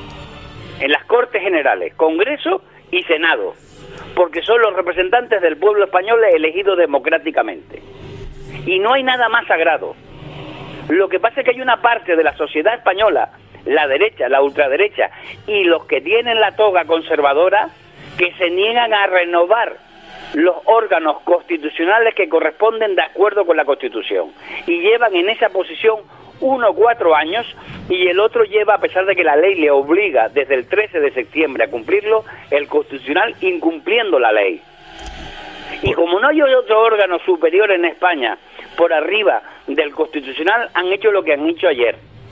en las Cortes Generales, Congreso y Senado, porque son los representantes del pueblo español elegidos democráticamente. Y no hay nada más sagrado. Lo que pasa es que hay una parte de la sociedad española, la derecha, la ultraderecha, y los que tienen la toga conservadora, que se niegan a renovar los órganos constitucionales que corresponden de acuerdo con la Constitución. Y llevan en esa posición uno cuatro años, y el otro lleva, a pesar de que la ley le obliga desde el trece de septiembre a cumplirlo, el Constitucional incumpliendo la ley. Y como no hay otro órgano superior en España por arriba del Constitucional, han hecho lo que han hecho ayer.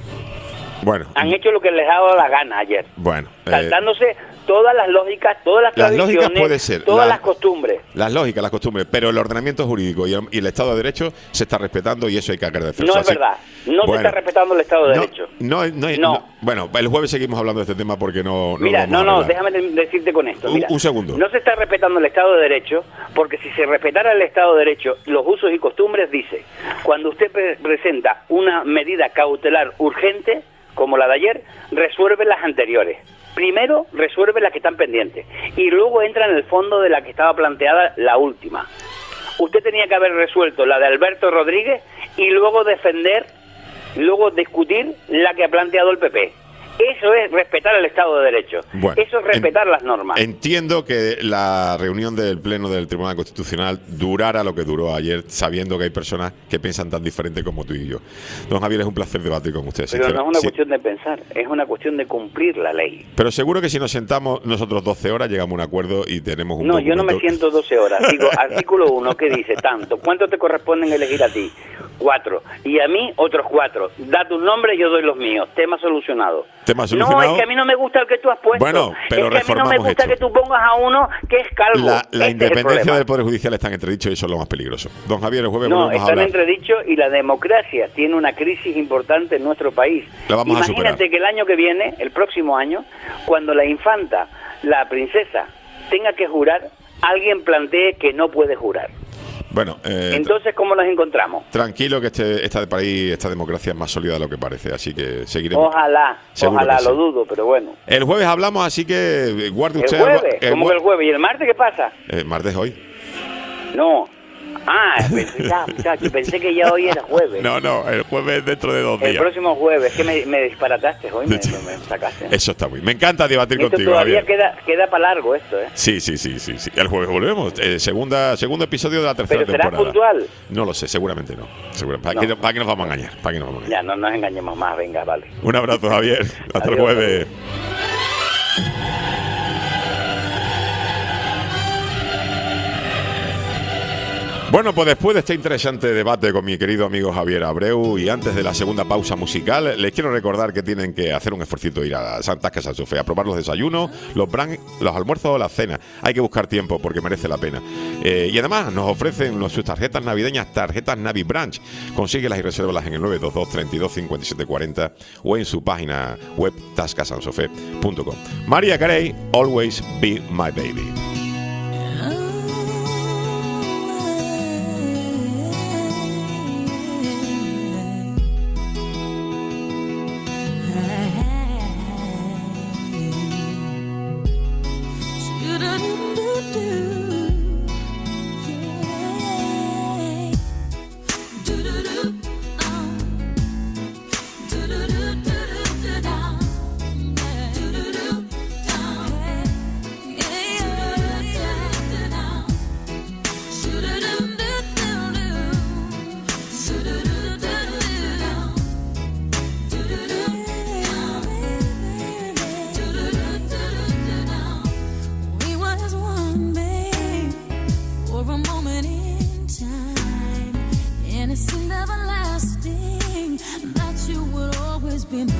Bueno, Han hecho lo que les ha dado la gana ayer. bueno. eh, Saltándose todas las lógicas, todas las Las tradiciones, lógicas puede ser, todas la- las costumbres. las lógicas, las costumbres, pero el ordenamiento jurídico y el, y el Estado de Derecho se está respetando y eso hay que agradecerlo. No es Así- verdad. No se Bueno, está respetando el Estado de no, Derecho. No, no, No. no. Bueno, el jueves seguimos hablando de este tema porque no. no Mira, lo no, vamos a no, arreglar. déjame de- decirte con esto. Un- Mira, un segundo. No se está respetando el Estado de Derecho, porque si se respetara el Estado de Derecho, los usos y costumbres, dice, cuando usted pre- presenta una medida cautelar urgente, como la de ayer, resuelve las anteriores. Primero resuelve las que están pendientes y luego entra en el fondo de la que estaba planteada la última. Usted tenía que haber resuelto la de Alberto Rodríguez y luego defender, luego discutir la que ha planteado el P P. Eso es respetar el Estado de Derecho. Bueno, Eso es respetar en- las normas. Entiendo que la reunión del Pleno del Tribunal Constitucional durara lo que duró ayer, sabiendo que hay personas que piensan tan diferente como tú y yo. Don Javier, es un placer debatir con usted. Pero no sincero- es una sí. cuestión de pensar, es una cuestión de cumplir la ley. Pero seguro que si nos sentamos nosotros doce horas, llegamos a un acuerdo y tenemos un No, yo no me documento- siento doce horas. Digo, artículo uno, ¿qué dice? Tanto. ¿Cuánto te corresponden elegir a ti? Cuatro. Y a mí, otros cuatro. Da tu nombre, yo doy los míos. Tema solucionado. Tema No, solucionado. es que a mí no me gusta el que tú has puesto. Bueno, pero es que a mí no me reformamos gusta esto. que tú pongas a uno que es calvo. La, la Este es el independencia problema. del Poder Judicial está en entredicho y eso es lo más peligroso. Don Javier, el jueves No, volvemos a está en hablar. entredicho y la democracia tiene una crisis importante en nuestro país. La vamos a Imagínate superar. que el año que viene, el próximo año, cuando la infanta, la princesa, tenga que jurar, alguien plantee que no puede jurar. Bueno, eh, Entonces, ¿cómo nos encontramos? tranquilo que este, esta de país, esta democracia es más sólida de lo que parece, así que seguiremos. Ojalá, Seguro ojalá, que lo sí. dudo, pero bueno. El jueves hablamos, así que eh, guarde El usted jueves, algo- ¿cómo jue- que el jueves? ¿Y el martes qué pasa? Eh, martes hoy. No. Ah, pensé, ya, muchacho, pensé que ya hoy era jueves. No, no, el jueves dentro de dos El días. próximo jueves, que me, me disparataste hoy, me, me sacaste. Eso está muy. Me encanta debatir Esto contigo, todavía Javier. queda, queda para largo esto, ¿eh? Sí, sí, sí, sí, sí. El jueves volvemos. Eh, segunda, segundo episodio de la tercera Pero será temporada. puntual. No lo sé, seguramente no. Segura- ¿Para, No. qué, para qué nos vamos a engañar? ¿Para qué nos vamos a engañar? Ya, no nos engañemos más, venga, vale. Un abrazo, Javier. Hasta el Adiós, jueves. Bueno, pues después de este interesante debate con mi querido amigo Javier Abreu y antes de la segunda pausa musical, les quiero recordar que tienen que hacer un esfuercito ir a Santa Casa Sofía a probar los desayunos, los bran, los almuerzos o las cenas. Hay que buscar tiempo porque merece la pena. Eh, y además nos ofrecen sus tarjetas navideñas, tarjetas Navi Branch. Consíguelas y resérvalas en el nueve dos dos, treinta y dos, cincuenta y siete cuarenta o en su página web tascasansofé punto com. María Carey, Always Be My Baby. Yeah.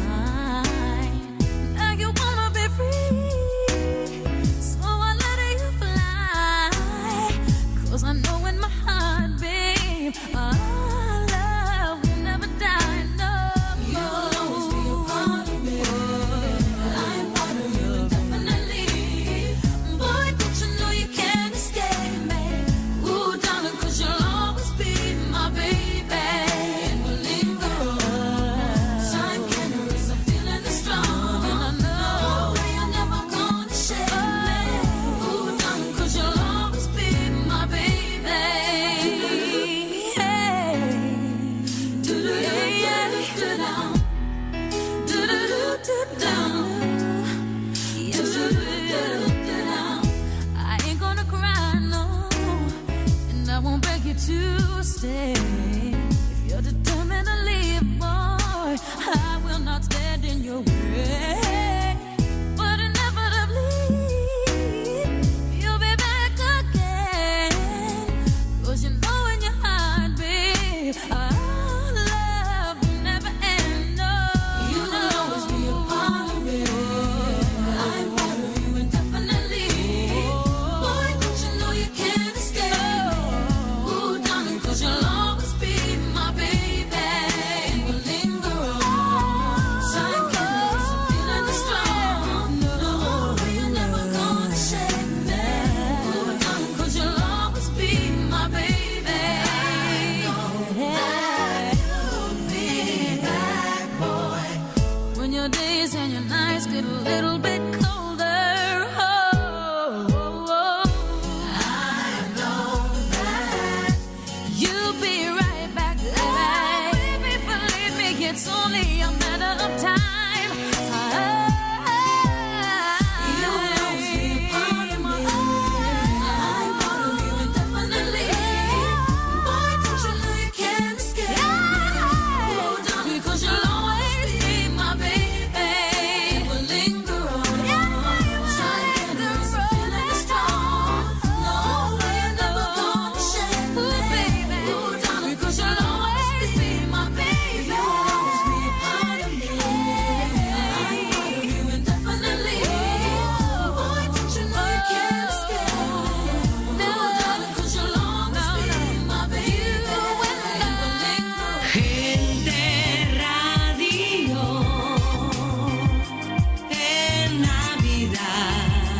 mine. Now you wanna be free, so I let you fly. 'Cause I know in my heart, babe, our love will never die. No, you'll always be a part of me. I'm part of you indefinitely. Boy, don't you know you can't escape me? Ooh, darling, 'cause you'll always be my baby. And we'll linger on. Time can erase a feeling that's strong. And I know you're never gonna shake me. Ooh, darling, 'cause you'll always be my baby. Hey. Do-do-do-do-do-do. I ain't gonna cry, no, and I won't beg you to stay. If you're determined to leave, boy, I will not stand in your way. But inevitably, you'll be back again. 'Cause you know in your heart, babe, our love will never end. No, you will always be a part of me. I'm part of you indefinitely. Boy, don't you know you can't escape? Ooh, darling, 'cause you'll always be my baby. And we'll linger on. Time can erase a feeling that's strong. No, you're never gonna shake me. Ooh, darling, 'cause you'll always be my baby. You'll be back, boy. When your days and your nights get a little bit colder, oh, oh, oh. I know that you'll be right back there. Baby, believe me, it's only a matter of time. You'll always be a part of me. I'm part of you indefinitely. Boy, don't you know you can't escape? Oh, darling, 'cause you'll always be my baby. We'll linger on. Time can erase a feeling that's strong. No, you're never gonna shake me, baby. Oh, darling, 'cause you'll always be my baby. You'll always be a part of me. I'm part of you indefinitely. Boy, don't you know you can't escape? No, darling, 'cause you'll always be my baby. We'll linger on. Gente Radio en Navidad.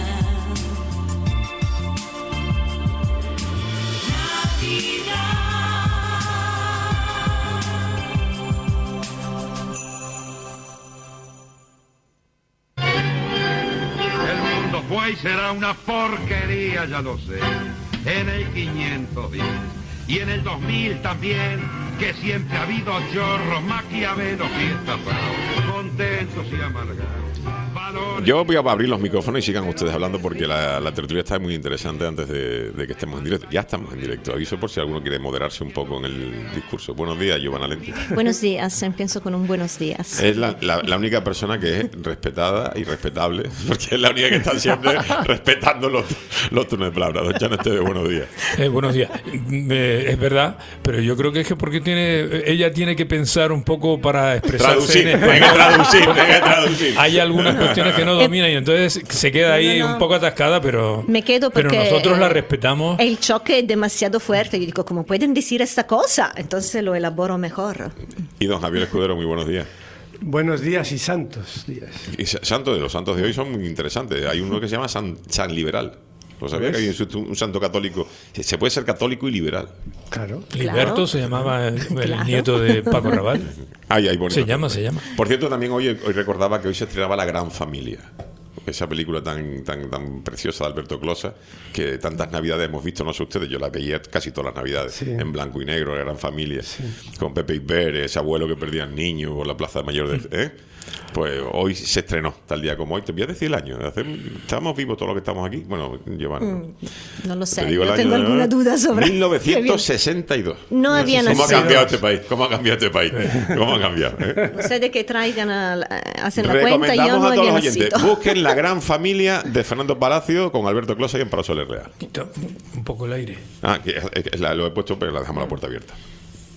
El mundo fue y será una porquería, ya lo sé. En el quinientos diez y en el dos mil también, que siempre ha habido chorros, maquiavelos, fiestas, fraudes, contentos y amargados. Valores. Yo voy a abrir los micrófonos y sigan ustedes hablando porque la, la tertulia está muy interesante antes de, de que estemos en directo. Ya estamos en directo. Aviso por si alguno quiere moderarse un poco en el discurso. Buenos días, Giovanna Lenti. Buenos días, empiezo con un buenos días. Es la, la, la única persona que es respetada y respetable, porque es la única que está siempre respetando los, los turnos de palabra. Don Chano Esteve, buenos días. Eh, buenos días. Eh, es verdad, pero yo creo que es que porque tiene ella tiene que pensar un poco para expresarse. Traducir, en hay que traducir, hay que traducir. Hay algunas cuestiones que no domina y entonces se queda ahí No, no. un poco atascada, pero, Me quedo pero porque nosotros la eh, respetamos. el choque es demasiado fuerte. Yo digo, ¿cómo pueden decir esta cosa? Entonces lo elaboro mejor. Y don Javier Escudero, muy buenos días. Buenos días y santos días. Y sa- santos de los santos de hoy son muy interesantes. Hay uno que se llama San, San Liberal. ¿Lo sabía que hay un, un santo católico? Se puede ser católico y liberal. Claro. Liberto Claro. se llamaba el, el Claro. nieto de Paco Rabanne. Ay, ay, bonito. Se llama, se llama. Por cierto, también hoy, hoy recordaba que hoy se estrenaba La Gran Familia. Esa película tan, tan, tan preciosa de Alberto Closa, que tantas navidades hemos visto, no sé ustedes, yo la veía casi todas las navidades, Sí. en blanco y negro, La Gran Familia, con Pepe y Pérez, ese abuelo que perdía al niño por la Plaza Mayor de... ¿eh? Pues hoy se estrenó, tal día como hoy. Te voy a decir el año. Hace- ¿Estamos vivos todos los que estamos aquí? Bueno, Giovanna. Mm, no lo Te sé, digo el yo año tengo de- alguna duda sobre... mil novecientos sesenta y dos. No había ¿Cómo ha nacido. cambiado este país? ¿Cómo ha cambiado este país? ¿Cómo ha cambiado? eh? Ustedes que traigan, a, hacen la cuenta, yo Recomendamos no a todos había los oyentes, nacido. busquen La Gran Familia de Fernando Palacio con Alberto Closa y Amparo Soler Real. Un poco el aire. Ah, que, es- es la- lo he puesto, pero la dejamos la puerta abierta.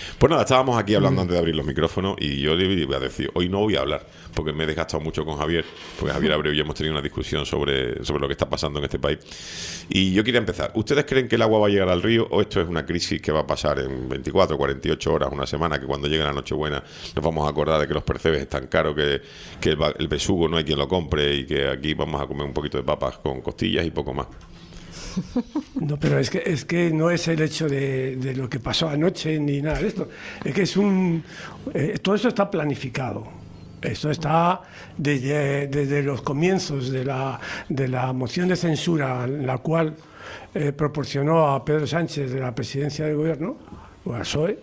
Pues nada, estábamos aquí hablando antes de abrir los micrófonos y yo le iba a decir, hoy no voy a hablar, porque me he desgastado mucho con Javier, porque Javier Abreu y yo hemos tenido una discusión sobre, sobre lo que está pasando en este país. Y yo quería empezar. ¿Ustedes creen que el agua va a llegar al río o esto es una crisis que va a pasar en veinticuatro, cuarenta y ocho horas, una semana, que cuando llegue la Nochebuena nos vamos a acordar de que los percebes están caros, que, que el, el besugo no hay quien lo compre y que aquí vamos a comer un poquito de papas con costillas y poco más? No, pero es que, es que no es el hecho de, de lo que pasó anoche ni nada de esto. Es que es un... Eh, todo eso está planificado. Esto está desde, desde los comienzos de la, de la moción de censura, la cual eh, proporcionó a Pedro Sánchez de la presidencia del gobierno, o a P S O E.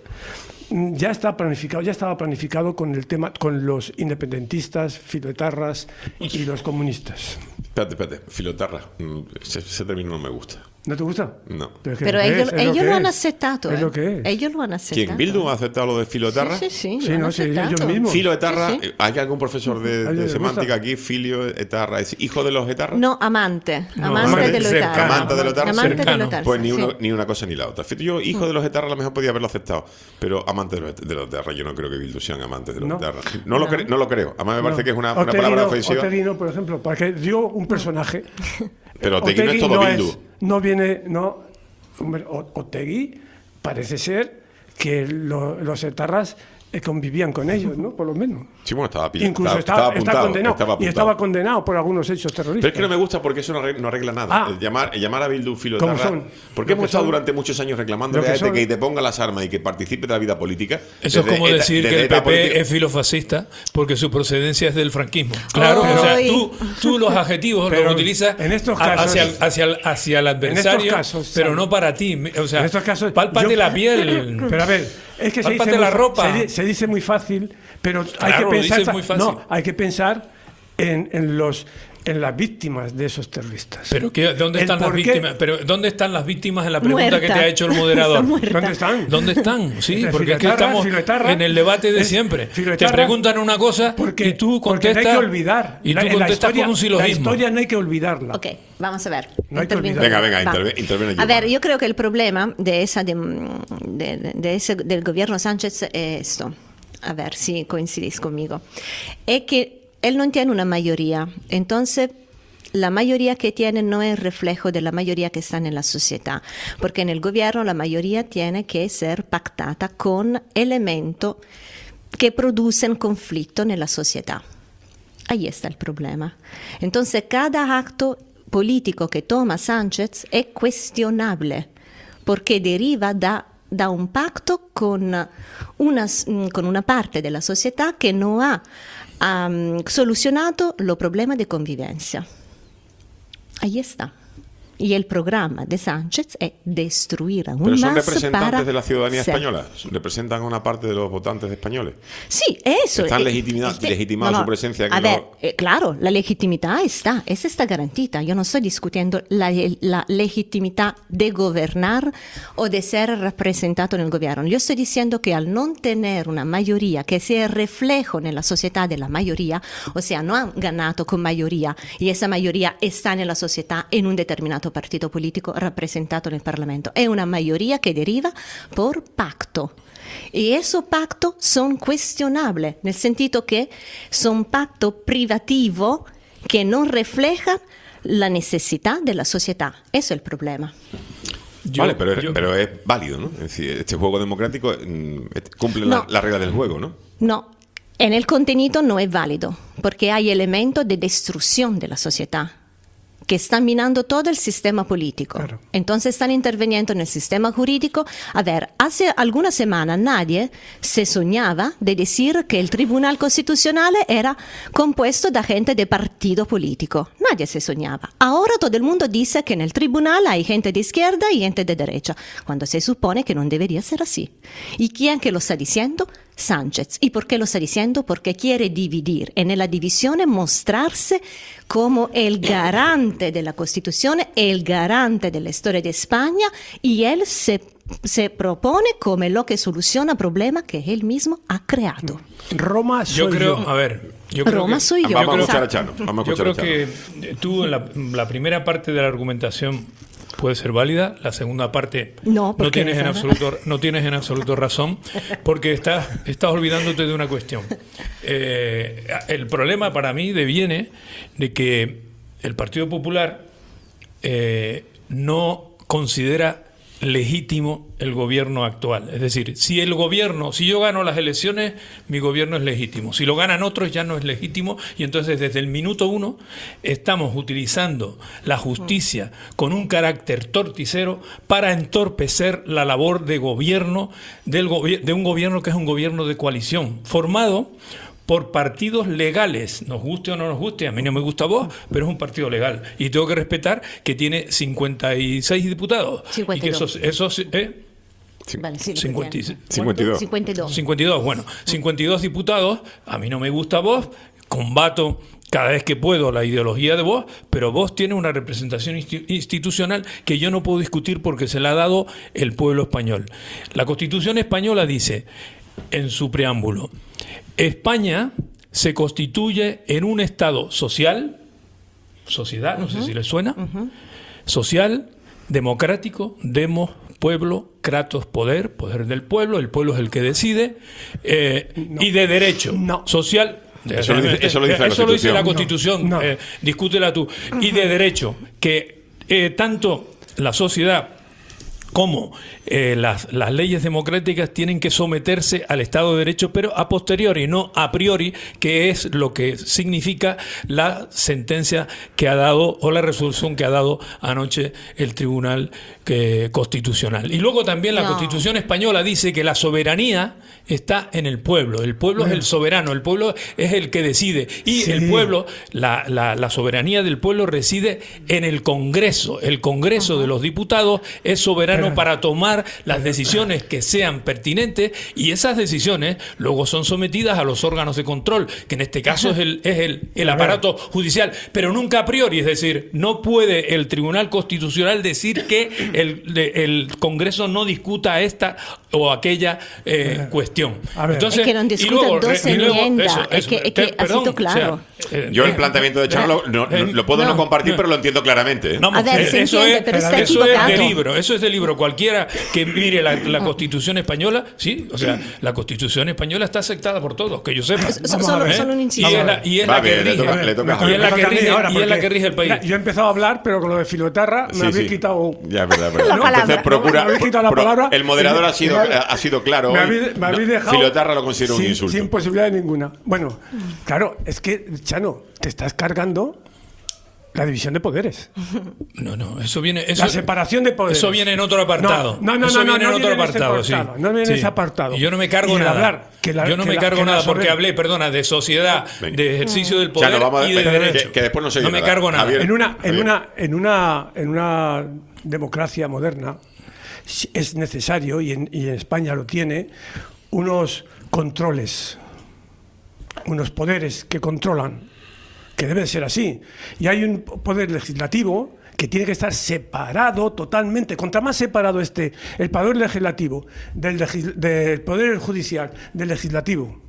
Ya está planificado, ya estaba planificado con el tema, con los independentistas, filoetarras y los comunistas. Espérate, espérate, filoetarra. Ese, ese término no me gusta. ¿No te gusta? No. Pero, es que Pero lo ellos, es, es ellos lo, lo que han es. aceptado. Es ¿eh? lo que es. Ellos lo han aceptado. ¿Quién? ¿Bildu ha aceptado lo de filoetarra? Sí, sí, sí. Sí, lo han no, sí, aceptado. ellos mismos. Filoetarra, Sí, sí. ¿hay algún profesor de, ¿A ellos de les semántica gusta? aquí? Filioetarra, ¿es hijo de los etarras? No, amante. No, amante amante de lo cercano. etarra. Amante de lo etarra. Amante de lo Cercano. etarra, Pues ni, sí. uno, ni una cosa ni la otra. Fíjate, yo, hijo de los etarras, a lo mejor podía haberlo aceptado, pero amante de los, de los etarras, yo no creo que Bildu sean amantes de los No. etarras. No, Lo cre- no lo creo. Además me parece No. que es una, una Otegui palabra no- ofensiva. Otegui no, por ejemplo, para que dio un personaje. Pero Otegui no es todo Bildu. no viene, no. Hombre, O- Otegui parece ser que lo- los etarras eh, convivían con ellos, ¿no? Por lo menos. Sí, bueno, estaba, pi- Incluso estaba, está, estaba está apuntado. condenado. estaba y apuntado. estaba condenado por algunos hechos terroristas. Pero es que no me gusta porque eso no arregla, no arregla nada. Ah. El llamar, el llamar a Bildu ¿Cómo filoetarra. son? Porque Lo que hemos estado son. durante muchos años reclamándole Lo que a este son. que te ponga las armas y que participe de la vida política. Eso es Desde como eta- decir desde que el eta P P política. es filofascista porque su procedencia es del franquismo. Claro, Ay. o sea, tú, tú los adjetivos Pero los utilizas en estos a- casos- hacia, el, hacia, el, hacia el adversario, casos, pero Sam, no para ti. O sea, en estos casos, pálpate yo- la piel. Pero a ver, es que se dice, Pálpate muy la fa- ropa. se di- se dice muy fácil, pero hay Claro, que lo pensar, dices muy fácil. no, hay que pensar en, en los en las víctimas de esos terroristas. Pero qué, ¿dónde El están las por qué- víctimas? Pero ¿dónde están las víctimas en la pregunta Muerta. que te ha hecho el moderador? Está muerta. ¿Dónde están? ¿Dónde están? Sí, Entre porque es que filoetarra, estamos filoetarra, en el debate de es- siempre. Te filoetarra, preguntan una cosa Porque, y tú porque no contestas. hay que olvidar. Y La- tú en la contestas historia, con un La silogismo. historia no hay que olvidarla. Ok, vamos a ver. No hay que Intervengo. olvidar. Venga, venga, Va. interve- interviene A Giovanna. ver, yo creo que el problema de esa de, de- de ese, del gobierno Sánchez es esto. A ver si coincidís conmigo. Es que él no tiene una mayoría. Entonces, la mayoría que tiene no es reflejo de la mayoría que está en la sociedad, porque en el gobierno la mayoría tiene que ser pactada con elementos que producen conflicto en la sociedad. Ahí está el problema. Entonces, cada acto político que toma Sánchez es cuestionable, porque deriva da, da un pacto con una, con una parte de la sociedad que no ha um, solucionado los problemas de convivencia. Ahí está. Y el programa de Sánchez es destruir aún Pero son más representantes para de la ciudadanía ser- española. Representan a una parte de los votantes españoles. Sí, eso. Están eh, legitimida- este- legitimada no, no, su presencia. que A no- ver, eh, claro, la legitimidad está, esa está garantida. Yo no estoy discutiendo la, la legitimidad de gobernar o de ser representado en el gobierno. Yo estoy diciendo que al no tener una mayoría que sea el reflejo en la sociedad de la mayoría, o sea, no han ganado con mayoría y esa mayoría está en la sociedad en un determinato partito político representado en el Parlamento. Es una mayoría que deriva por pacto. Y esos pactos son cuestionables, nel sentido que son pactos privativos que no reflejan la necesidad de la sociedad. Eso es el problema. Yo- vale, pero, es- yo- pero es válido, ¿no? Es decir, este juego democrático mm, cumple No. la, la regla del juego, ¿no? No, en el contenido no es válido, porque hay elementos de destrucción de la sociedad que están minando todo el sistema político. Claro. Entonces están interviniendo en el sistema jurídico. A ver, hace algunas semanas nadie se soñaba de decir que el Tribunal Constitucional era compuesto de gente de partido político. Nadie se soñaba. Ahora todo el mundo dice que en el tribunal hay gente de izquierda y gente de derecha, cuando se supone que no debería ser así. ¿Y quién que lo está diciendo? Sánchez. ¿Y por qué lo está diciendo? Porque quiere dividir. En la división mostrarse como el garante de la Constitución, el garante de la historia de España, y él se, se propone como lo que soluciona problemas que él mismo ha creado. Roma soy Yo creo, yo. a ver, yo creo Roma que, soy yo. Vamos a escuchar a Exacto. Chano. Vamos a yo escuchar creo a Chano. que tú en la, la primera parte de la argumentación puede ser válida. La segunda parte No, no porque tienes en esa- absoluto no tienes en absoluto razón, porque estás estás olvidándote de una cuestión. Eh, el problema para mí deviene de que el Partido Popular eh, no considera legítimo el gobierno actual. Es decir, si el gobierno, si yo gano las elecciones, mi gobierno es legítimo. Si lo ganan otros, ya no es legítimo. Y entonces, desde el minuto uno, estamos utilizando la justicia con un carácter torticero para entorpecer la labor de gobierno del gobi- de un gobierno que es un gobierno de coalición, formado por partidos legales, nos guste o no nos guste, a mí no me gusta vos, pero es un partido legal. Y tengo que respetar que tiene cincuenta y seis diputados. cincuenta y Y que dos. esos, esos ¿eh? Vale, sí, lo cincuenta y- que sea. cincuenta y dos. cincuenta y dos. cincuenta y dos, bueno, cincuenta y dos diputados, a mí no me gusta vos, combato cada vez que puedo la ideología de vos, pero vos tienes una representación insti- institucional que yo no puedo discutir porque se la ha dado el pueblo español. La Constitución española dice, en su preámbulo, España se constituye en un Estado social, sociedad, no sé si les suena, social, democrático, demos, pueblo, kratos, poder, poder del pueblo, el pueblo es el que decide, eh, y de derecho, social. Eso lo dice- eso lo dice la Eso lo dice la Constitución. Constitución, eh, discútela tú. Y de derecho, que eh, tanto la sociedad como eh, las, las leyes democráticas tienen que someterse al Estado de Derecho, pero a posteriori, no a priori, que es lo que significa la sentencia que ha dado o la resolución que ha dado anoche el Tribunal eh, Constitucional. Y luego también la No. Constitución española dice que la soberanía está en el pueblo. El pueblo es el soberano, el pueblo es el que decide. Y Sí. el pueblo, la, la, la soberanía del pueblo reside en el Congreso. El Congreso de los Diputados es soberano Pero- para tomar las decisiones que sean pertinentes, y esas decisiones luego son sometidas a los órganos de control, que en este caso es el, es el, el A ver. aparato judicial, pero nunca a priori. Es decir, no puede el Tribunal Constitucional decir que el, de- el Congreso no discuta esta o aquella eh, cuestión. A ver. Entonces, Es que non y discuta luego, dos re- y luego enmiendas, eso, es eso, que- es te- que ha perdón, sido claro. o sea, eh, Yo el eh, planteamiento de Charlo no- no- eh, lo puedo no, no, compartir, no. pero lo entiendo claramente. ¿eh? No, A ver, eh, se eso entiende, es, pero está eso es de equivocado. libro, eso es de libro. Cualquiera que mire la, la Constitución española, sí, o sea, la Constitución española está aceptada por todos, que yo sepa. So- solo- ¿Eh? solo un inciso. Y es la, y es Va la que bien, le rige, toca- le toca a y Javier. es la que Me toca a mí rige, ahora, y es la porque, que rige el país. mira, yo he empezado a hablar, pero con lo de filoetarra Sí, me habéis sí. quitado. Ya, es verdad, es verdad. La palabra. Entonces procura. Me habéis quitado la pro- palabra. el moderador ha sido, Me- ha sido claro. Me hoy. habéis, me habéis No, dejado. Filoetarra lo considero un sin, insulto. Sin posibilidad ninguna. Bueno, claro, es que, Chano, te estás cargando la división de poderes. No, no, eso viene. Eso, La separación de poderes. Eso viene en otro apartado. No, no, no, eso no, viene no en otro viene en ese apartado, sí. apartado, no viene en Sí. ese apartado. Y yo no me cargo Y el nada. hablar, que la- yo no que me la- cargo que la nada porque sobre- hablé, perdona, de sociedad, Venga. de ejercicio del poder Chano, vamos a- y de que- derecho. que después no se no oye me nada. cargo nada. Javier. En una, en Javier. una, en una, en una democracia moderna es necesario, y en, y en España lo tiene, unos controles, unos poderes que controlan, que deben ser así. Y hay un poder legislativo que tiene que estar separado totalmente. Contra más separado esté el poder legislativo del, legis- del poder judicial, del legislativo,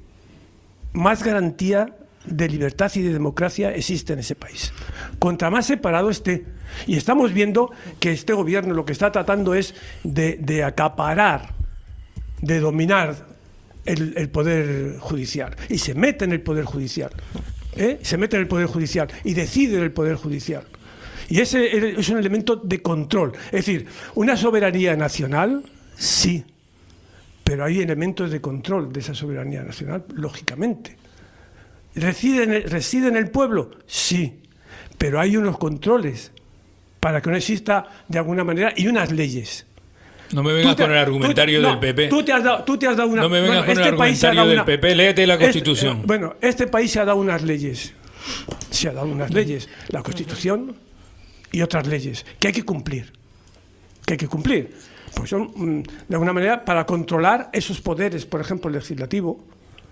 más garantía de libertad y de democracia existe en ese país. Contra más separado esté. Y estamos viendo que este gobierno lo que está tratando es de, de acaparar, de dominar el, el poder judicial. Y se mete en el poder judicial. ¿eh? Se mete en el poder judicial y decide en el poder judicial. Y ese es un elemento de control. Es decir, una soberanía nacional, sí, pero hay elementos de control de esa soberanía nacional, lógicamente. ¿Reside en el, reside en el pueblo? Sí, pero hay unos controles para que no exista de alguna manera y unas leyes. No me vengas Tú te- con el argumentario tú- no, del P P. Tú te has dado, tú te has dado una. No me vengas con el país se ha argumentario dado del una- P P, léete la este- Constitución. eh, bueno, este país se ha dado unas leyes. Se ha dado unas leyes. La Constitución y otras leyes que hay que cumplir. Que hay que cumplir. Pues son, mm, de alguna manera, para controlar esos poderes, por ejemplo, el legislativo.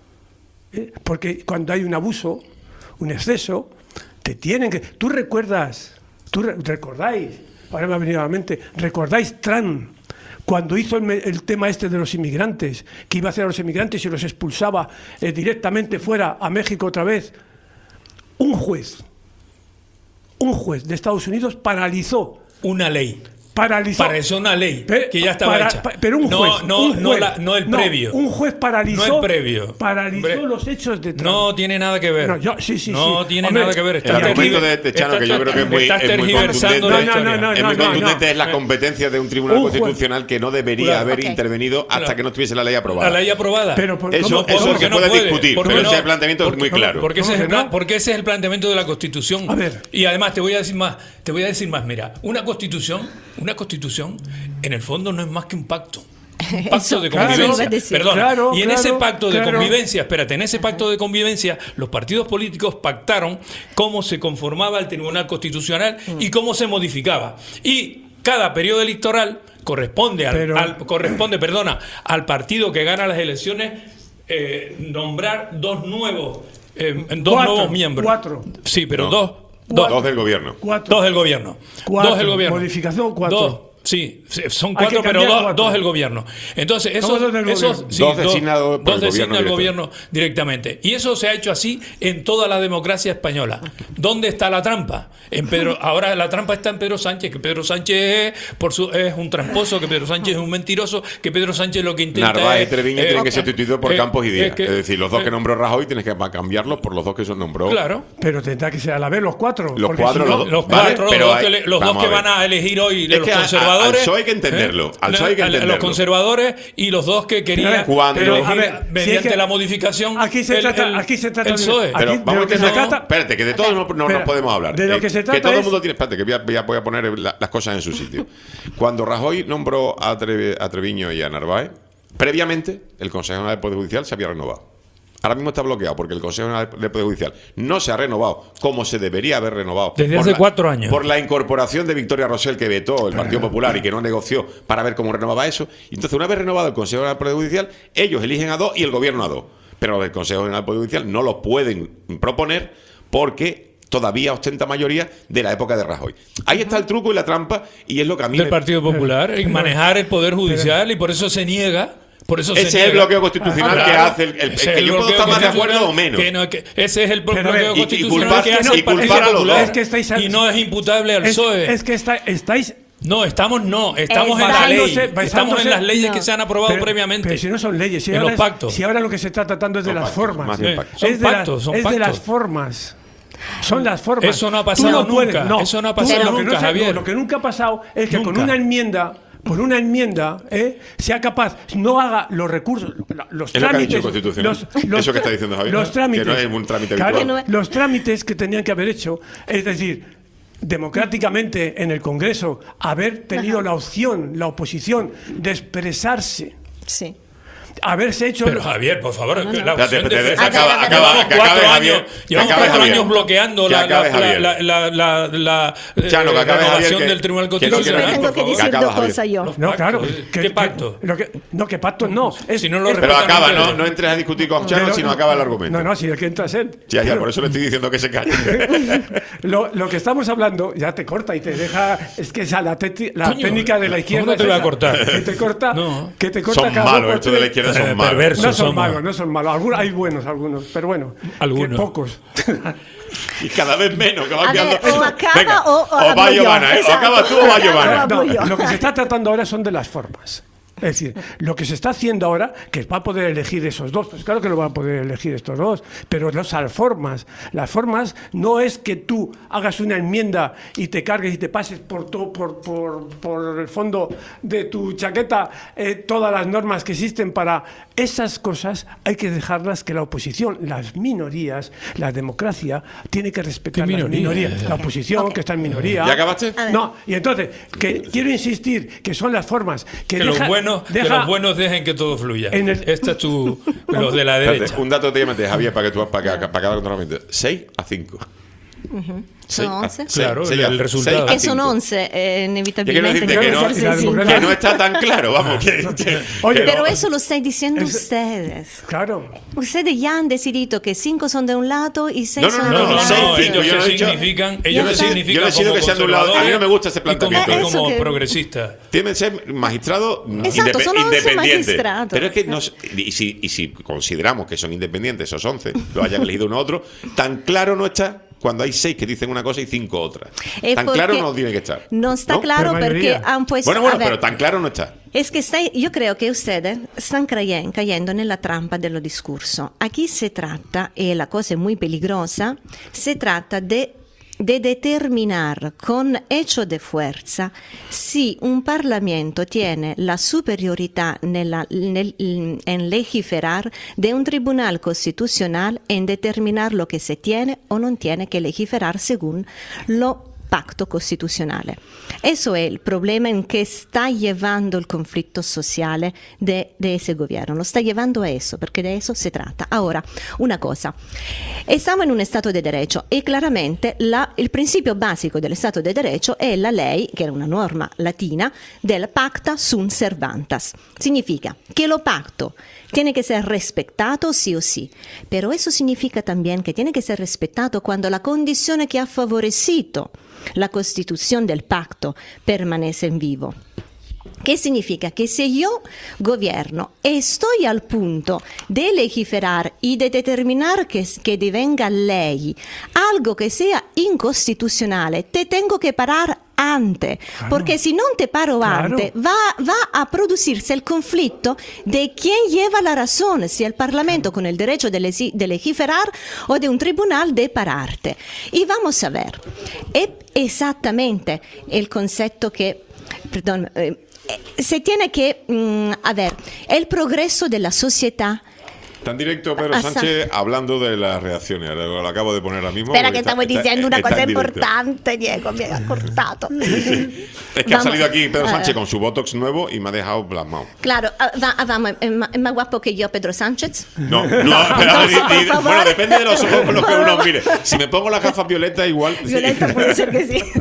¿eh? Porque cuando hay un abuso, un exceso, te tienen que. Tú recuerdas, tú re- recordáis, ahora me ha venido a la mente, recordáis Trump, cuando hizo el, me- el tema este de los inmigrantes, que iba a hacer a los inmigrantes y los expulsaba eh, directamente fuera a México otra vez. Un juez, un juez de Estados Unidos paralizó. Una ley. paralizó. Para eso una ley Pe- que ya estaba para- hecha. pa- pero un juez, no, no, un juez, no, la- no el no, previo. un juez paralizó, No el previo. paralizó Hombre, los hechos de Trump. No tiene nada que ver. No, yo- sí, sí, no sí. tiene Hombre, nada que ver. El Estás argumento tergiver- de este Chano, que yo estás- creo que es muy, estás es muy tergiversando contundente, la No, no, no, es no, muy no, contundente, no. es la competencia de un tribunal Un juez. constitucional que no debería Claro. haber Ok. intervenido hasta Claro. que no tuviese la ley aprobada. La ley aprobada. Pero por- Eso, ¿cómo- eso cómo se que no puede puede? discutir, ¿Por qué pero no? ese planteamiento es muy claro. Porque ese, es ¿Cómo el que no? plan- porque ese es el planteamiento de la Constitución. A ver. Y además te voy a decir más, te voy a decir más, mira, una Constitución, una Constitución en el fondo no es más que un pacto. Un pacto Eso, de claro, convivencia. iba a decir. Perdona. Claro, y en ese claro, pacto de claro. convivencia, espérate, en ese pacto de convivencia, los partidos políticos pactaron cómo se conformaba el Tribunal Constitucional y cómo se modificaba. Y cada periodo electoral corresponde al, Pero- al- corresponde, perdona, al partido que gana las elecciones eh, nombrar dos nuevos eh, dos Cuatro, nuevos miembros. cuatro. Sí, pero No. dos, dos. Dos del gobierno. Cuatro. Dos del gobierno. Cuatro. Dos del gobierno. Modificación, cuatro. Dos. Sí, sí, son Hay que cuatro, pero cambiar dos, cuatro. dos del gobierno. Entonces, ¿Cómo esos, dos del esos gobierno? sí, Dos designados por dos el designa gobierno el gobierno directamente. Y eso se ha hecho así en toda la democracia española. ¿Dónde está la trampa? En Pedro, ahora la trampa está en Pedro Sánchez, que Pedro Sánchez es, por su, es un tramposo, que Pedro Sánchez es un mentiroso, que Pedro Sánchez lo que intenta Narváez es... y Treviño eh, tienen que ser sustituidos por eh, Campos y Díaz. es que- es decir, los dos eh, que nombró Rajoy tienes que cambiarlos por los dos que son nombró. Claro. Pero tendrá que ser a la vez los cuatro. Los porque cuatro, si no- los Los Vale, cuatro, pero los dos hay- que, le- los dos vamos que a ver. van a elegir hoy de Es los que a- a- conservadores. al P S O E hay que entenderlo, al P S O E hay que a- a- entenderlo. Los conservadores y los dos que querían Cuando- elegir a ver, si mediante es que la modificación. aquí se el- trata- el- aquí se trata el de- P S O E. aquí- Pero de vamos a lo que se intentar- trata- espérate, que de todo no, no Espera, nos podemos hablar. de lo Eh, que se que trata todo el es- mundo tiene. Espérate, que voy a, voy a- voy a poner la- las cosas en su sitio. Cuando Rajoy nombró a, Treve- a Treviño y a Narváez, previamente el Consejo General del Poder Judicial se había renovado. Ahora mismo está bloqueado porque el Consejo General del Poder Judicial no se ha renovado como se debería haber renovado. Desde por hace la- cuatro años. Por la incorporación de Victoria Rosell, que vetó el Partido Popular y que no negoció para ver cómo renovaba eso. Y entonces, una vez renovado el Consejo General del Poder Judicial, ellos eligen a dos y el Gobierno a dos. Pero el Consejo General del Poder Judicial no los pueden proponer porque todavía ostenta mayoría de la época de Rajoy. Ahí está el truco y la trampa, y es lo que a mí del me- Partido Popular en manejar el Poder Judicial y por eso se niega. Por eso se Ese es el niega. bloqueo constitucional Ah, que claro. hace el- el- Ese que es el yo puedo bloqueo estar más de acuerdo constitucional o menos. que no- que ese es el Pero, a bloqueo ver, y- y constitucional culpar- que hace y el Partido culpar a los Popular. dos. Es que estáis- y no es imputable al P Es, S O E. es que está- estáis. No, estamos no, estamos en la Basándose- ley. Estamos basándose- en las leyes no. que se han aprobado Pero- previamente. Pero si no son leyes, si En ahora los es- pactos. si ahora lo que se está tratando es de Son las pactos, formas. más bien Eh, pactos. son es de, la- pactos, son es de las pactos. formas. Son las formas. Eso no ha Tú pasado puedes- nunca, eso no ha pasado Tú lo que nunca, se- Javier. Lo que nunca ha pasado es que con Nunca. una enmienda, por una enmienda, ¿eh? sea capaz, no haga los recursos, los Es lo que ha trámites. dicho el Constitucional. Eso que está diciendo Javier, Los trámites. que no es un trámite Claro, habitual. los trámites que tenían que haber hecho, es decir, democráticamente en el Congreso, haber tenido la opción, la oposición, de expresarse, Sí. haberse hecho. Pero Javier, por favor, No, que no. la Espérate, opción de- espérate, Acaba- acaba- acaba- acaba- Llevamos que cuatro acabe años, Javier, que llevamos acabe cuatro Javier. años bloqueando Que la, acabe la, Javier. la, la, la, la, eh, Chano, que acabe renovación Javier, que- del Tribunal que no quiero- Constitucional. Tengo por que favor. decir Acaba, dos Javier. cosas yo. Los No, claro. pactos. que- ¿Qué que- pacto? lo que- no, que pacto no. Es, Si no lo es- Pero respetan acaba, ustedes. no, no entres a discutir con Chano, Pero- sino acaba el argumento. No, no, si el que entra es él. Ya, ya, por eso le estoy diciendo que se calle. Lo, lo que estamos hablando ya te corta y te deja. Es que esa la, teti- la Coño, técnica de la ¿cómo izquierda. no te es voy a esa, cortar? Que te corta. No. Que te corta Son cada malos, dos estos de la izquierda son Eh, malos. perversos. No son somos. malos, no son malos. Algunos, hay buenos algunos, pero bueno. Algunos. Que pocos. Y cada vez menos, que va A ver, quedando- o acaba Venga, o- o va hablo yo. Giovanna, ¿eh? O Exacto. acabas tú o va Giovanna. Hablo yo. Lo que se está tratando ahora son de las formas. Es decir, lo que se está haciendo ahora, que va a poder elegir esos dos, pues claro que lo van a poder elegir estos dos, pero las formas, las formas no es que tú hagas una enmienda y te cargues y te pases por todo, por, por, por el fondo de tu chaqueta eh, todas las normas que existen para esas cosas, hay que dejarlas que la oposición, las minorías, la democracia, tiene que respetar ¿Qué las minoría? minorías. La oposición, que está en minoría. ¿Ya acabaste? A ver. No, y entonces, que quiero insistir que son las formas que, Que, deja- los buenos, que deja- los buenos dejen que todo fluya. En el- Esta es tu. Los de la Espérate, derecha. un dato te llamas, Javier, para que tú para que, para cada contramento. seis a cinco. Son once. Claro, el- el resultado. Que son once, eh, Yo quiero inevitabilmente. decirte que deben no, ser y la seis. democracia- que no está tan claro, vamos. Que, que- Oye, que no. Pero eso lo están diciendo Es- ustedes. Claro. Ustedes ya han decidido que cinco son de un lado y seis No, no, son no, de No, un no, seis, lado. no, cinco, ellos yo no he dicho- significan, Yo ellos no he- significan yo no he sido como que sean de un lado. A mí no me gusta ese conservadores y planteamiento. como, y como Eso que- progresistas. Tienen que ser magistrados Exacto, indepe- son once independientes. magistrados. Pero es que no, s- y, si, y si consideramos que son independientes esos once, lo hayan elegido uno u otro, tan claro no está cuando hay seis que dicen una cosa y cinco otras? Es Tan porque claro no tiene que estar. No está ¿no? claro Pero porque mayoría. han puesto... Bueno, bueno, a ver, pero tan claro no está. Es que está, yo creo que ustedes están cayendo, cayendo en la trampa del discurso. Aquí se trata, y la cosa es muy peligrosa, se trata de, de determinar con hecho de fuerza si un Parlamento tiene la superioridad nella- nel- en legiferar de un tribunal constitucional en determinar lo que se tiene o no tiene que legiferar según lo pacto constitucional. Eso es el problema en que está llevando el conflicto social de, de ese gobierno. Lo está llevando a eso, porque de eso se trata. Ahora, una cosa. Estamos en un Estado de Derecho y claramente la, el principio básico del Estado de Derecho es la ley, que era una norma latina, del pacta sunt servantas. Significa que lo pacto tiene que ser respetado sí o sí, pero eso significa también que tiene que ser respetado cuando la condición que ha favorecido la constitución del pacto permanece en vivo. ¿Qué significa? Que si yo gobierno e estoy al punto de legiferar y de determinar que, que divenga ley algo que sea inconstitucional, te tengo que parar antes, Claro. porque si no te paro Claro. antes, va, va a producirse el conflicto de quién lleva la razón, si el Parlamento con el derecho de, lesi- de legiferar o de un tribunal de pararte. Y vamos a ver, es exactamente el concepto que, perdón, eh, se tiene que, mm, a ver, el progreso de la sociedad. Tan directo Pedro Asa- Sánchez hablando de las reacciones. Lo, lo acabo de poner ahora mismo. Espera, porque que está- estamos está- diciendo una está cosa en directo. importante, Diego, me ha cortado. Es que ha Vamos, salido aquí Pedro a Sánchez ver. con su botox nuevo y me ha dejado plasmado. Claro, ah, va- ah, vamos, es más, es más guapo que yo, Pedro Sánchez. No, no, pero, Entonces, di- di- por favor. bueno, depende de los ojos con los que uno mire. Si me pongo las gafas violetas, igual. sí. Violeta puede ser que sí.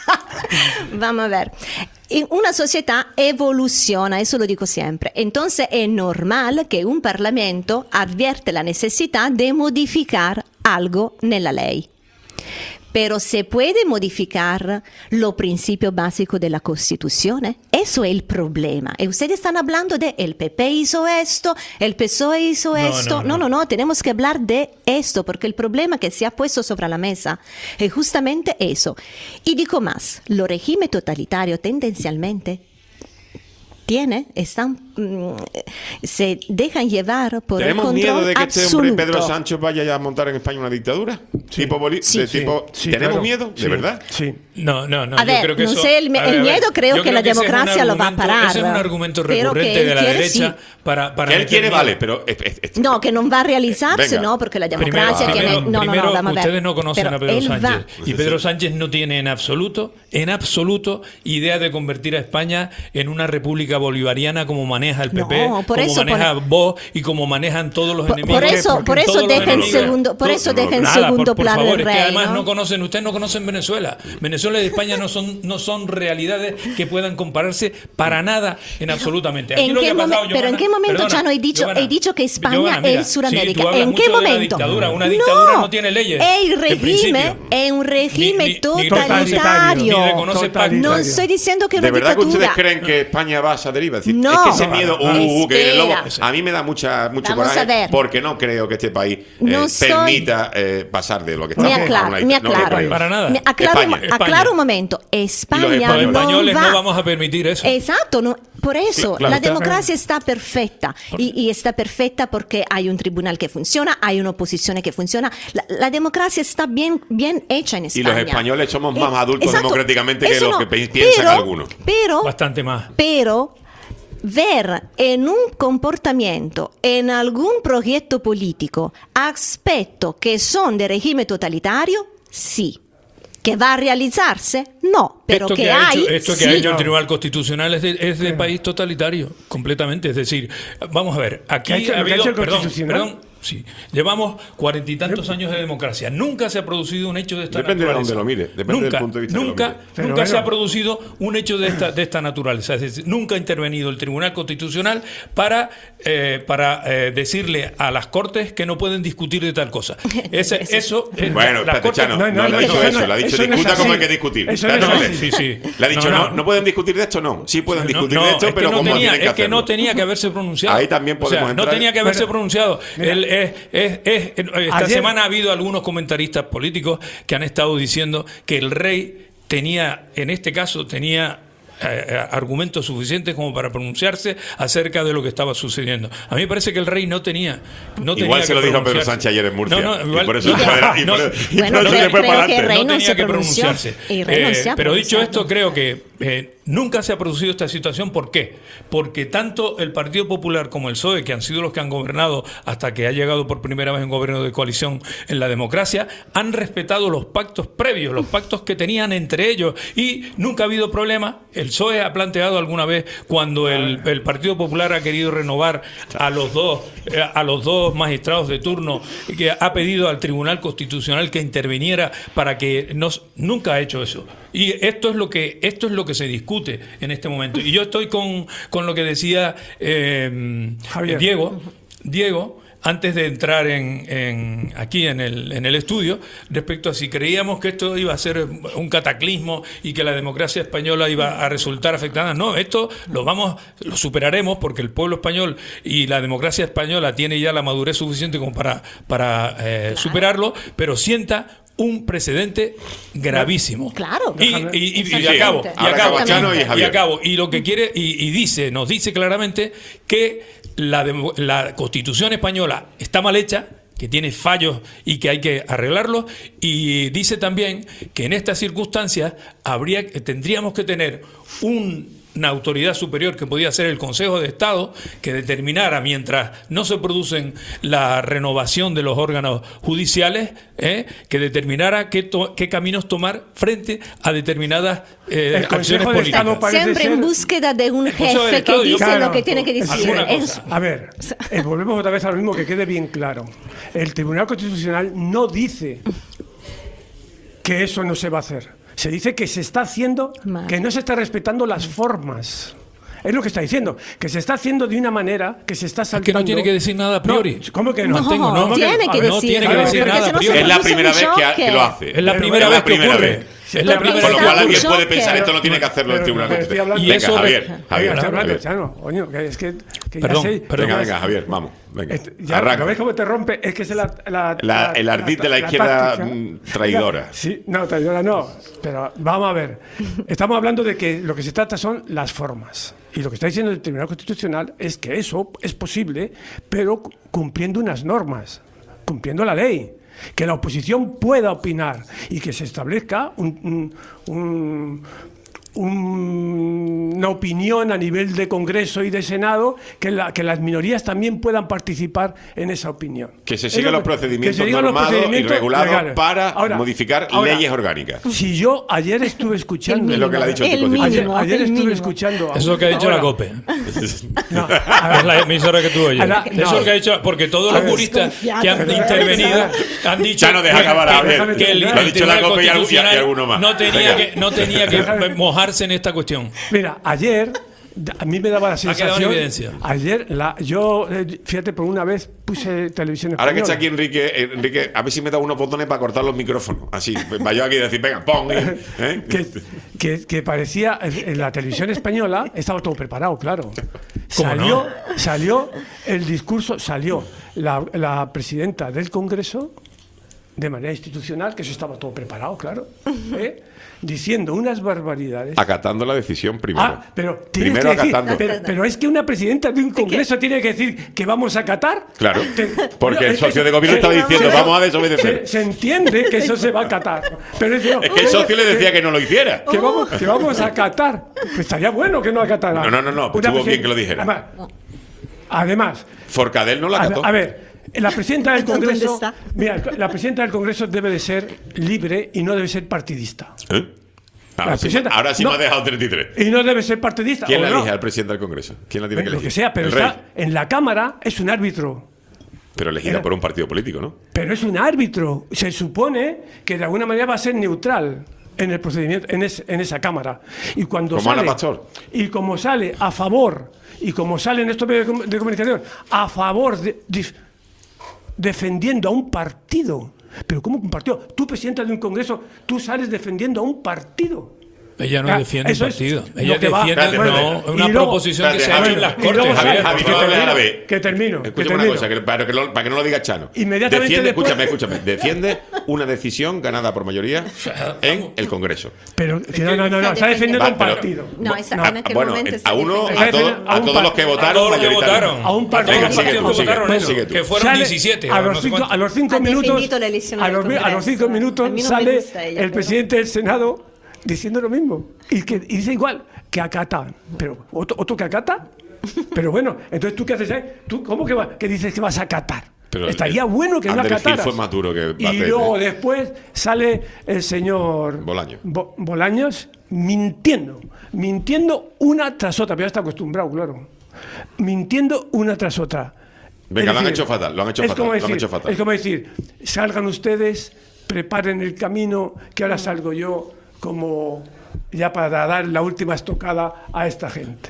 Vamos a ver. En una sociedad evoluciona, eso lo digo siempre. Entonces es normal que un Parlamento advierte la necesidad de modificar algo nella ley. Pero se puede modificar los principios básicos de la Constitución. Eso es el problema. Y ustedes están hablando de el P P hizo esto, el P S O E hizo No, esto. no, No, no. no, no, tenemos que hablar de esto, porque el problema que se ha puesto sobre la mesa es justamente eso. Y digo más, los regímenes totalitarios tendencialmente tiene, están, mm, se dejan llevar por el ¿Tenemos control miedo de que este hombre, absoluto. Pedro Sánchez, vaya ya a montar en España una dictadura? Tipo boli- Sí. de Sí, tipo, sí, ¿Tenemos claro. miedo? ¿De Sí, verdad? Sí. No, no, no. A yo ver, creo que no eso- sé, el me- a ver, el a ver, miedo creo yo que la ese es un democracia lo va a argumento- parar. Ese es un argumento Pero que recurrente él de la quiere, derecha sí. para, para Que él meter quiere, miedo. vale, pero... es- es- es- No, que no va a realizarse, Venga. no, porque la Primero, democracia tiene... primero, no, no, primero, no, vamos a ver. ustedes no conocen Pero a Pedro él va- Sánchez. Y Sí, Pedro sí. Sánchez no tiene en absoluto, en absoluto, idea de convertir a España en una república bolivariana como maneja el P P, No, por como eso, maneja por- vos y como manejan todos los Por- enemigos. por eso- por eso todos los deja en enemigos. segundo- por Todo- eso deja en Nada, segundo por, por plano favor, el es que rey, además ¿no? no conocen, ustedes no conocen Venezuela. Venezuela y España no son, no son realidades que puedan compararse para nada en absolutamente. Aquí ¿En lo qué que ha pasado, momen- pero Giovanna, en qué momento, perdona, Chano, he dicho, Giovanna, he dicho que España Giovanna, mira, es Suramérica? sí, tú hablas ¿En mucho qué de la momento? dictadura. Una dictadura no tiene leyes, El en régimen principio. es un régimen Ni- ni- ni totalitario. Ni reconoce pacto. No estoy diciendo que ¿De una verdad que dictadura. ustedes creen que España va a esa deriva? Es, decir, No. es que ese miedo, uh, uh, que el lobo, Espera. a mí me da mucha, mucho Vamos coraje a ver. porque no creo que este país eh, No soy- permita eh, pasar de lo que Me estamos a aclaro, una me dictadura. No lo aclaro. creo. Para nada. Me aclaro, España. un- aclaro un momento. España españoles. Los no españoles va. no vamos a permitir eso. Exacto, no, por eso Claro, la está- democracia está perfecta y, y está perfecta porque hay un tribunal que funciona, hay una oposición que funciona. La, la democracia está bien, bien hecha en Y España. los españoles somos más Eh, adultos exacto, democráticamente que eso lo no, que pi- piensan pero- algunos. Pero, Bastante más. pero ver en un comportamiento, en algún proyecto político, aspectos que son de régimen totalitario, sí. ¿Que va a realizarse? No, pero esto que, que, ha hay, hecho, esto que sí. ha hecho el Tribunal Constitucional es de, es de país totalitario, completamente. Es decir, vamos a ver, aquí ¿Qué ha hecho- ha lo que ha habido, hecho el perdón, Constitucional? perdón, sí, llevamos cuarenta y tantos años de democracia. Nunca se ha producido un hecho de esta Depende de naturaleza. dónde lo mire, depende nunca, del punto de vista que lo Nunca, mire. Pero nunca se bueno. ha producido un hecho de esta, de esta naturaleza. Es decir, nunca ha intervenido el Tribunal Constitucional para, eh, para eh, decirle a las Cortes que no pueden discutir de tal cosa. Ese, eso, eh, Bueno, las espérate, Cortes- Chano, No, no, no, le ha no, dicho eso eso, no- le ha dicho eso no es discuta así. como hay que discutir. Eso no es Espérate, así. Sí, sí. Le ha dicho, No, no, no. no, pueden discutir de esto, no. Sí pueden discutir no, de esto, es que pero no ¿cómo tenía, tienen que es que no hacerlo? tenía que haberse pronunciado. Ahí también O sea, podemos no entrar. tenía que haberse Bueno, pronunciado. mira. El, es, es, es- esta Ayer- semana ha habido algunos comentaristas políticos que han estado diciendo que el rey tenía, en este caso, tenía eh, argumentos suficientes como para pronunciarse acerca de lo que estaba sucediendo. A mí me parece que el rey no tenía, no Igual tenía se que lo dijo a Pedro pronunciarse. Sánchez ayer en Murcia. No, no, y igual- por eso, no, y por- y no, por eso Bueno, se creo- fue creo para que adelante. Rey no no tenía se que pronunció. pronunciarse. Y Rey no Eh, se ha pero dicho pronunciado. esto, creo que eh, nunca se ha producido esta situación. ¿Por qué? Porque tanto el Partido Popular como el P S O E, que han sido los que han gobernado hasta que ha llegado por primera vez un gobierno de coalición en la democracia, han respetado los pactos previos, los pactos que tenían entre ellos, y nunca ha habido problema. El P S O E ha planteado alguna vez, cuando el, el Partido Popular ha querido renovar a los dos eh, a los dos magistrados de turno, que ha pedido al Tribunal Constitucional que interviniera para que nos, nunca ha hecho eso. Y esto es lo que esto es lo que se discute en este momento. Y yo estoy con, con lo que decía eh, Javier. Diego, Diego, antes de entrar en, en- aquí en el, en el estudio, respecto a si creíamos que esto iba a ser un cataclismo y que la democracia española iba a resultar afectada. No, esto lo vamos, lo superaremos, porque el pueblo español y la democracia española tiene ya la madurez suficiente como para, para eh, superarlo, pero sienta un precedente gravísimo. Claro. Y, y- y- y Exactamente. acabo, y Ahora acabo, Cabachano y y Javier. acabo. Y lo que quiere, y, y dice, nos dice claramente que la, demo- la Constitución española está mal hecha, que tiene fallos y que hay que arreglarlos, y dice también que en estas circunstancias habría, tendríamos que tener un una autoridad superior, que podía ser el Consejo de Estado, que determinara, mientras no se producen la renovación de los órganos judiciales, ¿eh? que determinara qué, to- qué caminos tomar frente a determinadas eh, El Consejo acciones de políticas. Estado parece Siempre ser- en búsqueda de un El Consejo del jefe Estado, que yo- dice Claro, lo que tiene que decir. alguna Es- cosa. A ver, eh, volvemos otra vez a lo mismo, que quede bien claro. El Tribunal Constitucional no dice que eso no se va a hacer. Se dice que se está haciendo, Mal. que no se está respetando las formas. Es lo que está diciendo, que se está haciendo de una manera que se está Es saltando. que no tiene que decir nada a priori. No, ¿cómo que no? No, tengo, no, ¿Cómo tiene no? que A ver, no decir. tiene que claro, decir porque nada si no a se priori. Es la produce un primera vez que, ha- choque. que lo hace. Es la Pero primera es vez la que primera ocurre. vez. Es la Porque primera Con lo está cual un alguien puede choque. pensar, esto no tiene que hacerlo el Pero- Tribunal pero estoy hablando- Constitucional. Y Venga, eso- Javier, Oiga, Javier, estoy hablando, Javier. Chano, coño, que es que, que Perdón, ya sé. perdón. Venga, venga, Javier, vamos. Venga. Este, ya, Arranca. ¿lo ves cómo te rompe? Es que es la, la- La- el ardid de la izquierda, táctica. mm, traidora. Sí, no, traidora no. Pero vamos a ver. Estamos hablando de que lo que se trata son las formas. Y lo que está diciendo el Tribunal Constitucional es que eso es posible, pero cumpliendo unas normas, cumpliendo la ley. Que la oposición pueda opinar y que se establezca un- un- un un- una opinión a nivel de Congreso y de Senado, que, la- que las minorías también puedan participar en esa opinión. Que se Es sigan lo los que- que procedimientos se sigan los normados y procedimientos regulados legales. para Ahora- modificar ahora, leyes orgánicas. Si yo ayer estuve escuchando... Es lo que le ha dicho el El tipo de Ayer, mínimo, ayer el estuve mínimo. escuchando... a- Eso es lo que ha dicho la ahora- COPE. No, Es la emisora que tú oyes. Ahora, Eso no. es lo que ha dicho, porque todos A los ver, juristas desconfiado. que han Pero- intervenido han dicho Ya no deja que- acabar, que- Javier. que el, Lo ha el dicho la Tribunal COPE y algu- y- y Constitucional alguno más. no tenía Venga. que no tenía que mojarse en esta cuestión. Mira, ayer a mí me daba la quedado en sensación. evidencia. Ayer la, yo, eh, fíjate, por una vez puse televisión española. Ahora que está aquí Enrique, eh, Enrique, a ver si me da unos botones para cortar los micrófonos. Así, va yo aquí a decir, venga, pon. ¿eh? que, que, que parecía en la televisión española estaba todo preparado, claro. ¿Cómo Salió, no? salió el discurso, salió la, la presidenta del Congreso de manera institucional, que eso estaba todo preparado, claro, ¿eh? diciendo unas barbaridades. Acatando la decisión primero. Ah, pero tiene primero que decir, acatando. pero, pero es que una presidenta de un congreso tiene que decir que vamos a acatar. Claro, Te- porque el es socio que- de gobierno se- está diciendo, se- vamos a desobedecer. Se, se entiende que eso se va a acatar. Pero es, Es que el socio le decía que no lo hiciera. que vamos, que vamos a acatar. Pues estaría bueno que no acatara. No, no, no, no, pues Una estuvo bien presidenta- que lo dijera. Además, además, Forcadell no la a, acató. a ver, la presidenta del ¿Dónde Congreso, está? mira, la presidenta del Congreso debe de ser libre y no debe ser partidista. ¿Eh? Ahora, La sí, presidenta- ahora sí no. me ha dejado treinta y tres. Y no debe ser partidista. ¿Quién ¿o la no? elige al presidente del Congreso? ¿Quién la tiene que Lo elegir? que sea, pero el está rey. en la Cámara, es un árbitro. Pero elegido Era- por un partido político, ¿no? Pero es un árbitro. Se supone que de alguna manera va a ser neutral en el procedimiento, en, es- en esa Cámara. Y cuando Como Ana sale, Pastor. y como sale a favor, y como sale en estos medios de com- de comunicación, a favor de, de- defendiendo a un partido. Pero ¿cómo un partido? Tú, presidenta de un congreso, tú sales defendiendo a un partido. Ella no Ah, defiende el eso es partido. lo Ella que va- defiende Espérate, no, espérate. una Y luego- proposición que se ha Espérate, hecho en las y luego Cortes. sale- Javier, Javi, por Víctor favor. de Árabe. Que termino, que Escúchame una termino. cosa, que para, que lo- para que no lo diga Chano. Inmediatamente Defiende, después- escúchame, escúchame. Defiende una decisión ganada por mayoría en el Congreso. Pero que no, no, no, no, está defendiendo Va, un pero- partido. No, esa- Ah, en aquel bueno, momento a está uno, defendiendo. a, todo- A a un todos par- los que A votaron, todos los que mayoritariamente. votaron. A un partido. Venga, A sigue todos tú, los que sigue, votaron, sigue tú. que fueron Sale diecisiete. a o no los sé cinco, cuántos. a los cinco Ha minutos defendido la elección a del los, a los Congreso. cinco A minutos mí no me sale gusta ella, el pero- presidente del Senado diciendo lo mismo y que y dice igual que acata, pero otro, otro que acata. Pero bueno, entonces tú qué haces ahí? ¿Tú cómo que, va- que dices que vas a acatar? Pero Estaría el- bueno que no Ander Gil acataras. fue más duro que Y Batet, luego ¿eh? después sale el señor Bolaños. Bo- Bolaños mintiendo, mintiendo una tras otra, pero ya está acostumbrado, claro. Mintiendo una tras otra. Venga, Es lo han decir, hecho fatal, lo han hecho es fatal, como lo han decir- hecho fatal. Es como decir, salgan ustedes, preparen el camino, que ahora salgo yo como ya para dar la última estocada a esta gente.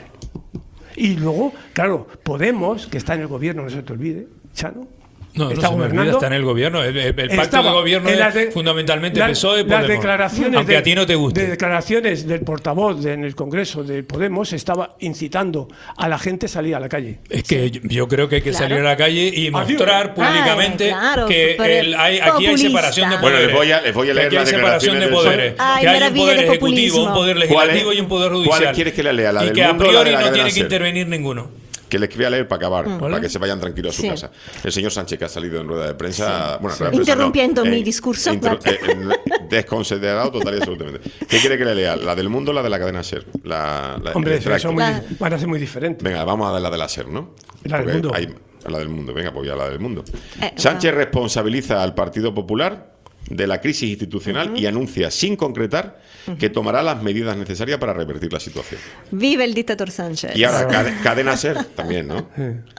Y luego, claro, Podemos, que está en el gobierno, no se te olvide, Chano. No, no está se me olvida, gobernando. está en el gobierno. El, el- el pacto Estaba de gobierno en es las de- fundamentalmente la- P S O E y las Podemos. declaraciones Aunque de- a ti no te guste. de declaraciones del portavoz de- en el Congreso de Podemos estaba incitando a la gente a salir a la calle. Es que yo- yo creo que hay que Claro. salir a la calle y mostrar públicamente Ah, claro, que pero el- hay- aquí hay populista. separación de Bueno, poderes. les voy a- les voy a Que leer aquí hay las separación de declaraciones del poderes. P S O E. Ay, Que hay un maravilla poder de ejecutivo, populismo. un poder ¿Cuáles- legislativo y un poder cuáles judicial. quieres que le lea? ¿La y del que a Mundo o la de priori la no cadena tiene que SER? intervenir ninguno. Que les voy a leer para acabar, Mm. para que se vayan tranquilos a su Sí. casa. El señor Sánchez, que ha salido en rueda de prensa. Bueno, Sí. rueda de prensa Interrumpiendo no, mi eh, discurso, intro- claro. eh, en- desconsiderado total y absolutamente. ¿Qué quiere que le lea? ¿La del Mundo o la de la cadena SER? La, la- Hombre, el eso son muy La- dif- van a ser muy diferentes. Venga, vamos a dar la de la SER, ¿no? La del Porque Mundo. hay- la del Mundo, venga, pues voy a la del Mundo. Eh, Sánchez va. responsabiliza al Partido Popular de la crisis institucional y anuncia, sin concretar, que tomará las medidas necesarias para revertir la situación. Vive el dictador Sánchez. Y ahora, cade- cadena SER también, ¿no?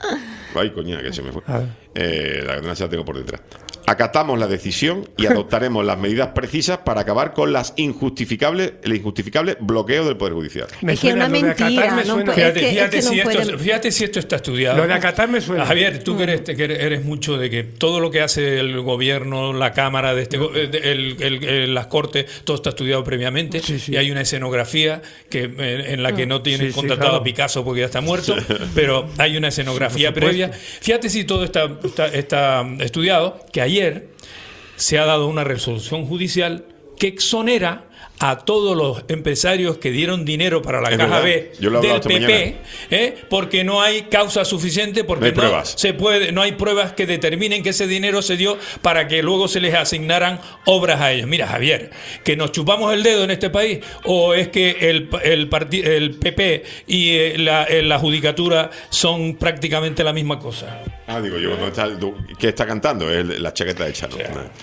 Ay, coña, que se me fue. Eh, la cadena SER la tengo por detrás. Acatamos la decisión y adoptaremos las medidas precisas para acabar con las injustificables, el injustificable bloqueo del Poder Judicial. Me Es que suena, una lo de acatar mentira, me no suena. puede- Fíjate, es que- fíjate, es que si no esto, pueden- fíjate si esto está estudiado. Lo de acatar me suena. Javier, tú que eres, que eres mucho de que todo lo que hace el gobierno, la Cámara, de este, go- eh, de- el- el- el- las Cortes, todo está estudiado previamente. Sí, sí. Y hay una escenografía que eh, en la que no tienen Sí, sí, contratado claro. a Picasso porque ya está muerto, pero hay una escenografía Por supuesto. previa. Fíjate si todo está, está, está estudiado, que ayer se ha dado una resolución judicial que exonera a todos los empresarios que dieron dinero para la Es caja verdad. B Yo lo he hablado del esta P mañana. P, ¿eh? porque no hay causa suficiente, porque No hay no, pruebas. se puede, no hay pruebas que determinen que ese dinero se dio para que luego se les asignaran obras a ellos. Mira, Javier, que nos chupamos el dedo en este país, o es que el, el, parti- el P P y eh, la, eh, la judicatura son prácticamente la misma cosa. Ah, digo yo, ¿dónde está el- ¿qué está cantando? Es la chaqueta de Chano.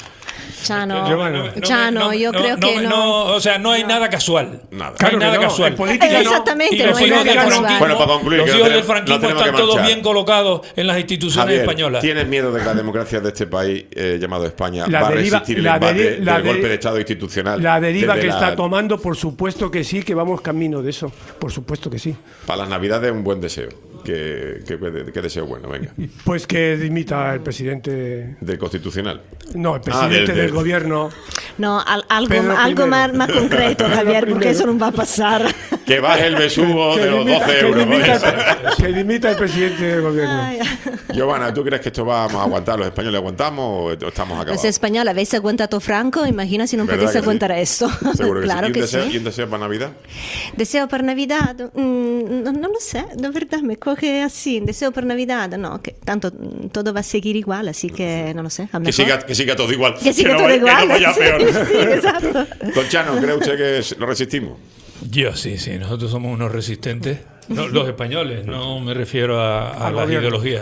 Chano, Yo, bueno, Chano, yo creo que no. O sea, no hay nada casual. Nada. No Claro hay nada que no, casual. en política no. Exactamente, Y no los hay hijos nada del casual. franquismo, Bueno, para concluir, los que no hijos del tenemos- no franquismo tenemos que están todos marchar. bien colocados en las instituciones Javier, españolas. ¿tienes miedo de que la democracia de este país eh, llamado España La va deriva- a resistir el la embate deri- la del deri- golpe de Estado institucional? La deriva desde que la- está tomando, por supuesto que sí, que vamos camino de eso. Por supuesto que sí. Para las Navidades un buen deseo. Que, que, que deseo bueno, venga. Pues que dimita el presidente. Del Constitucional. No, el Ah, presidente del- del, del- gobierno. No, al- algo, Pedro algo primero. más, más concreto, Pedro Javier, porque primero. eso no va a pasar. Que baje el besugo de los dimita- doce que euros. dimita- que dimita el presidente del gobierno. Ay, Giovanna, ¿tú crees que esto vamos a aguantar? ¿Los españoles aguantamos o estamos acabados? Los españoles habéis aguantado Franco, imagina si no ¿Verdad podéis que sí? aguantar esto. Seguro que Claro sí. ¿Y un, que deseo, sí. ¿Y un deseo para Navidad? Deseo para Navidad, mm, no, no lo sé, de verdad me coge así. Deseo para Navidad, no, que tanto mm, todo va a seguir igual, así que no lo sé. A lo Que mejor- siga, que siga todo igual. que siga no todo vaya- igual. Que no vaya sí, peor. sí, exacto. Don Chano, ¿cree usted que lo resistimos? Yo sí, sí, nosotros somos unos resistentes. No, los españoles, no me refiero a, a Al las gobierno. ideologías.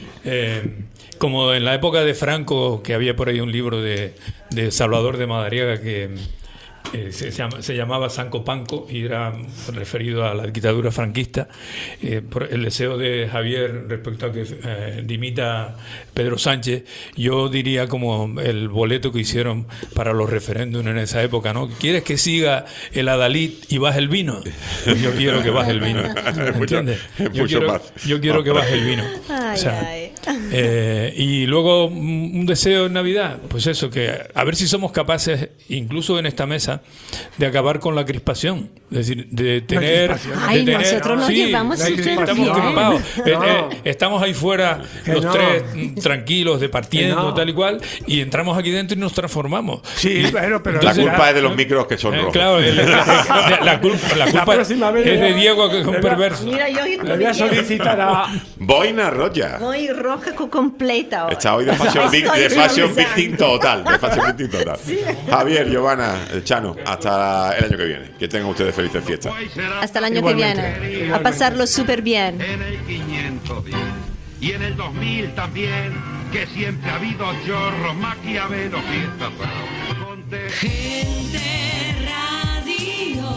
Eh, como en la época de Franco, que había por ahí un libro de, de Salvador de Madariaga que eh, se, se llama- se llamaba Sanco Panco y era referido a la dictadura franquista. Eh, por el deseo de Javier respecto a que eh, dimita Pedro Sánchez, yo diría como el boleto que hicieron para los referéndums en esa época, ¿no? ¿Quieres que siga el adalid y baje el vino? Pues yo quiero que baje el vino. Mucho- ¿Entiendes? Yo mucho quiero, más. yo quiero que baje el vino. Ay, O sea, ay. Eh, y luego un deseo en Navidad, pues eso, que a ver si somos capaces, incluso en esta mesa, de acabar con la crispación. Es decir, de tener... Ay, de tener nosotros nos sí, llevamos sí, súper estamos bien. crispados. No. Eh, eh, estamos ahí fuera, Que los no. tres mm, tranquilos, departiendo, Que no. tal y cual, y entramos aquí dentro y nos transformamos. Sí, pero, pero La Entonces, culpa es de los micros que son Eh, rojos. claro, el- la, la culpa, la culpa próxima vez es de ya- Diego, que es un ¿verdad? perverso. Mira, yo le voy a solicitar a... Boina Roya. voy roja co- completa hoy. Está hoy de fashion, Estoy vic- de fashion finalizando. victim total. De fashion victim total. Javier, Giovanna, eh, Chano, hasta el año que viene. Que tengan ustedes felices fiestas. Hasta el año Igualmente. que viene. Igualmente. A pasarlo súper bien. En el quinientos diez y en el dos mil también, que siempre ha habido chorros, maquiavelos, fiestas. Ponte- Gente Radio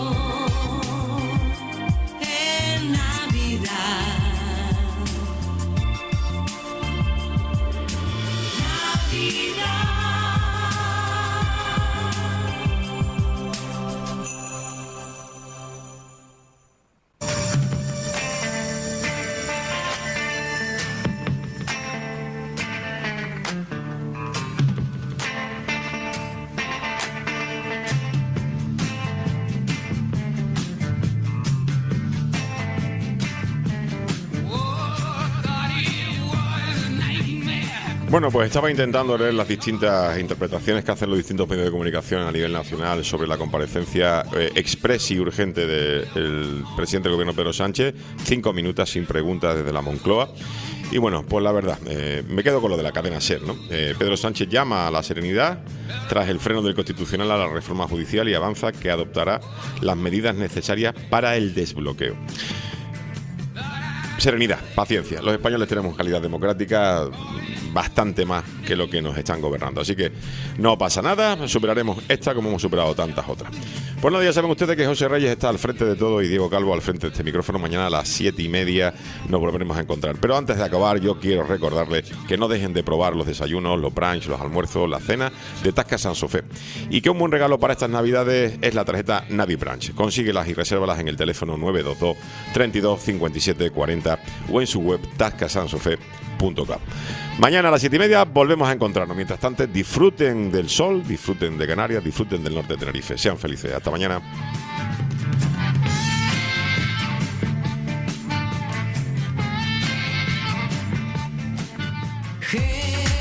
en Navidad. Bueno, pues estaba intentando leer las distintas interpretaciones que hacen los distintos medios de comunicación a nivel nacional sobre la comparecencia eh, express y urgente del presidente del gobierno Pedro Sánchez. Cinco minutos sin preguntas desde la Moncloa. Y bueno, pues la verdad, eh, me quedo con lo de la cadena SER, ¿no? Eh, Pedro Sánchez llama a la serenidad tras el freno del Constitucional a la reforma judicial y avanza que adoptará las medidas necesarias para el desbloqueo. Serenidad, paciencia. Los españoles tenemos calidad democrática bastante más que lo que nos están gobernando. Así que no pasa nada, superaremos esta como hemos superado tantas otras. Pues nada, ya saben ustedes que José Reyes está al frente de todo y Diego Calvo al frente de este micrófono. Mañana a las siete y media nos volveremos a encontrar. Pero antes de acabar, yo quiero recordarles que no dejen de probar los desayunos, los brunch, los almuerzos, la cena de Tasca San Sofé. Y que un buen regalo para estas navidades es la tarjeta Navi Brunch. Consíguelas y resérvalas en el teléfono nueve dos dos, treinta y dos, cincuenta y siete cuarenta o en su web tasca san sofé punto com. Mañana a las siete y media volvemos a encontrarnos. Mientras tanto, disfruten del sol, disfruten de Canarias, disfruten del norte de Tenerife. Sean felices. Hasta mañana. Gente